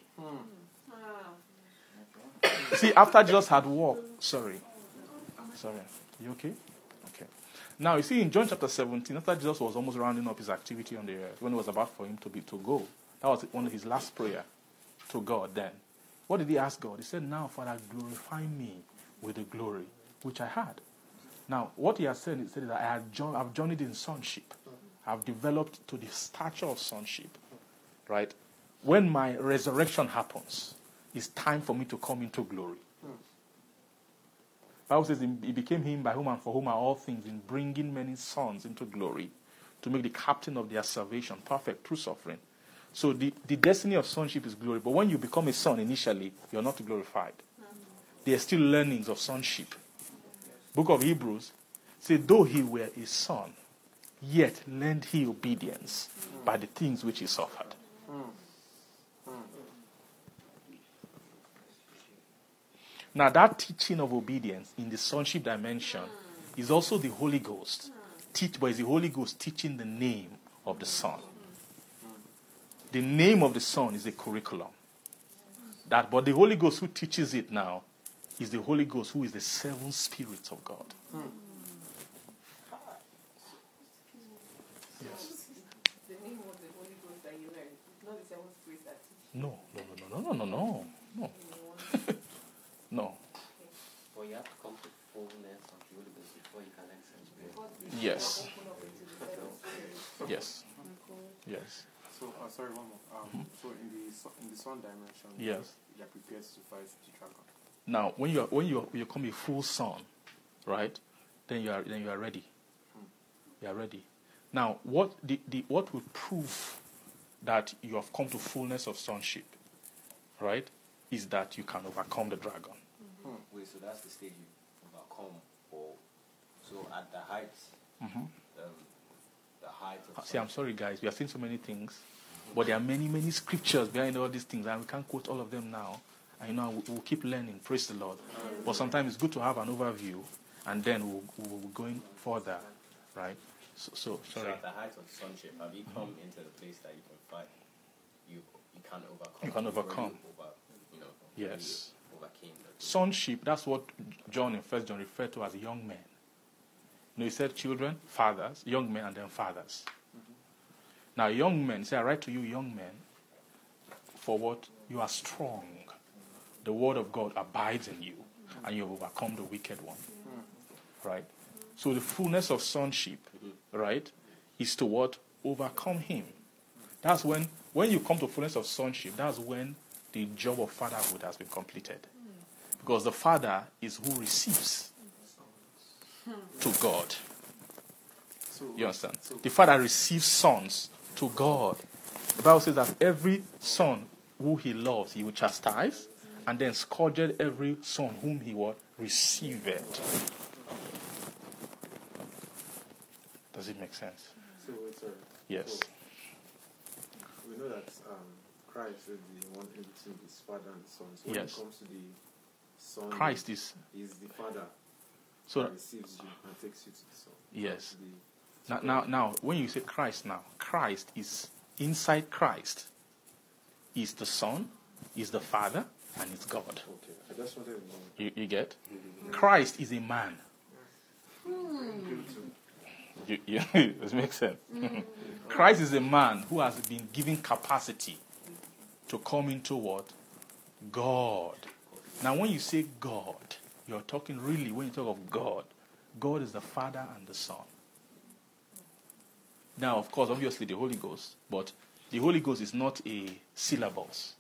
See, after Jesus had walked, sorry, sorry, you okay? Okay. Now you see in John chapter seventeen, after Jesus was almost rounding up his activity on the earth, when it was about for him to be to go, that was one of his last prayer to God. Then, what did he ask God? He said, "Now, Father, glorify me with the glory which I had." Now, what he has said, he said that I had jo- I've journeyed in sonship. I've developed to the stature of sonship. Right? When my resurrection happens, it's time for me to come into glory. The Bible says he became him by whom and for whom are all things, in bringing many sons into glory, to make the captain of their salvation perfect through suffering. So the, the destiny of sonship is glory. But when you become a son initially, you're not glorified. There are still learnings of sonship. Book of Hebrews says, though he were a son, yet learned he obedience by the things which he suffered. Now that teaching of obedience in the sonship dimension is also the Holy Ghost. Teach, but is the Holy Ghost teaching the name of the Son. The name of the Son is a curriculum. That, but the Holy Ghost who teaches it now is the Holy Ghost who is the seven spirits of God. Yes. The name of the Holy Ghost that you learned, not the seven spirits that teach. No, no, no, no, no, no, no, no. No. But you have to come to fullness of the Holy Ghost before you can learn sense. Yes. Yes. Yes. So, uh, sorry, one more. Um, mm-hmm. So, in the so- in the sun dimension, yes, you are prepared to fight the dragon. Now, when you are, when you are, you become a full son, right? Then you are then you are ready. Hmm. You are ready. Now, what the, the what will prove that you have come to fullness of sonship, right? Is that you can overcome the dragon. Mm-hmm. Wait, so that's the stage you overcome, or so at the height, mm-hmm. um, the height of. See, I'm sorry, guys. We are seeing so many things, mm-hmm. but there are many, many scriptures behind all these things, and we can't quote all of them now. And you know, we'll, we'll keep learning. Praise the Lord. Mm-hmm. But sometimes it's good to have an overview, and then we'll, we'll be going further, right? So, so sorry. So at the height of sonship, have you come mm-hmm. into the place that you can fight? You you can overcome. You can overcome. Yes. Sonship, that's what John in First John referred to as young men. You know, he said children, fathers, young men, and then fathers. Mm-hmm. Now, young men, say, I write to you, young men, for what? You are strong. The word of God abides in you, mm-hmm. and you have overcome the wicked one. Mm-hmm. Right? So the fullness of sonship, mm-hmm. right, is to what? Overcome him. That's when, when you come to fullness of sonship, that's when the job of fatherhood has been completed. Because the father is who receives to God. You understand? The father receives sons to God. The Bible says that every son who he loves, he will chastise, and then scourged every son whom he will receive it. Does it make sense? So, it's a, yes. So we know that um, Christ is the one in between his father and son. So when yes. it comes to the son, Christ is is the father so that receives you and takes you to the son. Yes. The, now, now, now, when you say Christ, now Christ is inside Christ. Is the Son, is the Father, and is God. Okay, I just wanted to know. You, you get? Christ is a man. Hmm. You, you, it makes sense. Christ is a man who has been given capacity to come into what? God. Now, when you say God, you're talking really, when you talk of God, God is the Father and the Son. Now, of course, obviously the Holy Ghost, but the Holy Ghost is not a syllabus.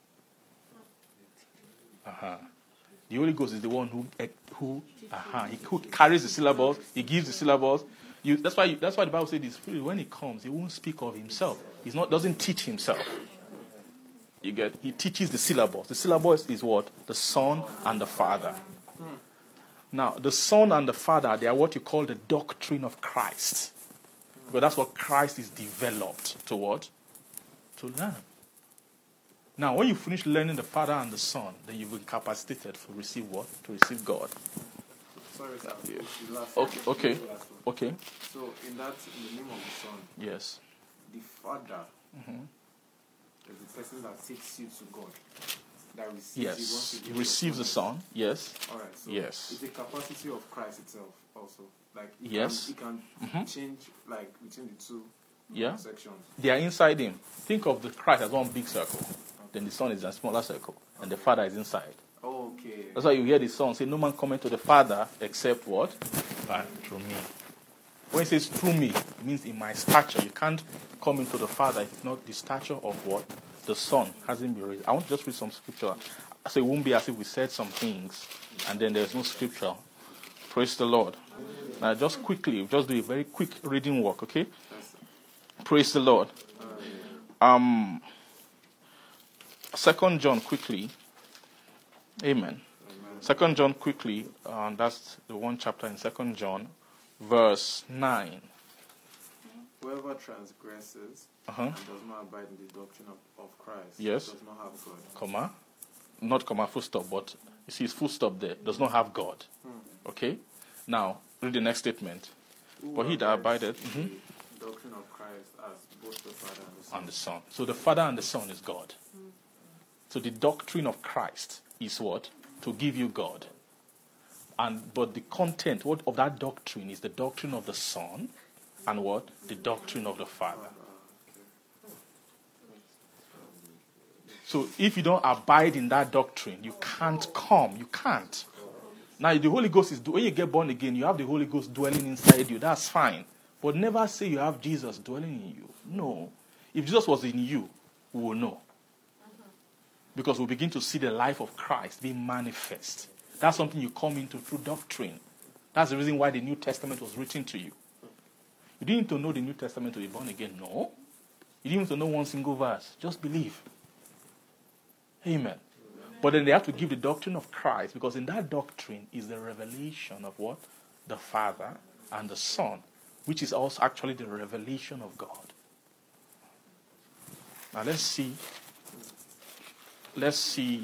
Uh-huh. The Holy Ghost is the one who, who, uh-huh, he, who carries the syllables, he gives the syllables. You, that's why. You, that's why the Bible says the Spirit, when He comes, He won't speak of Himself. He's not doesn't teach Himself. You get? He teaches the syllabus. The syllabus is what? The Son and the Father. Now, the Son and the Father, they are what you call the doctrine of Christ. Because that's what Christ is developed to what? To learn. Now, when you finish learning the Father and the Son, then you've been capacitated to receive what? To receive God. Sorry, sir. Yeah. The last Okay, one. okay, The last one. okay. So, in that, in the name of the Son, Yes. the Father Mm-hmm. is the person that takes you to God. That receives you once Yes. you He give receives the your Son. Son. Yes. All right. So Yes. it's the capacity of Christ itself also. Like he Yes. can, he can Mhm. change like between the two Yeah. sections. They are inside Him. Think of the Christ as one big circle. Then the Son is a smaller circle. And the Father is inside. Okay. That's why you hear the song say, no man cometh to the Father except what? By through me. When it says through me, it means in my stature. You can't come into the Father if it's not the stature of what? The Son hasn't been raised. I want to just read some scripture. So it won't be as if we said some things and then there's no scripture. Praise the Lord. Now just quickly, just do a very quick reading work, okay? Praise the Lord. Um, Second John quickly. Amen. Second John quickly, uh, that's the one chapter in Second John, verse nine. Whoever transgresses Uh-huh. and does not abide in the doctrine of, of Christ Yes. does not have God. Comma, not comma, full stop, but you see, it's full stop there. Does not have God. Okay. Now read the next statement. Who For he that abides abideth in mhm, the doctrine of Christ as both the Father and the Son. and the Son. So the Father and the Son is God. So the doctrine of Christ is what? To give you God. And but the content what of that doctrine is the doctrine of the Son and what? The doctrine of the Father. So if you don't abide in that doctrine, you can't come. You can't. Now the Holy Ghost is when you get born again, you have the Holy Ghost dwelling inside you. That's fine. But never say you have Jesus dwelling in you. No. If Jesus was in you, we will know. Because we begin to see the life of Christ being manifest. That's something you come into through doctrine. That's the reason why the New Testament was written to you. You didn't need to know the New Testament to be born again. No. You didn't need to know one single verse. Just believe. Amen. But then they have to give the doctrine of Christ, because in that doctrine is the revelation of what? The Father and the Son, which is also actually the revelation of God. Now let's see. Let's see.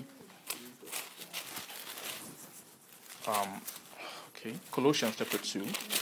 Um, okay, Colossians chapter two.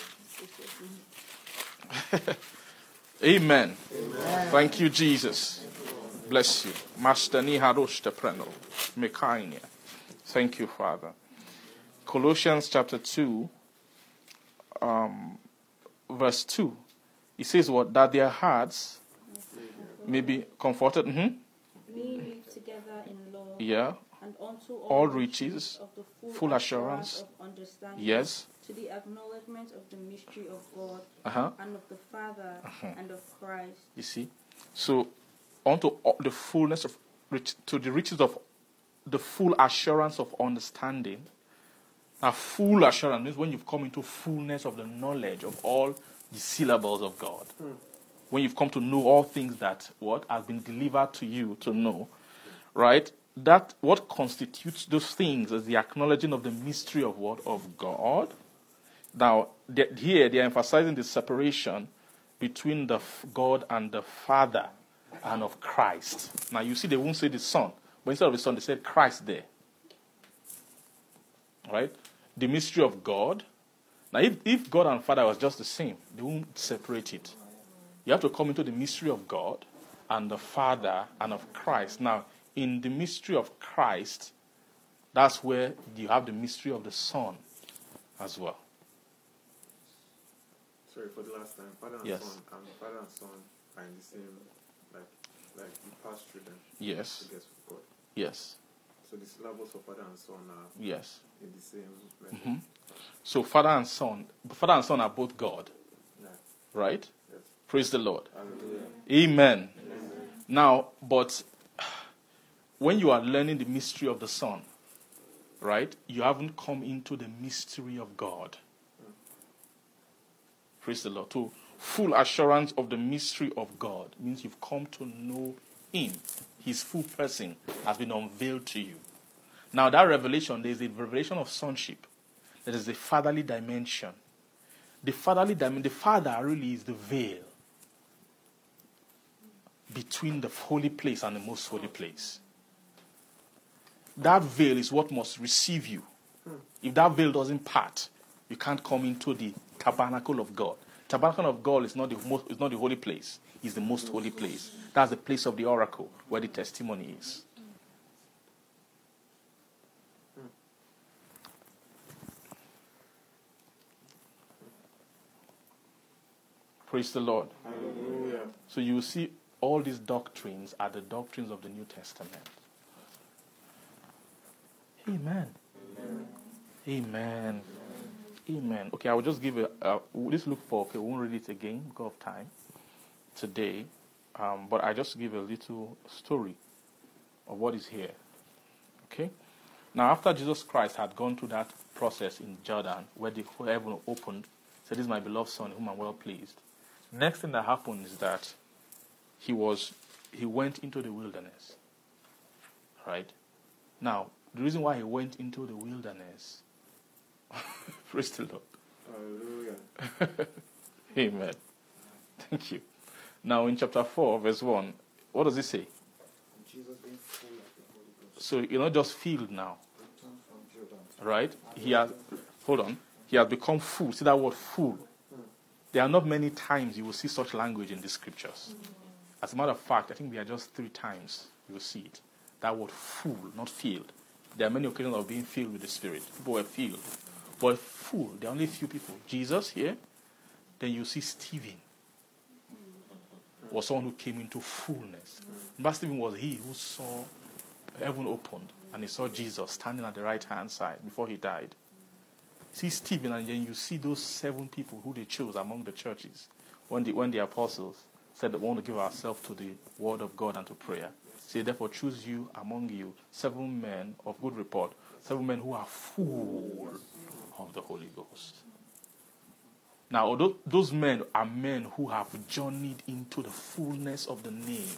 Amen. Amen. Thank you, Jesus. Bless you. Master Niharosh Tepreno. Mekainia. Thank you, Father. Colossians chapter two, um, verse two. It says what? That their hearts may be comforted. Mm-hmm. We live together in love. Yeah. And unto all, All riches, of the full, full assurance, of understanding. Yes. To the acknowledgement of the mystery of God Uh-huh. and of the Father Uh-huh. and of Christ. You see? So, unto all the fullness of, rich, to the riches of the full assurance of understanding. Now, full assurance means when you've come into fullness of the knowledge of all the syllables of God. Hmm. When you've come to know all things that, what, has been delivered to you to know. Right? That, what constitutes those things is the acknowledging of the mystery of what? Of God. Now, they, here they are emphasizing the separation between the f- God and the Father and of Christ. Now, you see, they won't say the Son, but instead of the Son, they said Christ there. Right? The mystery of God. Now, if, if God and Father was just the same, they won't separate it. You have to come into the mystery of God and the Father and of Christ. Now, in the mystery of Christ, that's where you have the mystery of the Son as well. Sorry for the last time. Father and Yes. Son, and Father and Son are in the same, like, like you pass through them. Yes. To get to God. Yes. So the syllables of Father and Son are Yes. in the same level. Mm-hmm. So Father and Son, Father and Son are both God. Yeah. Right? Yes. Praise the Lord. Hallelujah. Amen. Amen. Now, but when you are learning the mystery of the Son, right, you haven't come into the mystery of God. Praise the Lord. To full assurance of the mystery of God means you've come to know him. His full person has been unveiled to you. Now that revelation, there is a revelation of sonship. There is a fatherly dimension. The fatherly dimension, the father really is the veil between the holy place and the most holy place. That veil is what must receive you. If that veil doesn't part, you can't come into the tabernacle of God. Tabernacle of God is not the most, it's not the holy place. It's the most holy place. That's the place of the oracle where the testimony is. Praise the Lord. Hallelujah. So you will see all these doctrines are the doctrines of the New Testament. Amen. Amen. Amen. Amen. Okay, I will just give a. Uh, let's look for. Okay, we won't read it again because of time today, um, but I just give a little story of what is here. Okay. Now, after Jesus Christ had gone through that process in Jordan, where the heaven opened, said, "This is my beloved Son, whom I'm well pleased." Next thing that happened is that he was he went into the wilderness. Right. Now, the reason why he went into the wilderness. Praise the Lord. Hallelujah. Amen. Thank you. Now in chapter four, verse one, what does it say? Jesus being full of the Holy Ghost. So you're not just filled now. Returned from Jordan. Right? He has hold on. He has become full. See that word full. There are not many times you will see such language in the scriptures. As a matter of fact, I think there are just three times you will see it. That word full, not filled. There are many occasions of being filled with the Spirit. People were filled. But full, there are only a few people. Jesus here, then you see Stephen was someone who came into fullness. But Stephen was he who saw heaven opened and he saw Jesus standing at the right hand side before he died. See Stephen, and then you see those seven people who they chose among the churches when the, when the apostles said that we want to give ourselves to the word of God and to prayer. Say, therefore, choose you among you seven men of good report, seven men who are full of the Holy Ghost. Now, although those men are men who have journeyed into the fullness of the name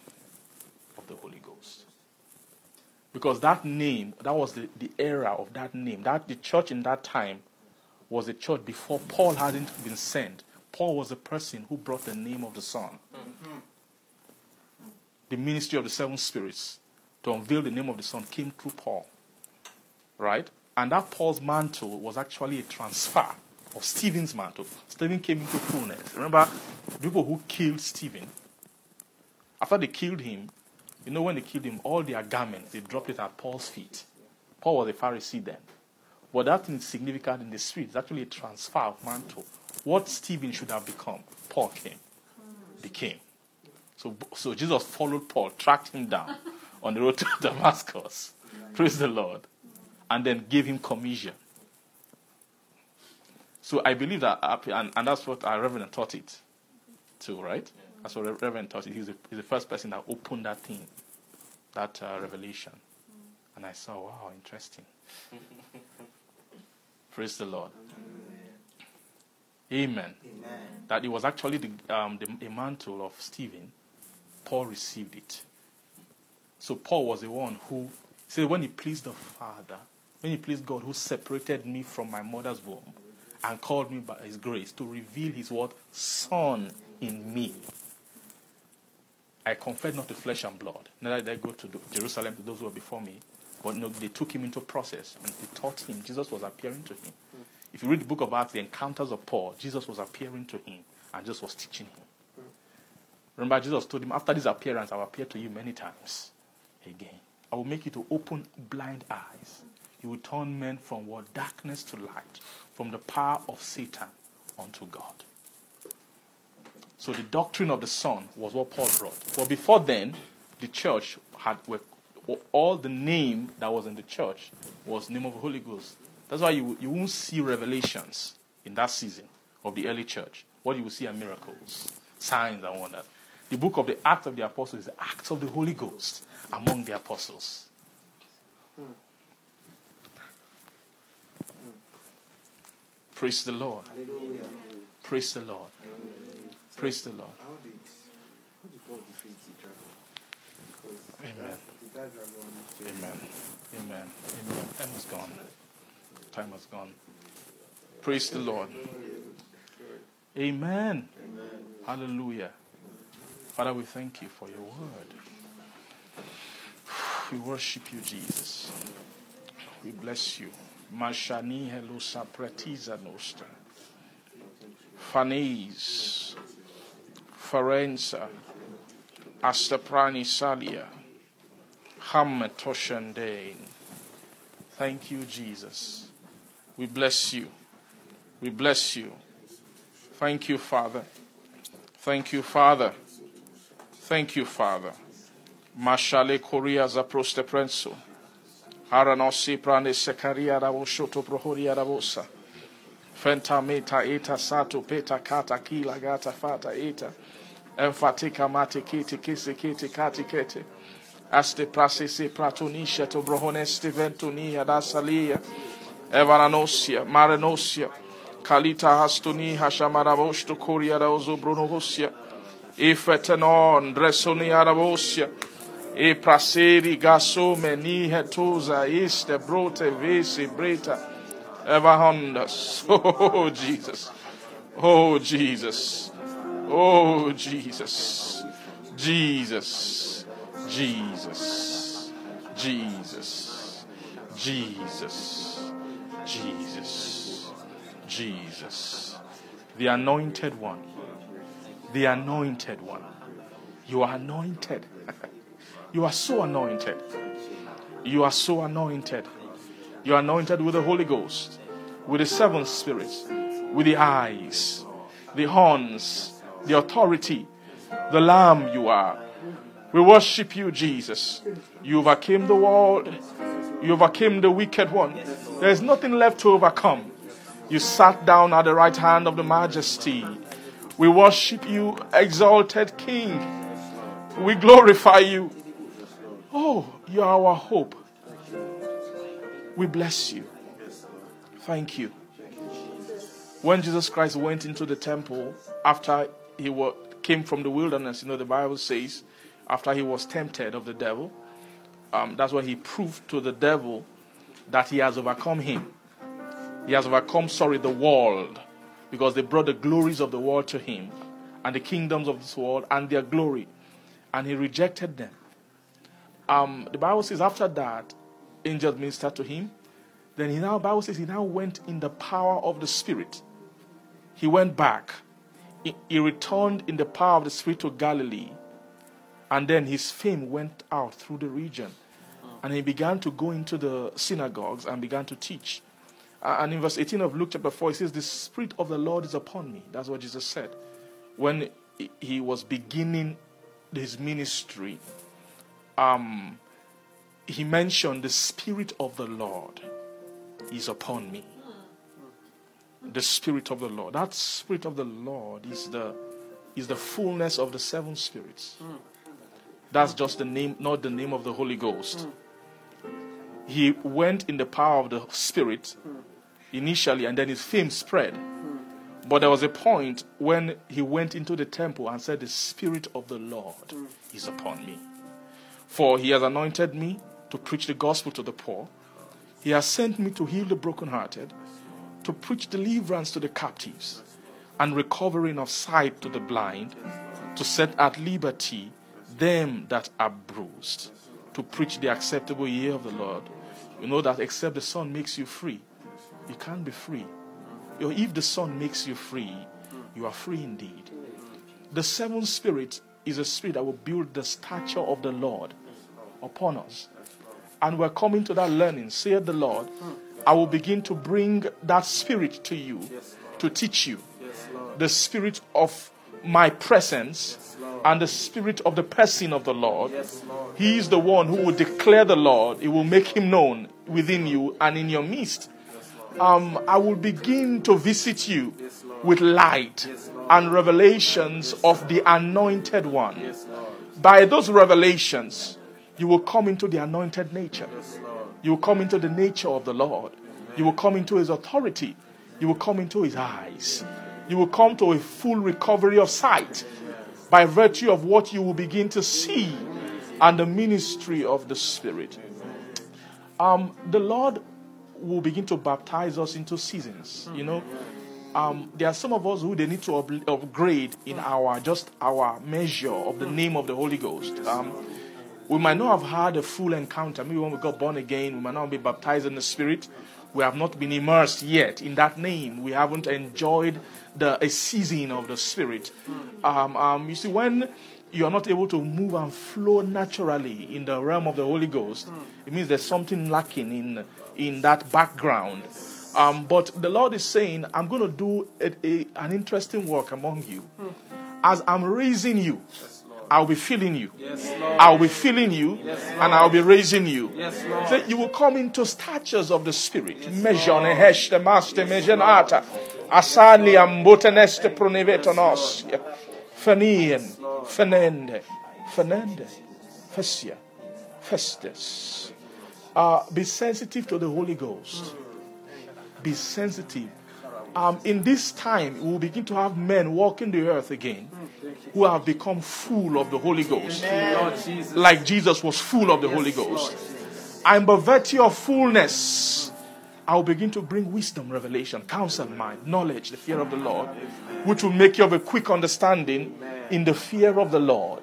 of the Holy Ghost. Because that name, that was the, the era of that name. That the church in that time was a church before Paul hadn't been sent. Paul was the person who brought the name of the Son. Mm-hmm. The ministry of the seven spirits to unveil the name of the Son came through Paul. Right? And that Paul's mantle was actually a transfer of Stephen's mantle. Stephen came into fullness. Remember, the people who killed Stephen, after they killed him, you know when they killed him, all their garments, they dropped it at Paul's feet. Paul was a Pharisee then. But that thing is significant in the spirit. It's actually a transfer of mantle. What Stephen should have become, Paul came, became. So, so Jesus followed Paul, tracked him down on the road to Damascus. Praise the Lord. And then gave him commission. So I believe that, and, and that's what our Reverend taught it too, right? That's what Reverend taught it. He's the, he's the first person that opened that thing, that uh, revelation. And I saw, wow, interesting. Praise the Lord. Amen. Amen. That it was actually the, um, the, the mantle of Stephen. Paul received it. So Paul was the one who said, when he pleased the Father, when he pleased God who separated me from my mother's womb and called me by his grace to reveal his word, Son in me. I conferred not to flesh and blood. Neither did I go to Jerusalem to those who were before me. But no, they took him into process and they taught him. Jesus was appearing to him. Mm. If you read the book of Acts, the encounters of Paul, Jesus was appearing to him and Jesus was teaching him. Mm. Remember, Jesus told him, after this appearance, I will appear to you many times again. I will make you to open blind eyes. You will turn men from what? Darkness to light, from the power of Satan unto God. So the doctrine of the Son was what Paul brought. But before then, the church had, were, all the name that was in the church was the name of the Holy Ghost. That's why you, you won't see revelations in that season of the early church. What you will see are miracles, signs and wonders. The book of the Acts of the Apostles is the Acts of the Holy Ghost among the apostles. Hmm. Hmm. Praise the Lord. Hallelujah. Praise the Lord. Praise the Lord. How did how did Paul defeat the dragon? Because Amen. the guy dragon. Amen. Amen. Amen. Time is gone. Time has gone. Praise the Lord. Amen. Amen. Hallelujah. Father, we thank you for your word. We worship you, Jesus. We bless you. Mashani helosa pretiza nostra. Fanes. Farenza. Astaprani salia. Hammetoshandain. Thank you, Jesus. We bless you. We bless you. Thank you, Father. Thank you, Father. Thank you, Father. Mashale Korea zaproste prenso. Haranosi prane sekaria raboshoto prohoria rabosa. Fenta meta eta sato peta kata kila gata fata eta. Enfatika mate kete kese kete kati kete. Aste prase se pratonisha to brohoneste ventonia da salia. Evaranosia, marenosia. Kalita hastoni hashamarabosto koria raozo brunohosia. Ifetenon dresoni arabosia. E praseri gaso meni hetoza iste brote vesi breta evahondas. Oh Jesus. Oh Jesus. Oh Jesus. Jesus. Jesus. Jesus. Jesus. Jesus. Jesus. The anointed one. The anointed one. You are anointed. You are so anointed. You are so anointed. You are anointed with the Holy Ghost, with the seven spirits, with the eyes, the horns, the authority, the Lamb you are. We worship you, Jesus. You overcame the world. You overcame the wicked one. There is nothing left to overcome. You sat down at the right hand of the Majesty. We worship you, exalted King. We glorify you. Oh, you are our hope. We bless you. Thank you. When Jesus Christ went into the temple after he came from the wilderness, you know, the Bible says, after he was tempted of the devil, um, that's when he proved to the devil that he has overcome him. He has overcome, sorry, the world, because they brought the glories of the world to him and the kingdoms of this world and their glory, and he rejected them. Um, the Bible says after that, angels ministered to him. Then he now, Bible says he now went in the power of the Spirit. He went back. He, he returned in the power of the Spirit to Galilee. And then his fame went out through the region. And he began to go into the synagogues and began to teach. Uh, and in verse eighteen of Luke chapter four, it says, the Spirit of the Lord is upon me. That's what Jesus said. When he, he was beginning his ministry, Um, he mentioned the Spirit of the Lord is upon me. The Spirit of the Lord. That Spirit of the Lord is the is the fullness of the seven spirits. That's just the name, not the name of the Holy Ghost. He went in the power of the Spirit initially, and then his fame spread. But there was a point when he went into the temple and said, the Spirit of the Lord is upon me. For he has anointed me to preach the gospel to the poor. He has sent me to heal the brokenhearted, to preach deliverance to the captives, and recovering of sight to the blind, to set at liberty them that are bruised, to preach the acceptable year of the Lord. You know that except the Son makes you free, you can't be free. If the Son makes you free, you are free indeed. The seventh spirit is a spirit that will build the stature of the Lord upon us. And we're coming to that learning, saith the Lord. I will begin to bring that spirit to you, to teach you. The spirit of my presence and the spirit of the person of the Lord. He is the one who will declare the Lord. He will make him known within you and in your midst. Um, I will begin to visit you with light and revelations of the anointed one. By those revelations, you will come into the anointed nature. You will come into the nature of the Lord. You will come into his authority. You will come into his eyes. You will come to a full recovery of sight by virtue of what you will begin to see and the ministry of the Spirit. Um, the Lord will begin to baptize us into seasons. You know, um, there are some of us who they need to up- upgrade in our just our measure of the name of the Holy Ghost. Um, we might not have had a full encounter. Maybe when we got born again, we might not be baptized in the Spirit. We have not been immersed yet in that name. We haven't enjoyed the a season of the Spirit. Um, um, you see, when you are not able to move and flow naturally in the realm of the Holy Ghost, it means there's something lacking in in that background. Um, but the Lord is saying, I'm going to do a, a, an interesting work among you. As I'm raising you, I'll be filling you. Yes, Lord. I'll be filling you, Yes, and I'll be raising you. Yes, Lord. So you will come into statures of the Spirit. Measure hesh the master measure asali amboteneste pronevetonos fenien fenende fenende fesia festes. Uh, be sensitive to the Holy Ghost. Be sensitive. Um, in this time, we will begin to have men walking the earth again who have become full of the Holy Ghost. Lord Jesus. Like Jesus was full of the Holy Ghost. And by virtue of fullness, I will begin to bring wisdom, revelation, counsel, mind, knowledge, the fear of the Lord, which will make you of a quick understanding in the fear of the Lord.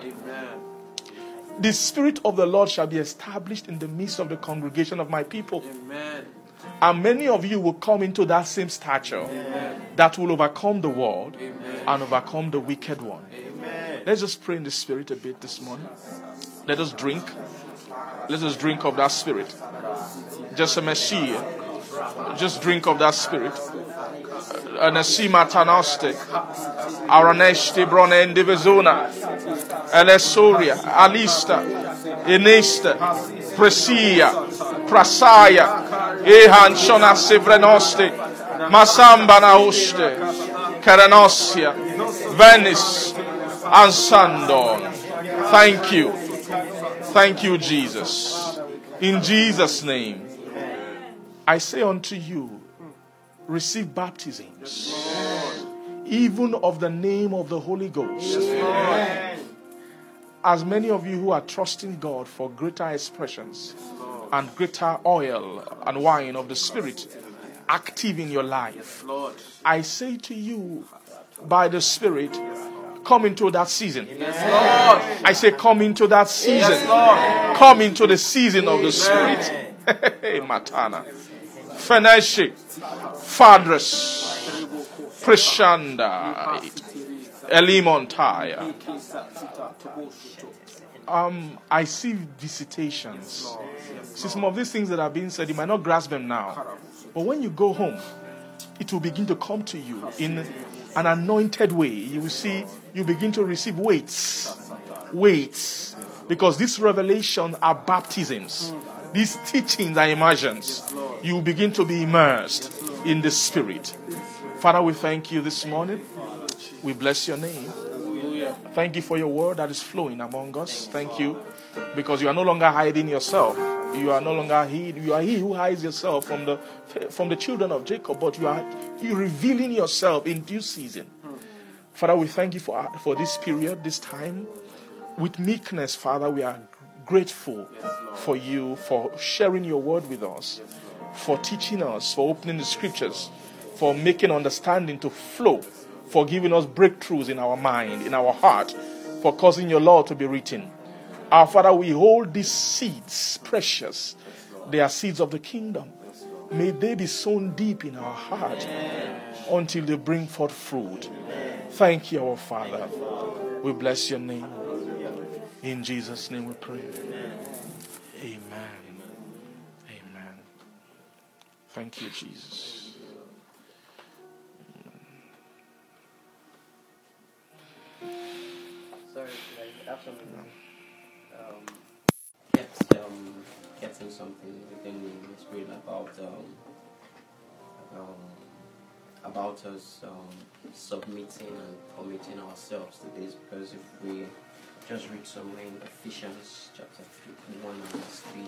The Spirit of the Lord shall be established in the midst of the congregation of my people. Amen. And many of you will come into that same stature Amen. that will overcome the world Amen. and overcome the wicked one. Amen. Let's just pray in the Spirit a bit this morning. Let us drink. Let us drink of that Spirit. Just a Messiah. Just drink of that Spirit. Anasima tanaste. Araneshti brone indivisuna. Elesoria. Alista. Inesta. Presia. Prasaya. Ehan shona sevrenoste. Masamba naoste. Karanosia. Venice. And Sandon. Thank you. Thank you, Jesus. In Jesus' name, I say unto you, receive baptisms, even of the name of the Holy Ghost. As many of you who are trusting God for greater expressions and greater oil and wine of the Spirit active in your life, I say to you, by the Spirit, come into that season. Yes, Lord. I say, come into that season. Yes, Lord. Come into the season of the Spirit. Matana. Feneshi. Fadras. Prashanda. Elimontaya. Um, I see visitations. See, some of these things that are being said, you might not grasp them now. But when you go home, it will begin to come to you in an anointed way. You will see, you begin to receive weights. Weights. Because these revelations are baptisms. These teachings are immersions. You will begin to be immersed in the Spirit. Father, we thank you this morning. We bless your name. Thank you for your word that is flowing among us. Thank you because you are no longer hiding yourself. You are no longer hid. You are he who hides yourself from the from the children of Jacob, but you are you revealing yourself in due season. Father, we thank you for for this period, this time. With meekness, Father, we are grateful for you, for sharing your word with us, for teaching us, for opening the scriptures, for making understanding to flow, for giving us breakthroughs in our mind, in our heart, for causing your law to be written. Our Father, we hold these seeds precious. They are seeds of the kingdom. May they be sown deep in our heart until they bring forth fruit. Thank you, our Father. We bless your name. In Jesus' name we pray. Amen. Amen. Thank you, Jesus. Sorry, I have something. Um, yes, um, getting something within me in the spirit about um, um, about us um, submitting and committing ourselves to this, because if we just read somewhere in Ephesians chapter one and verse three.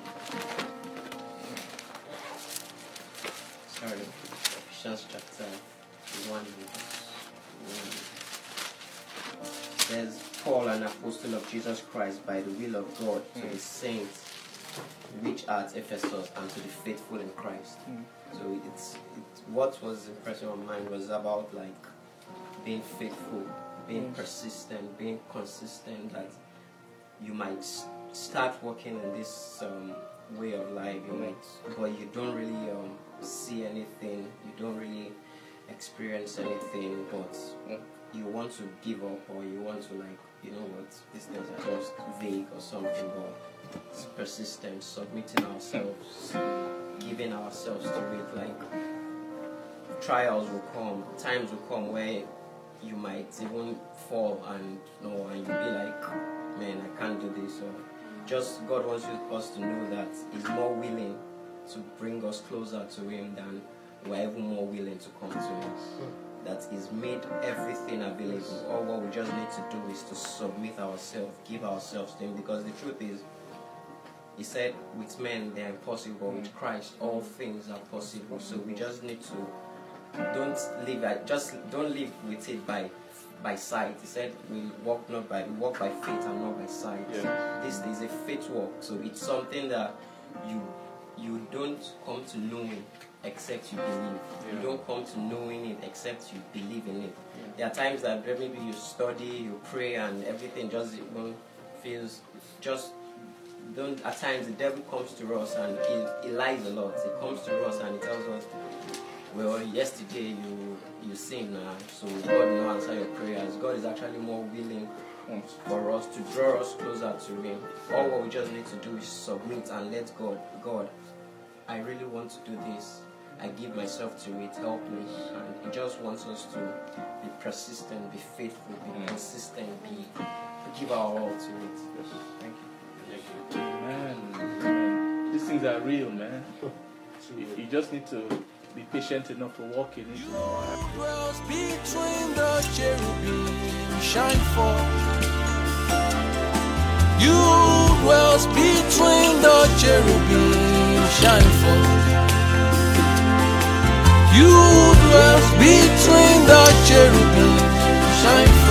Sorry, Ephesians chapter one and verse an apostle of Jesus Christ by the will of God, to the saints which are at Ephesus, and to the faithful in Christ. So it's, it's what was impressing on mine was about like being faithful, being persistent, being consistent, that you might s- start working in this um, way of life, you might, but you don't really um, see anything, you don't really experience anything, but you want to give up, or you want to like, you know what, these things are just vague or something, but it's persistent, submitting ourselves, giving ourselves to it. Like trials will come, times will come where you might even fall and you know, and you'll be like, man, I can't do this. Or just God wants you, us to know that He's more willing to bring us closer to Him than we're even more willing to come to Him. That He's made everything available. All what we just need to do is to submit ourselves, give ourselves to Him. Because the truth is, He said, with men they are impossible, with Christ all things are possible. So we just need to don't live at, just don't live with it by by sight. He said we walk not by we walk by faith and not by sight. Yeah. This is a faith walk. So it's something that you you don't come to knowing except you believe. Yeah. You don't come to knowing it except you believe in it. Yeah. There are times that maybe you study, you pray, and everything just even feels just don't. At times the devil comes to us and he, he lies a lot. He comes to us and he tells us, well, yesterday you you sinned now, so God will not answer your prayers. God is actually more willing for us to draw us closer to Him. All what we just need to do is submit and let God, God, I really want to do this. I give myself to it, help me. And He just wants us to be persistent, be faithful, be mm. consistent, be give our all to it. Yes. Thank you. Amen. Amen. These things are real, man. You, you just need to be patient enough to walk in it. You dwells between the cherubim, shine forth. You dwells between the cherubim, shine forth. You dwells between the cherubim, shine forth.